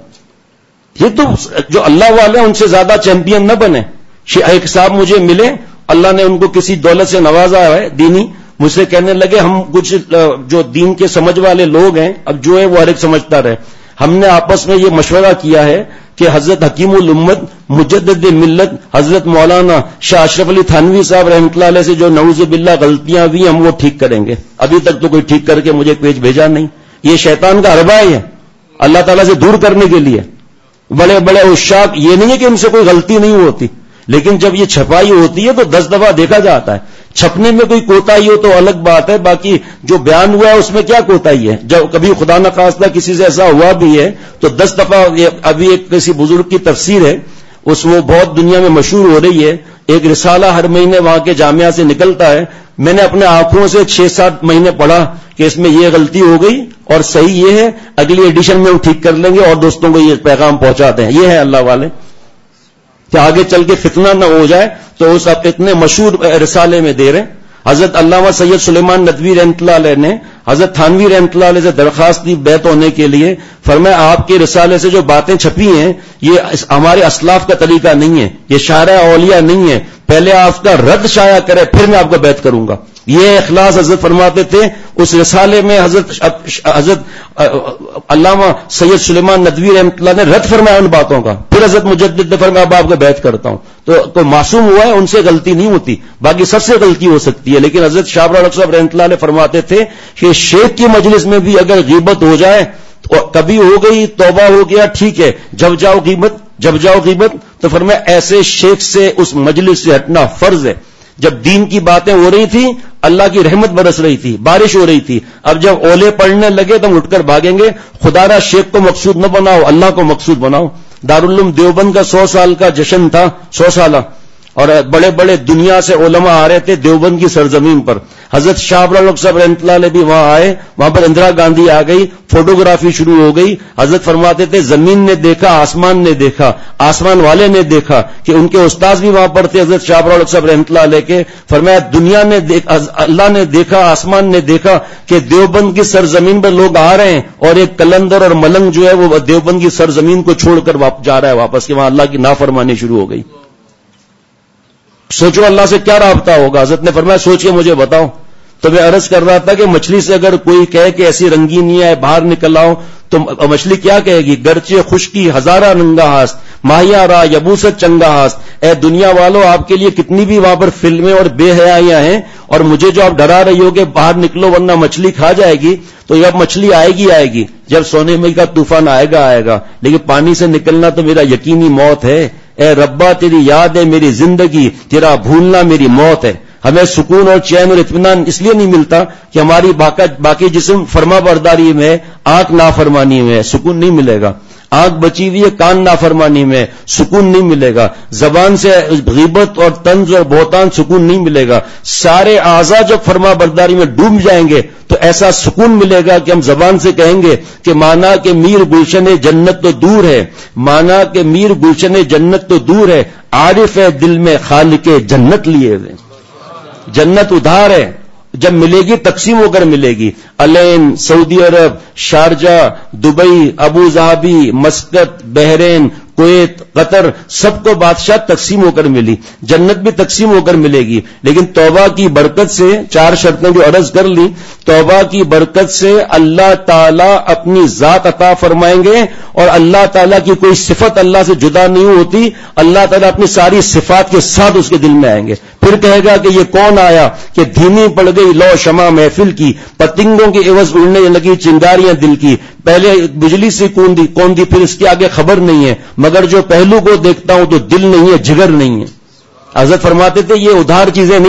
یہ تو جو اللہ والے ان سے زیادہ چیمپئن نہ بنے. ایک صاحب مجھے ملے, اللہ نے ان کو کسی دولت سے نوازا ہے دینی, مجھ سے کہنے لگے ہم کچھ جو دین کے سمجھ والے لوگ ہیں, اب جو ہے وہ ہر ایک سمجھتا رہے, ہم نے آپس میں یہ مشورہ کیا ہے کہ حضرت حکیم الامت مجدد ملت حضرت مولانا شاہ اشرف علی تھانوی صاحب رحمۃ اللہ علیہ سے جو نعوذ باللہ غلطیاں ہوئی ہم وہ ٹھیک کریں گے. ابھی تک تو کوئی ٹھیک کر کے مجھے پیج بھیجا نہیں. یہ شیطان کا حربہ ہے, اللہ تعالیٰ سے دور کرنے کے لیے. بڑے بڑے عشاق, یہ نہیں ہے کہ ان سے کوئی غلطی نہیں ہوتی, لیکن جب یہ چھپائی ہوتی ہے تو دس دفعہ دیکھا جاتا ہے. چھپنے میں کوئی کوتاہی ہو تو الگ بات ہے, باقی جو بیان ہوا ہے اس میں کیا کوتاہی ہے. جب کبھی خدا نخواستہ کسی سے ایسا ہوا بھی ہے تو دس دفعہ. ابھی ایک کسی بزرگ کی تفسیر ہے, اس وہ بہت دنیا میں مشہور ہو رہی ہے, ایک رسالہ ہر مہینے وہاں کے جامعہ سے نکلتا ہے. میں نے اپنے آنکھوں سے چھ سات مہینے پڑھا کہ اس میں یہ غلطی ہو گئی اور صحیح یہ ہے, اگلی ایڈیشن میں وہ ٹھیک کر لیں گے اور دوستوں کو یہ پیغام پہنچاتے ہیں. یہ ہے اللہ والے کہ آگے چل کے فتنہ نہ ہو جائے تو اس اتنے مشہور رسالے میں دے رہے. حضرت علامہ سید سلیمان ندوی رحمۃ اللہ علیہ نے حضرت تھانوی رحمۃ اللہ علیہ سے درخواست دی بیعت ہونے کے لیے. فرمایا آپ کے رسالے سے جو باتیں چھپی ہیں یہ ہمارے اسلاف کا طریقہ نہیں ہے, یہ شارع اولیاء نہیں ہے, پہلے آپ کا رد شائع کرے پھر میں آپ کو بیعت کروں گا. یہ اخلاص حضرت فرماتے تھے. اس رسالے میں حضرت حضرت علامہ سید سلیمان ندوی رحمۃ اللہ نے رد فرمایا ان باتوں کا. پھر حضرت مجدد نے فرمایا اب آپ کو بیعت کرتا ہوں. تو کوئی معصوم ہوا ہے, ان سے غلطی نہیں ہوتی, باقی سب سے غلطی ہو سکتی ہے. لیکن حضرت شاہ ابراہیم صاحب رحمۃ اللہ علیہ فرماتے تھے کہ شیخ کی مجلس میں بھی اگر غیبت ہو جائے تو کبھی ہو گئی, توبہ ہو گیا, ٹھیک ہے, جب جاؤ غیبت جب جاؤ غیبت تو فرمایا ایسے شیخ سے اس مجلس سے ہٹنا فرض ہے. جب دین کی باتیں ہو رہی تھی اللہ کی رحمت برس رہی تھی, بارش ہو رہی تھی. اب جب اولے پڑنے لگے تو ہم اٹھ کر بھاگیں گے. خدا را شیخ کو مقصود نہ بناؤ, اللہ کو مقصود بناؤ. دارالعلوم دیوبند کا سو سال کا جشن تھا, سو سالہ, اور بڑے بڑے دنیا سے علماء آ رہے تھے دیوبند کی سرزمین پر. حضرت شاہ ابراہیم صاحب رحمۃ اللہ علیہ بھی وہاں آئے, وہاں پر اندرا گاندھی آ گئی, فوٹوگرافی شروع ہو گئی. حضرت فرماتے تھے زمین نے دیکھا, آسمان نے دیکھا, آسمان والے نے دیکھا کہ ان کے استاد بھی وہاں پر تھے حضرت شاہ ابراہیم صاحب رحمۃ اللہ علیہ کے. فرمایا دنیا نے دیکھا, اللہ نے دیکھا, آسمان نے دیکھا کہ دیوبند کی سرزمین پر لوگ آ رہے ہیں اور ایک کلندر اور ملنگ جو ہے وہ دیوبند کی سرزمین کو چھوڑ کر جا رہا ہے واپس, کہ وہاں اللہ کی نافرمانی شروع ہو گئی. سوچو اللہ سے کیا رابطہ ہوگا. حضرت نے فرمایا سوچئے مجھے بتاؤ. تو میں عرض کر رہا تھا کہ مچھلی سے اگر کوئی کہے کہ ایسی رنگینی ہے باہر نکل آؤ تو مچھلی کیا کہے گی؟ گرچہ خشکی ہزارہ ننگا ہاست, ماہیا را یبوست چنگا ہاست. اے دنیا والوں, آپ کے لیے کتنی بھی وہاں پر فلمیں اور بے حیائیاں ہیں, اور مجھے جو آپ ڈرا رہی ہو کہ باہر نکلو ورنہ مچھلی کھا جائے گی, تو یہ اب مچھلی آئے گی آئے گی جب سونے میں کا طوفان آئے گا آئے گا, لیکن پانی سے نکلنا تو میرا یقینی موت ہے. اے ربا تیری یاد ہے میری زندگی, تیرا بھولنا میری موت ہے. ہمیں سکون اور چین اور اطمینان اس لیے نہیں ملتا کہ ہماری باقی جسم فرما برداری میں, آنکھ نافرمانی میں, سکون نہیں ملے گا. آنکھ بچی ہوئی ہے, کان نافرمانی میں, سکون نہیں ملے گا. زبان سے غیبت اور طنز اور بہتان, سکون نہیں ملے گا. سارے اعضاء جب فرما برداری میں ڈوب جائیں گے تو ایسا سکون ملے گا کہ ہم زبان سے کہیں گے کہ مانا کہ میر گلشن جنت تو دور ہے, مانا کہ میر گلشن جنت تو دور ہے, عارف ہے دل میں خالق جنت لیے ہوئے. جنت ادھار ہے, جب ملے گی تقسیم ہو کر ملے گی. الین, Saudi Arab, Sharjah, Dubai, Abu Dhabi, Muscat, Bahrain, Kuwait, Qatar, سب کو بادشاہ تقسیم ہو کر ملی. جنت بھی تقسیم ہو کر ملے گی. لیکن توبہ کی برکت سے, چار شرطیں جو عرض کر لی, توبہ کی برکت سے اللہ تعالیٰ اپنی ذات عطا فرمائیں گے, اور اللہ تعالیٰ کی کوئی صفت اللہ سے جدا نہیں ہوتی. اللہ تعالیٰ اپنی ساری صفات کے ساتھ اس کے دل میں آئیں گے. پھر کہے گا کہ یہ کون آیا کہ دھیمی پڑ گئی لو شمع محفل کی, پتنگوں کی عوض اڑنے لگی چنگاریاں دل کی. پہلے بجلی سے کون دی کون دی پھر اس کے آگے خبر نہیں ہے, مگر جو پہلو کو دیکھتا ہوں تو دل نہیں ہے, جگر نہیں ہے. حضرت فرماتے تھے یہ ادھار چیزیں نہیں ہیں,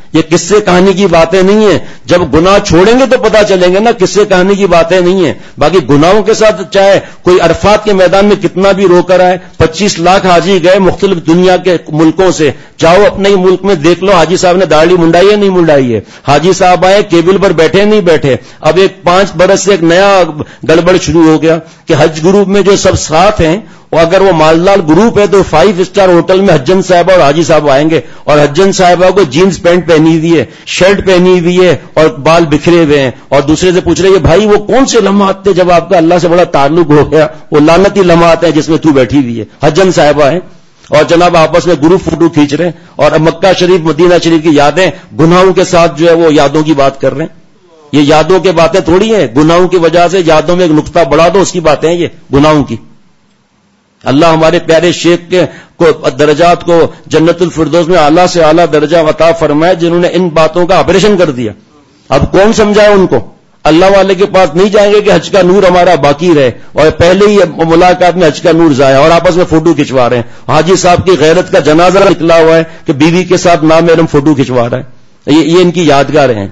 یہ قصے کہانی کی باتیں نہیں ہیں. جب گناہ چھوڑیں گے تو پتہ چلیں گے نا, قصے کہانی کی باتیں نہیں ہیں. باقی گناہوں کے ساتھ چاہے کوئی عرفات کے میدان میں کتنا بھی رو کر آئے, پچیس لاکھ حاجی گئے مختلف دنیا کے ملکوں سے, جاؤ اپنے ہی ملک میں دیکھ لو حاجی صاحب نے داڑھی منڈائی ہے نہیں منڈائی ہے, حاجی صاحب آئے کیبل پر بیٹھے نہیں بیٹھے. اب ایک پانچ برس سے ایک نیا گڑبڑ شروع ہو گیا کہ حج گروپ میں جو سب ساتھ ہیں, اور اگر وہ مالدار گروپ ہے تو فائیو اسٹار ہوٹل میں حجن صاحبہ اور حاجی صاحب آئیں گے, اور حجن صاحبہ کو جینز پینٹ پہنی ہوئی ہے, شرٹ پہنی ہوئی ہے اور بال بکھرے ہوئے ہیں, اور دوسرے سے پوچھ رہے ہیں بھائی وہ کون سے لمحات تھے جب آپ کا اللہ سے بڑا تعلق ہو گیا؟ وہ لعنتی لمحات ہیں جس میں تو بیٹھی ہوئی ہے. حجن صاحبہ ہیں اور جناب آپس میں گروپ فوٹو کھینچ رہے ہیں, اور مکہ شریف مدینہ شریف کی یادیں گناہوں کے ساتھ جو ہے وہ یادوں کی بات کر رہے ہیں. یہ یادوں کی باتیں تھوڑی ہیں, گناہوں کی وجہ سے یادوں میں ایک نقطہ بڑھا دو اس کی باتیں ہیں یہ گناہوں کی. اللہ ہمارے پیارے شیخ کے کو درجات کو جنت الفردوس میں اعلیٰ سے اعلیٰ درجہ عطا فرمائے جنہوں نے ان باتوں کا آپریشن کر دیا. اب کون سمجھائے ان کو؟ اللہ والے کے پاس نہیں جائیں گے کہ حج کا نور ہمارا باقی رہے, اور پہلے ہی ملاقات میں حج کا نور ضائع, اور آپس میں فوٹو کھنچوا رہے ہیں. حاجی صاحب کی غیرت کا جنازہ نکلا ہوا ہے کہ بیوی کے ساتھ نامحرم فوٹو کھنچوا رہا ہے. یہ, یہ ان کی یادگاریں ہیں.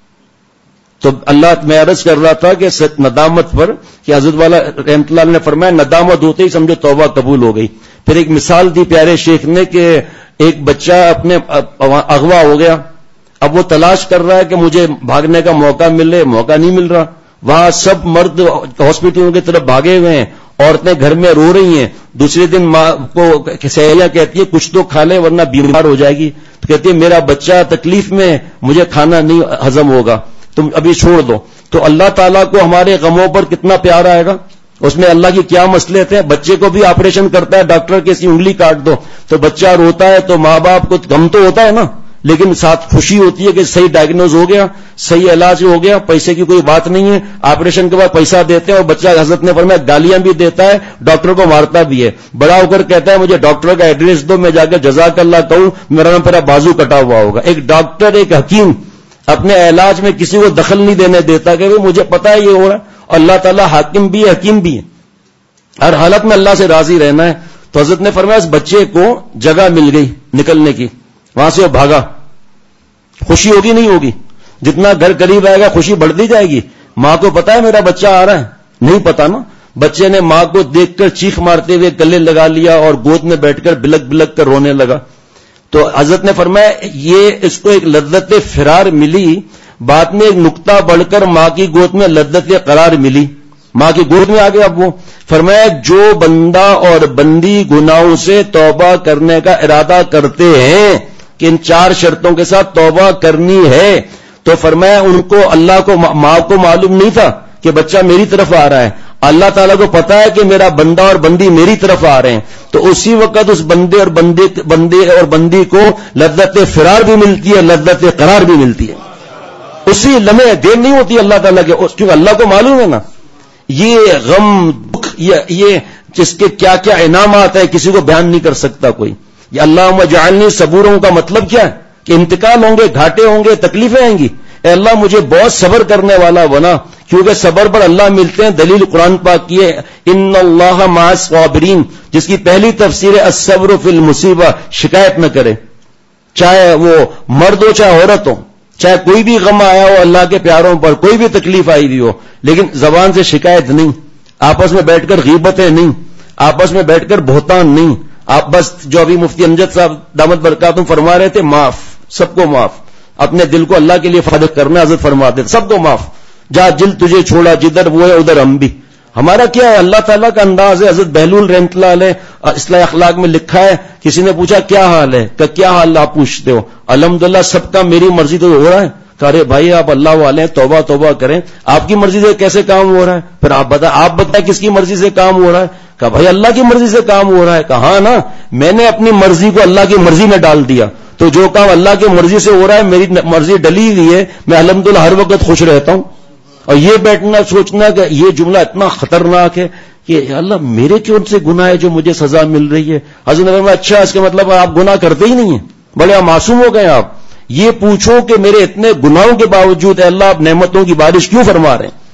تو اللہ میں عرض کر رہا تھا کہ ندامت پر کہ حضرت والا رحمت اللہ نے فرمایا ندامت ہوتے ہی سمجھو توبہ قبول ہو گئی. پھر ایک مثال دی پیارے شیخ نے کہ ایک بچہ اپنے اغوا ہو گیا, اب وہ تلاش کر رہا ہے کہ مجھے بھاگنے کا موقع ملے, موقع نہیں مل رہا. وہاں سب مرد ہاسپٹلوں کی طرف بھاگے ہوئے ہیں, عورتیں گھر میں رو رہی ہیں. دوسرے دن ماں کو سہیلیاں کہتی ہے کچھ تو کھا لے ورنہ بیمار ہو جائے گی, تو کہتی ہے میرا بچہ تکلیف میں, مجھے کھانا نہیں ہضم ہوگا, تم ابھی چھوڑ دو. تو اللہ تعالیٰ کو ہمارے غموں پر کتنا پیار آئے گا, اس میں اللہ کی کیا مسئلے تھے. بچے کو بھی آپریشن کرتا ہے ڈاکٹر کے سی انگلی کاٹ دو تو بچہ روتا ہے, تو ماں باپ کو غم تو ہوتا ہے نا, لیکن ساتھ خوشی ہوتی ہے کہ صحیح ڈائگنوز ہو گیا, صحیح علاج ہو گیا, پیسے کی کوئی بات نہیں ہے. آپریشن کے بعد پیسہ دیتے ہیں اور بچہ حضرت نے فرمایا گالیاں بھی دیتا ہے, ڈاکٹر کو مارتا بھی ہے. بڑا ہو کر کہتا ہے مجھے ڈاکٹر کا ایڈریس دو, میں جا کے جزاک اللہ کہوں, میرا نام میرا بازو کٹا ہوا ہوگا. ایک ڈاکٹر ایک حکیم اپنے علاج میں کسی کو دخل نہیں دینے دیتا کہ مجھے پتا ہے یہ ہو رہا ہے. اور اللہ تعالیٰ حاکم بھی ہے حکیم بھی ہے, ہر حالت میں اللہ سے راضی رہنا ہے. تو حضرت نے فرمایا اس بچے کو جگہ مل گئی نکلنے کی, وہاں سے وہ بھاگا. خوشی ہوگی نہیں ہوگی؟ جتنا گھر قریب آئے گا خوشی بڑھتی جائے گی. ماں کو پتا ہے میرا بچہ آ رہا ہے؟ نہیں پتا نا. بچے نے ماں کو دیکھ کر چیخ مارتے ہوئے گلے لگا لیا اور گود میں بیٹھ کر بلک بلک کر رونے لگا. تو حضرت نے فرمایا یہ اس کو ایک لذت فرار ملی, بعد میں ایک نقطہ بڑھ کر ماں کی گود میں لذت قرار ملی, ماں کی گود میں آ گیا. اب وہ فرمایا جو بندہ اور بندی گناہوں سے توبہ کرنے کا ارادہ کرتے ہیں کہ ان چار شرطوں کے ساتھ توبہ کرنی ہے, تو فرمایا ان کو اللہ کو ماں کو معلوم نہیں تھا کہ بچہ میری طرف آ رہا ہے, اللہ تعالیٰ کو پتا ہے کہ میرا بندہ اور بندی میری طرف آ رہے ہیں. تو اسی وقت اس بندے اور بندے بندے اور بندی کو لذت فرار بھی ملتی ہے, لذت قرار بھی ملتی ہے. اسی لمحے دیر نہیں ہوتی اللہ تعالیٰ کے, کیونکہ اللہ کو معلوم ہے نا یہ غم دکھ یہ جس کے کیا کیا انعامات ہیں کسی کو بیان نہیں کر سکتا کوئی. یہ اللہم اجعلنی صبوروں کا مطلب کیا ہے کہ انتقال ہوں گے, گھاٹے ہوں گے, تکلیفیں آئیں گی. اے اللہ مجھے بہت صبر کرنے والا بنا, کیونکہ صبر پر اللہ ملتے ہیں. دلیل قرآن پاک کی ہے ان اللہ مع الصابرین, جس کی پہلی تفسیر ہے الصبر فی المصیبہ, شکایت نہ کرے, چاہے وہ مرد ہو چاہے عورت ہو, چاہے کوئی بھی غم آیا ہو اللہ کے پیاروں پر, کوئی بھی تکلیف آئی ہوئی ہو, لیکن زبان سے شکایت نہیں, آپس میں بیٹھ کر غیبتیں نہیں, آپس میں بیٹھ کر بہتان نہیں. آپ بس جو ابھی مفتی امجد صاحب دامت برکاتہم فرما رہے تھے, معاف, سب کو معاف, اپنے دل کو اللہ کے لیے فارغ کرنا حضرت فرما دیتے سب کو معاف. جا جل تجھے چھوڑا جدھر وہ ہے ادھر ہم بھی. ہمارا کیا ہے اللہ تعالیٰ کا انداز ہے. حضرت بہلول رحمۃ اللہ علیہ اصلاح اخلاق میں لکھا ہے, کسی نے پوچھا کیا حال ہے, کہ کیا حال آپ پوچھتے ہو, الحمدللہ سب کا میری مرضی تو ہو رہا ہے. کہ ارے بھائی آپ اللہ والے ہیں, توبہ توبہ کریں, آپ کی مرضی سے کیسے کام ہو رہا ہے؟ پھر آپ بتا آپ بتائیں کس کی مرضی سے کام ہو رہا ہے؟ کہ بھائی اللہ کی مرضی سے کام ہو رہا ہے. کہا نا میں نے اپنی مرضی کو اللہ کی مرضی میں ڈال دیا, تو جو کام اللہ کی مرضی سے ہو رہا ہے میری مرضی ڈلی ہوئی ہے, میں الحمدللہ ہر وقت خوش رہتا ہوں. اور یہ بیٹھنا سوچنا کہ یہ جملہ اتنا خطرناک ہے کہ اللہ میرے کیوں سے گناہ ہے جو مجھے سزا مل رہی ہے. حضرت نے فرمایا اچھا اس کا مطلب آپ گناہ کرتے ہی نہیں ہیں, بڑے معصوم ہو گئے آپ. یہ پوچھو کہ میرے اتنے گناہوں کے باوجود اللہ آپ نعمتوں کی بارش کیوں فرما رہے ہیں؟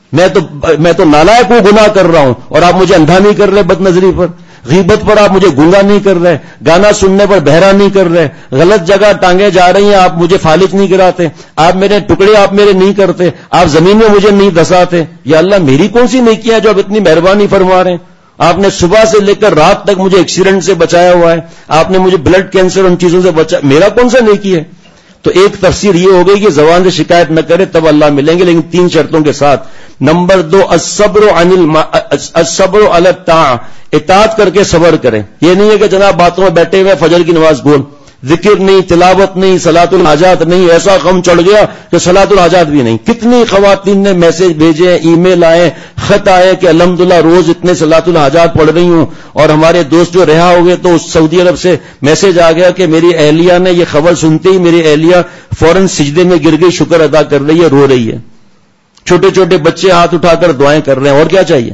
میں تو میں تو نالائق ہوں، گناہ کر رہا ہوں، اور آپ مجھے اندھا نہیں کر رہے بد نظری پر، غیبت پر آپ مجھے گنگا نہیں کر رہے، گانا سننے پر بہرا نہیں کر رہے، غلط جگہ ٹانگیں جا رہی ہیں آپ مجھے فالج نہیں کراتے، آپ میرے ٹکڑے آپ میرے نہیں کرتے، آپ زمین میں مجھے نہیں دساتے. یا اللہ میری کون سی نیکیاں جو آپ اتنی مہربانی فرما رہے ہیں؟ آپ نے صبح سے لے کر رات تک مجھے ایکسیڈنٹ سے بچایا ہوا ہے، آپ نے مجھے بلڈ کینسر ان چیزوں سے بچا، میرا کون سا نیکی ہے؟ تو ایک تفسیر یہ ہو گئی کہ زبان سے شکایت نہ کرے تب اللہ ملیں گے، لیکن تین شرطوں کے ساتھ. نمبر دو الصبر عن الم... الصبر علی الطاعہ، اطاعت کر کے صبر کریں. یہ نہیں ہے کہ جناب باتوں میں بیٹھے ہوئے فجر کی نماز بول، ذکر نہیں، تلاوت نہیں، صلاۃ الحاجات نہیں، ایسا غم چڑھ گیا کہ صلاۃ الحاجات بھی نہیں. کتنی خواتین نے میسج بھیجے، ای میل آئے، خط آئے کہ الحمدللہ روز اتنے صلاۃ الحاجات پڑھ رہی ہوں. اور ہمارے دوست جو رہا ہو گئے تو سعودی عرب سے میسج آ گیا کہ میری اہلیہ نے یہ خبر سنتے ہی میری اہلیہ فوراً سجدے میں گر گئی، شکر ادا کر رہی ہے، رو رہی ہے. چھوٹے چھوٹے بچے ہاتھ اٹھا کر دعائیں کر رہے ہیں. اور کیا چاہیے؟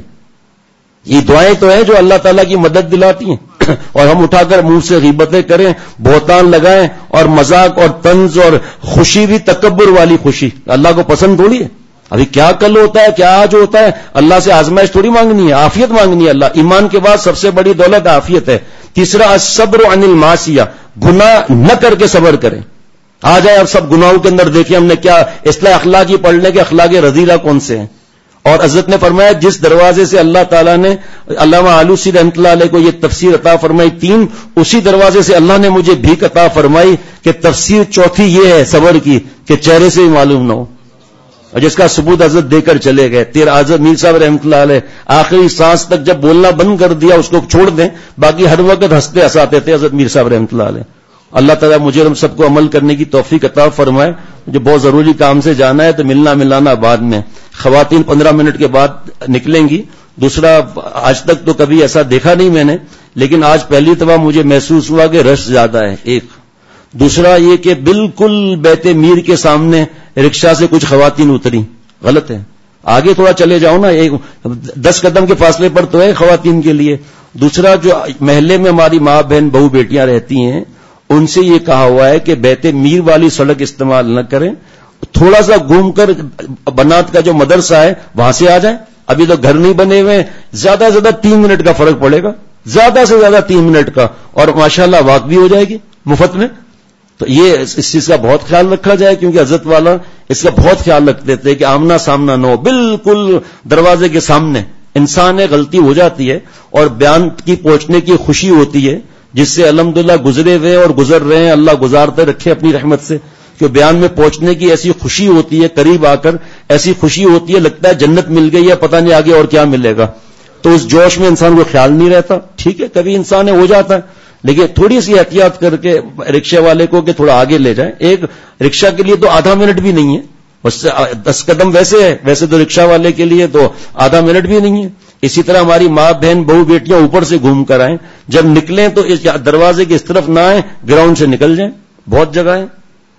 یہ دعائیں تو ہیں جو اللہ تعالیٰ کی مدد دلاتی ہیں. اور ہم اٹھا کر منہ سے غیبتیں کریں، بہتان لگائیں، اور مذاق اور طنز اور خوشی بھی تکبر والی خوشی اللہ کو پسند تھوڑی ہے. ابھی کیا کل ہوتا ہے، کیا آج ہوتا ہے، اللہ سے آزمائش تھوڑی مانگنی ہے، عافیت مانگنی ہے. اللہ ایمان کے بعد سب سے بڑی دولت عافیت ہے. تیسرا الصبر عن المعصیہ، گناہ نہ کر کے صبر کریں. آ جائے اب سب گناہوں کے اندر دیکھیں ہم نے کیا اصلاح اخلاقی پڑھنے کے اخلاق رذیلہ کون سے ہیں. اور حضرت نے فرمایا جس دروازے سے اللہ تعالیٰ نے علامہ آلوسی رحمۃ اللہ علیہ کو یہ تفسیر عطا فرمائی تین، اسی دروازے سے اللہ نے مجھے بھیک عطا فرمائی کہ تفسیر چوتھی یہ ہے صبر کی کہ چہرے سے ہی معلوم نہ ہو، اور جس کا ثبوت حضرت دے کر چلے گئے. تیر حضرت میر صاحب رحمۃ اللہ علیہ آخری سانس تک جب بولنا بند کر دیا اس کو چھوڑ دیں، باقی ہر وقت ہنستے ہنساتے تھے حضرت میر صاحب رحمۃ اللہ علیہ. اللہ تعالیٰ مجھے اور ہم سب کو عمل کرنے کی توفیق عطا فرمائے. جو بہت ضروری کام سے جانا ہے تو ملنا ملانا بعد میں، خواتین پندرہ منٹ کے بعد نکلیں گی. دوسرا آج تک تو کبھی ایسا دیکھا نہیں میں نے، لیکن آج پہلی دفعہ مجھے محسوس ہوا کہ رش زیادہ ہے. ایک دوسرا یہ کہ بالکل بیت میر کے سامنے رکشہ سے کچھ خواتین اتری، غلط ہے. آگے تھوڑا چلے جاؤ نا، ایک دس قدم کے فاصلے پر تو ہے خواتین کے لیے. دوسرا جو محلے میں ہماری ماں بہن بہو بیٹیاں رہتی ہیں ان سے یہ کہا ہوا ہے کہ بیت میر والی سڑک استعمال نہ کریں، تھوڑا سا گھوم کر بنات کا جو مدرسہ ہے وہاں سے آ جائیں. ابھی تو گھر نہیں بنے ہوئے، زیادہ سے زیادہ تین منٹ کا فرق پڑے گا، زیادہ سے زیادہ تین منٹ کا، اور ماشاءاللہ واک بھی ہو جائے گی مفت میں. تو یہ اس چیز کا بہت خیال رکھا جائے، کیونکہ حضرت والا اس کا بہت خیال رکھتے تھے کہ آمنا سامنا نہ ہو، بالکل دروازے کے سامنے. انسان ہے غلطی ہو جاتی ہے اور بیان کی پہنچنے کی خوشی ہوتی ہے جس سے الحمدللہ گزرے ہوئے اور گزر رہے ہیں، اللہ گزارتے رکھے اپنی رحمت سے، کہ بیان میں پہنچنے کی ایسی خوشی ہوتی ہے، قریب آ کر ایسی خوشی ہوتی ہے لگتا ہے جنت مل گئی ہے، پتہ نہیں آگے اور کیا ملے گا. تو اس جوش میں انسان کو خیال نہیں رہتا. ٹھیک ہے کبھی انسان ہو جاتا ہے، لیکن تھوڑی سی احتیاط کر کے رکشے والے کو کہ تھوڑا آگے لے جائیں. ایک رکشہ کے لیے تو آدھا منٹ بھی نہیں ہے، بس دس قدم ویسے ہے، ویسے تو رکشہ والے کے لیے تو آدھا منٹ بھی نہیں ہے. اسی طرح ہماری ماں بہن بہو بیٹیاں اوپر سے گھوم کر آئیں، جب نکلیں تو اس دروازے کی اس طرف نہ آئیں، گراؤنڈ سے نکل جائیں. بہت جگہ ہے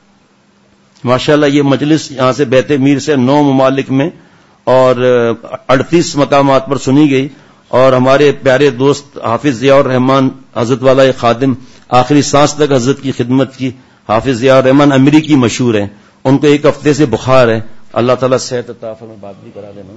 ماشاءاللہ. یہ مجلس یہاں سے بیت میر سے نو ممالک میں اور اڑتیس مقامات پر سنی گئی، اور ہمارے پیارے دوست حافظ ضیاء الرحمان حضرت والا خادم آخری سانس تک حضرت کی خدمت کی، حافظ ضیاء الرحمان امریکی مشہور ہیں، ان کو ایک ہفتے سے بخار ہے. اللہ تعالیٰ صحت عطا فرمائے. بات بھی کرا دینا.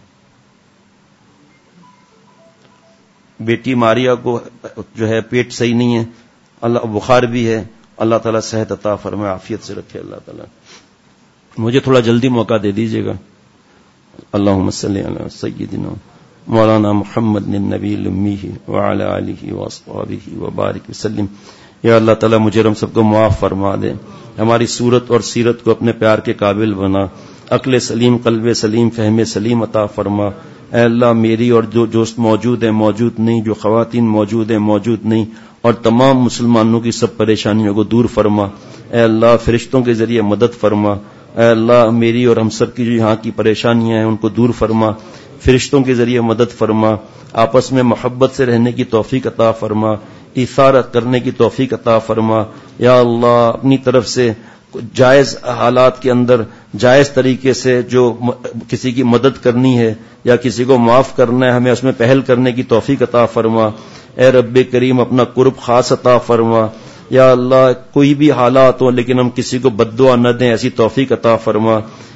بیٹی ماریا کو جو ہے پیٹ صحیح نہیں ہے، اللہ بخار بھی ہے، اللہ تعالیٰ صحت عطا فرمائے، عافیت سے رکھے اللہ تعالیٰ. مجھے تھوڑا جلدی موقع دے دیجیے گا. اللہم صلی علی سیدنا مولانا محمد النبی الامی وعلی آلہ واصحابہ وبارک وسلم. یا اللہ تعالیٰ مجھے ہم سب کو معاف فرما دے، ہماری صورت اور سیرت کو اپنے پیار کے قابل بنا، عقل سلیم قلب سلیم فہم سلیم عطا فرما. اے اللہ میری اور جو دوست موجود ہیں موجود نہیں، جو خواتین موجود ہیں موجود نہیں، اور تمام مسلمانوں کی سب پریشانیوں کو دور فرما. اے اللہ فرشتوں کے ذریعے مدد فرما. اے اللہ میری اور ہم سب کی جو یہاں کی پریشانیاں ہیں ان کو دور فرما، فرشتوں کے ذریعے مدد فرما. آپس میں محبت سے رہنے کی توفیق عطا فرما، ایثارت کرنے کی توفیق عطا فرما. یا اللہ اپنی طرف سے جائز حالات کے اندر جائز طریقے سے جو کسی کی مدد کرنی ہے یا کسی کو معاف کرنا ہے ہمیں اس میں پہل کرنے کی توفیق عطا فرما. اے رب کریم اپنا قرب خاص عطا فرما. یا اللہ کوئی بھی حالات ہو لیکن ہم کسی کو بد دعا نہ دیں ایسی توفیق عطا فرما.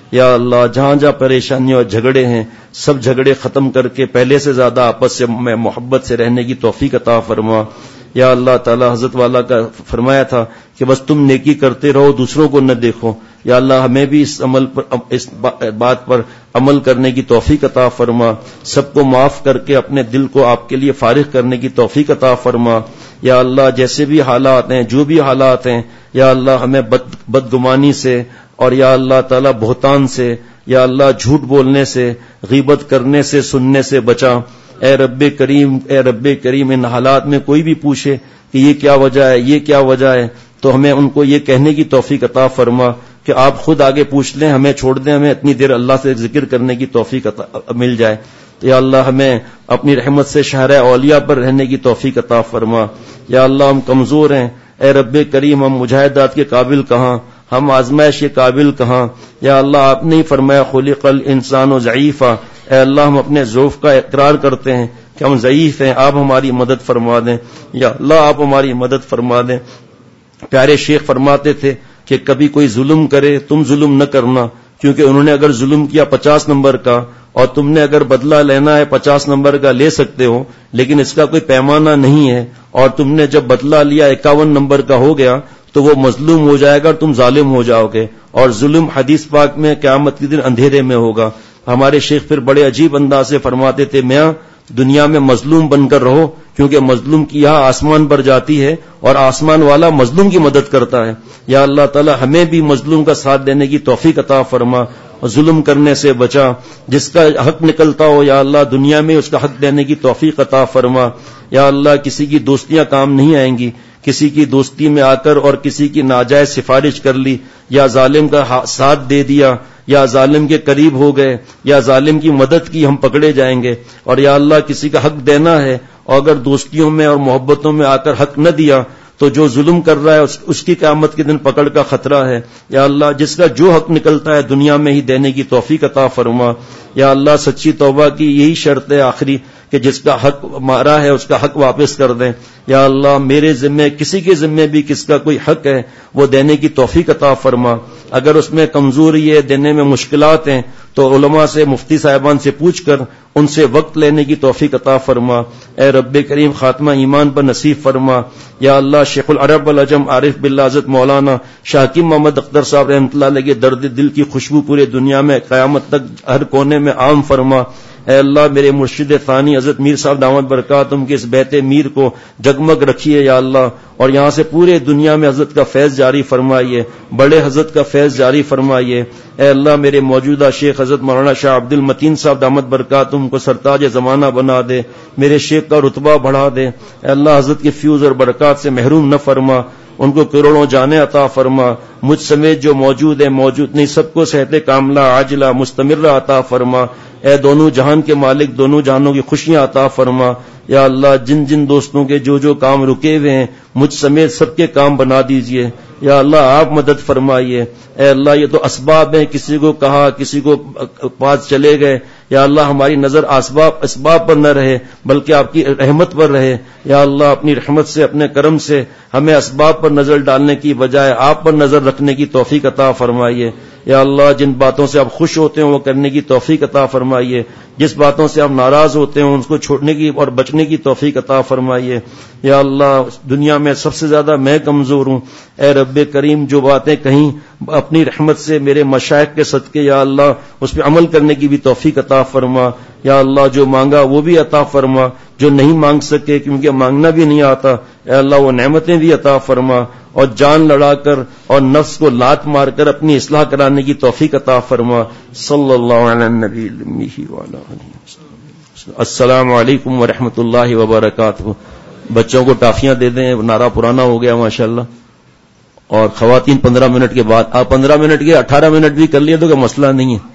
یا اللہ جہاں جہاں پریشانیاں اور جھگڑے ہیں سب جھگڑے ختم کر کے پہلے سے زیادہ آپس سے میں محبت سے رہنے کی توفیق عطا فرما. یا اللہ تعالی حضرت والا کا فرمایا تھا کہ بس تم نیکی کرتے رہو دوسروں کو نہ دیکھو. یا اللہ ہمیں بھی اس عمل پر اس بات پر عمل کرنے کی توفیق عطا فرما. سب کو معاف کر کے اپنے دل کو آپ کے لیے فارغ کرنے کی توفیق عطا فرما. یا اللہ جیسے بھی حالات ہیں جو بھی حالات ہیں یا اللہ ہمیں بد بدگمانی سے اور یا اللہ تعالی بہتان سے یا اللہ جھوٹ بولنے سے غیبت کرنے سے سننے سے بچا. اے رب کریم اے رب کریم ان حالات میں کوئی بھی پوچھے کہ یہ کیا وجہ ہے یہ کیا وجہ ہے تو ہمیں ان کو یہ کہنے کی توفیق عطا فرما کہ آپ خود آگے پوچھ لیں ہمیں چھوڑ دیں ہمیں اتنی دیر اللہ سے ذکر کرنے کی توفیق عطا مل جائے. یا اللہ ہمیں اپنی رحمت سے شہر اولیاء پر رہنے کی توفیق عطا فرما. یا اللہ ہم کمزور ہیں اے رب کریم ہم مجاہدات کے قابل کہاں ہم آزمائش کے قابل کہاں. یا اللہ آپ نے فرمایا خلق الانسان ضعیفا. اے اللہ ہم اپنے ضعف کا اقرار کرتے ہیں کہ ہم ضعیف ہیں آپ ہماری مدد فرما دیں. یا اللہ آپ ہماری مدد فرما دیں. پیارے شیخ فرماتے تھے کہ کبھی کوئی ظلم کرے تم ظلم نہ کرنا کیونکہ انہوں نے اگر ظلم کیا پچاس نمبر کا اور تم نے اگر بدلہ لینا ہے پچاس نمبر کا لے سکتے ہو لیکن اس کا کوئی پیمانہ نہیں ہے اور تم نے جب بدلہ لیا اکاون نمبر کا ہو گیا تو وہ مظلوم ہو جائے گا اور تم ظالم ہو جاؤ گے اور ظلم حدیث پاک میں قیامت کے دن اندھیرے میں ہوگا. ہمارے شیخ پھر بڑے عجیب انداز سے فرماتے تھے میاں دنیا میں مظلوم بن کر رہو کیونکہ مظلوم کی یہاں آسمان پر جاتی ہے اور آسمان والا مظلوم کی مدد کرتا ہے. یا اللہ تعالی ہمیں بھی مظلوم کا ساتھ دینے کی توفیق عطا فرما اور ظلم کرنے سے بچا. جس کا حق نکلتا ہو یا اللہ دنیا میں اس کا حق دینے کی توفیق عطا فرما. یا اللہ کسی کی دوستیاں کام نہیں آئیں گی کسی کی دوستی میں آ کر اور کسی کی ناجائز سفارش کر لی یا ظالم کا ساتھ دے دیا یا ظالم کے قریب ہو گئے یا ظالم کی مدد کی ہم پکڑے جائیں گے. اور یا اللہ کسی کا حق دینا ہے اور اگر دوستیوں میں اور محبتوں میں آ کر حق نہ دیا تو جو ظلم کر رہا ہے اس, اس کی قیامت کے دن پکڑ کا خطرہ ہے. یا اللہ جس کا جو حق نکلتا ہے دنیا میں ہی دینے کی توفیق عطا فرما. یا اللہ سچی توبہ کی یہی شرط ہے آخری کہ جس کا حق مارا ہے اس کا حق واپس کر دیں. یا اللہ میرے ذمے کسی کے ذمے بھی کس کا کوئی حق ہے وہ دینے کی توفیق عطا فرما. اگر اس میں کمزوری ہے دینے میں مشکلات ہیں تو علماء سے مفتی صاحبان سے پوچھ کر ان سے وقت لینے کی توفیق عطا فرما. اے رب کریم خاتمہ ایمان پر نصیب فرما. یا اللہ شیخ العرب العجم عارف باللہ حضرت مولانا شاہ حکیم محمد اختر صاحب رحمۃ اللہ علیہ کے درد دل کی خوشبو پورے دنیا میں قیامت تک ہر کونے میں عام فرما. اے اللہ میرے مرشد ثانی حضرت میر صاحب دامت برکاتہم کے اس بیت میر کو جگمگ رکھیے یا اللہ اور یہاں سے پورے دنیا میں حضرت کا فیض جاری فرمائیے بڑے حضرت کا فیض جاری فرمائیے. اے اللہ میرے موجودہ شیخ حضرت مولانا شاہ عبد المتین صاحب دامت برکاتہم کو سرتاج زمانہ بنا دے میرے شیخ کا رتبہ بڑھا دے. اے اللہ حضرت کے فیوز اور برکات سے محروم نہ فرما ان کو کروڑوں جانے عطا فرما. مجھ سمیت جو موجود ہیں موجود نہیں سب کو صحت کاملہ عاجلہ مستمرہ عطا فرما. اے دونوں جہان کے مالک دونوں جہانوں کی خوشیاں عطا فرما. یا اللہ جن جن دوستوں کے جو جو کام رکے ہوئے ہیں مجھ سمیت سب کے کام بنا دیجئے. یا اللہ آپ مدد فرمائیے. اے اللہ یہ تو اسباب ہیں کسی کو کہا کسی کو پاس چلے گئے. یا اللہ ہماری نظر اسباب اسباب پر نہ رہے بلکہ آپ کی رحمت پر رہے. یا اللہ اپنی رحمت سے اپنے کرم سے ہمیں اسباب پر نظر ڈالنے کی بجائے آپ پر نظر رکھنے کی توفیق عطا فرمائیے. یا اللہ جن باتوں سے آپ خوش ہوتے ہیں وہ کرنے کی توفیق عطا فرمائیے. جس باتوں سے آپ ناراض ہوتے ہیں ان کو چھوڑنے کی اور بچنے کی توفیق عطا فرمائیے. یا اللہ دنیا میں سب سے زیادہ میں کمزور ہوں. اے رب کریم جو باتیں کہیں اپنی رحمت سے میرے مشائخ کے صدقے یا اللہ اس پہ عمل کرنے کی بھی توفیق عطا فرما. یا اللہ جو مانگا وہ بھی عطا فرما جو نہیں مانگ سکے کیونکہ مانگنا بھی نہیں آتا اے اللہ وہ نعمتیں بھی عطا فرما اور جان لڑا کر اور نفس کو لات مار کر اپنی اصلاح کرانے کی توفیق عطا فرما. صلی اللہ علی النبی الامی وعلی آلہ وسلم. السلام علیکم ورحمۃ اللہ وبرکاتہ. بچوں کو ٹافیاں دے دیں نعرہ پرانا ہو گیا ماشاءاللہ. اور خواتین پندرہ منٹ کے بعد آپ پندرہ منٹ کے اٹھارہ منٹ بھی کر لیے تو کوئی مسئلہ نہیں ہے.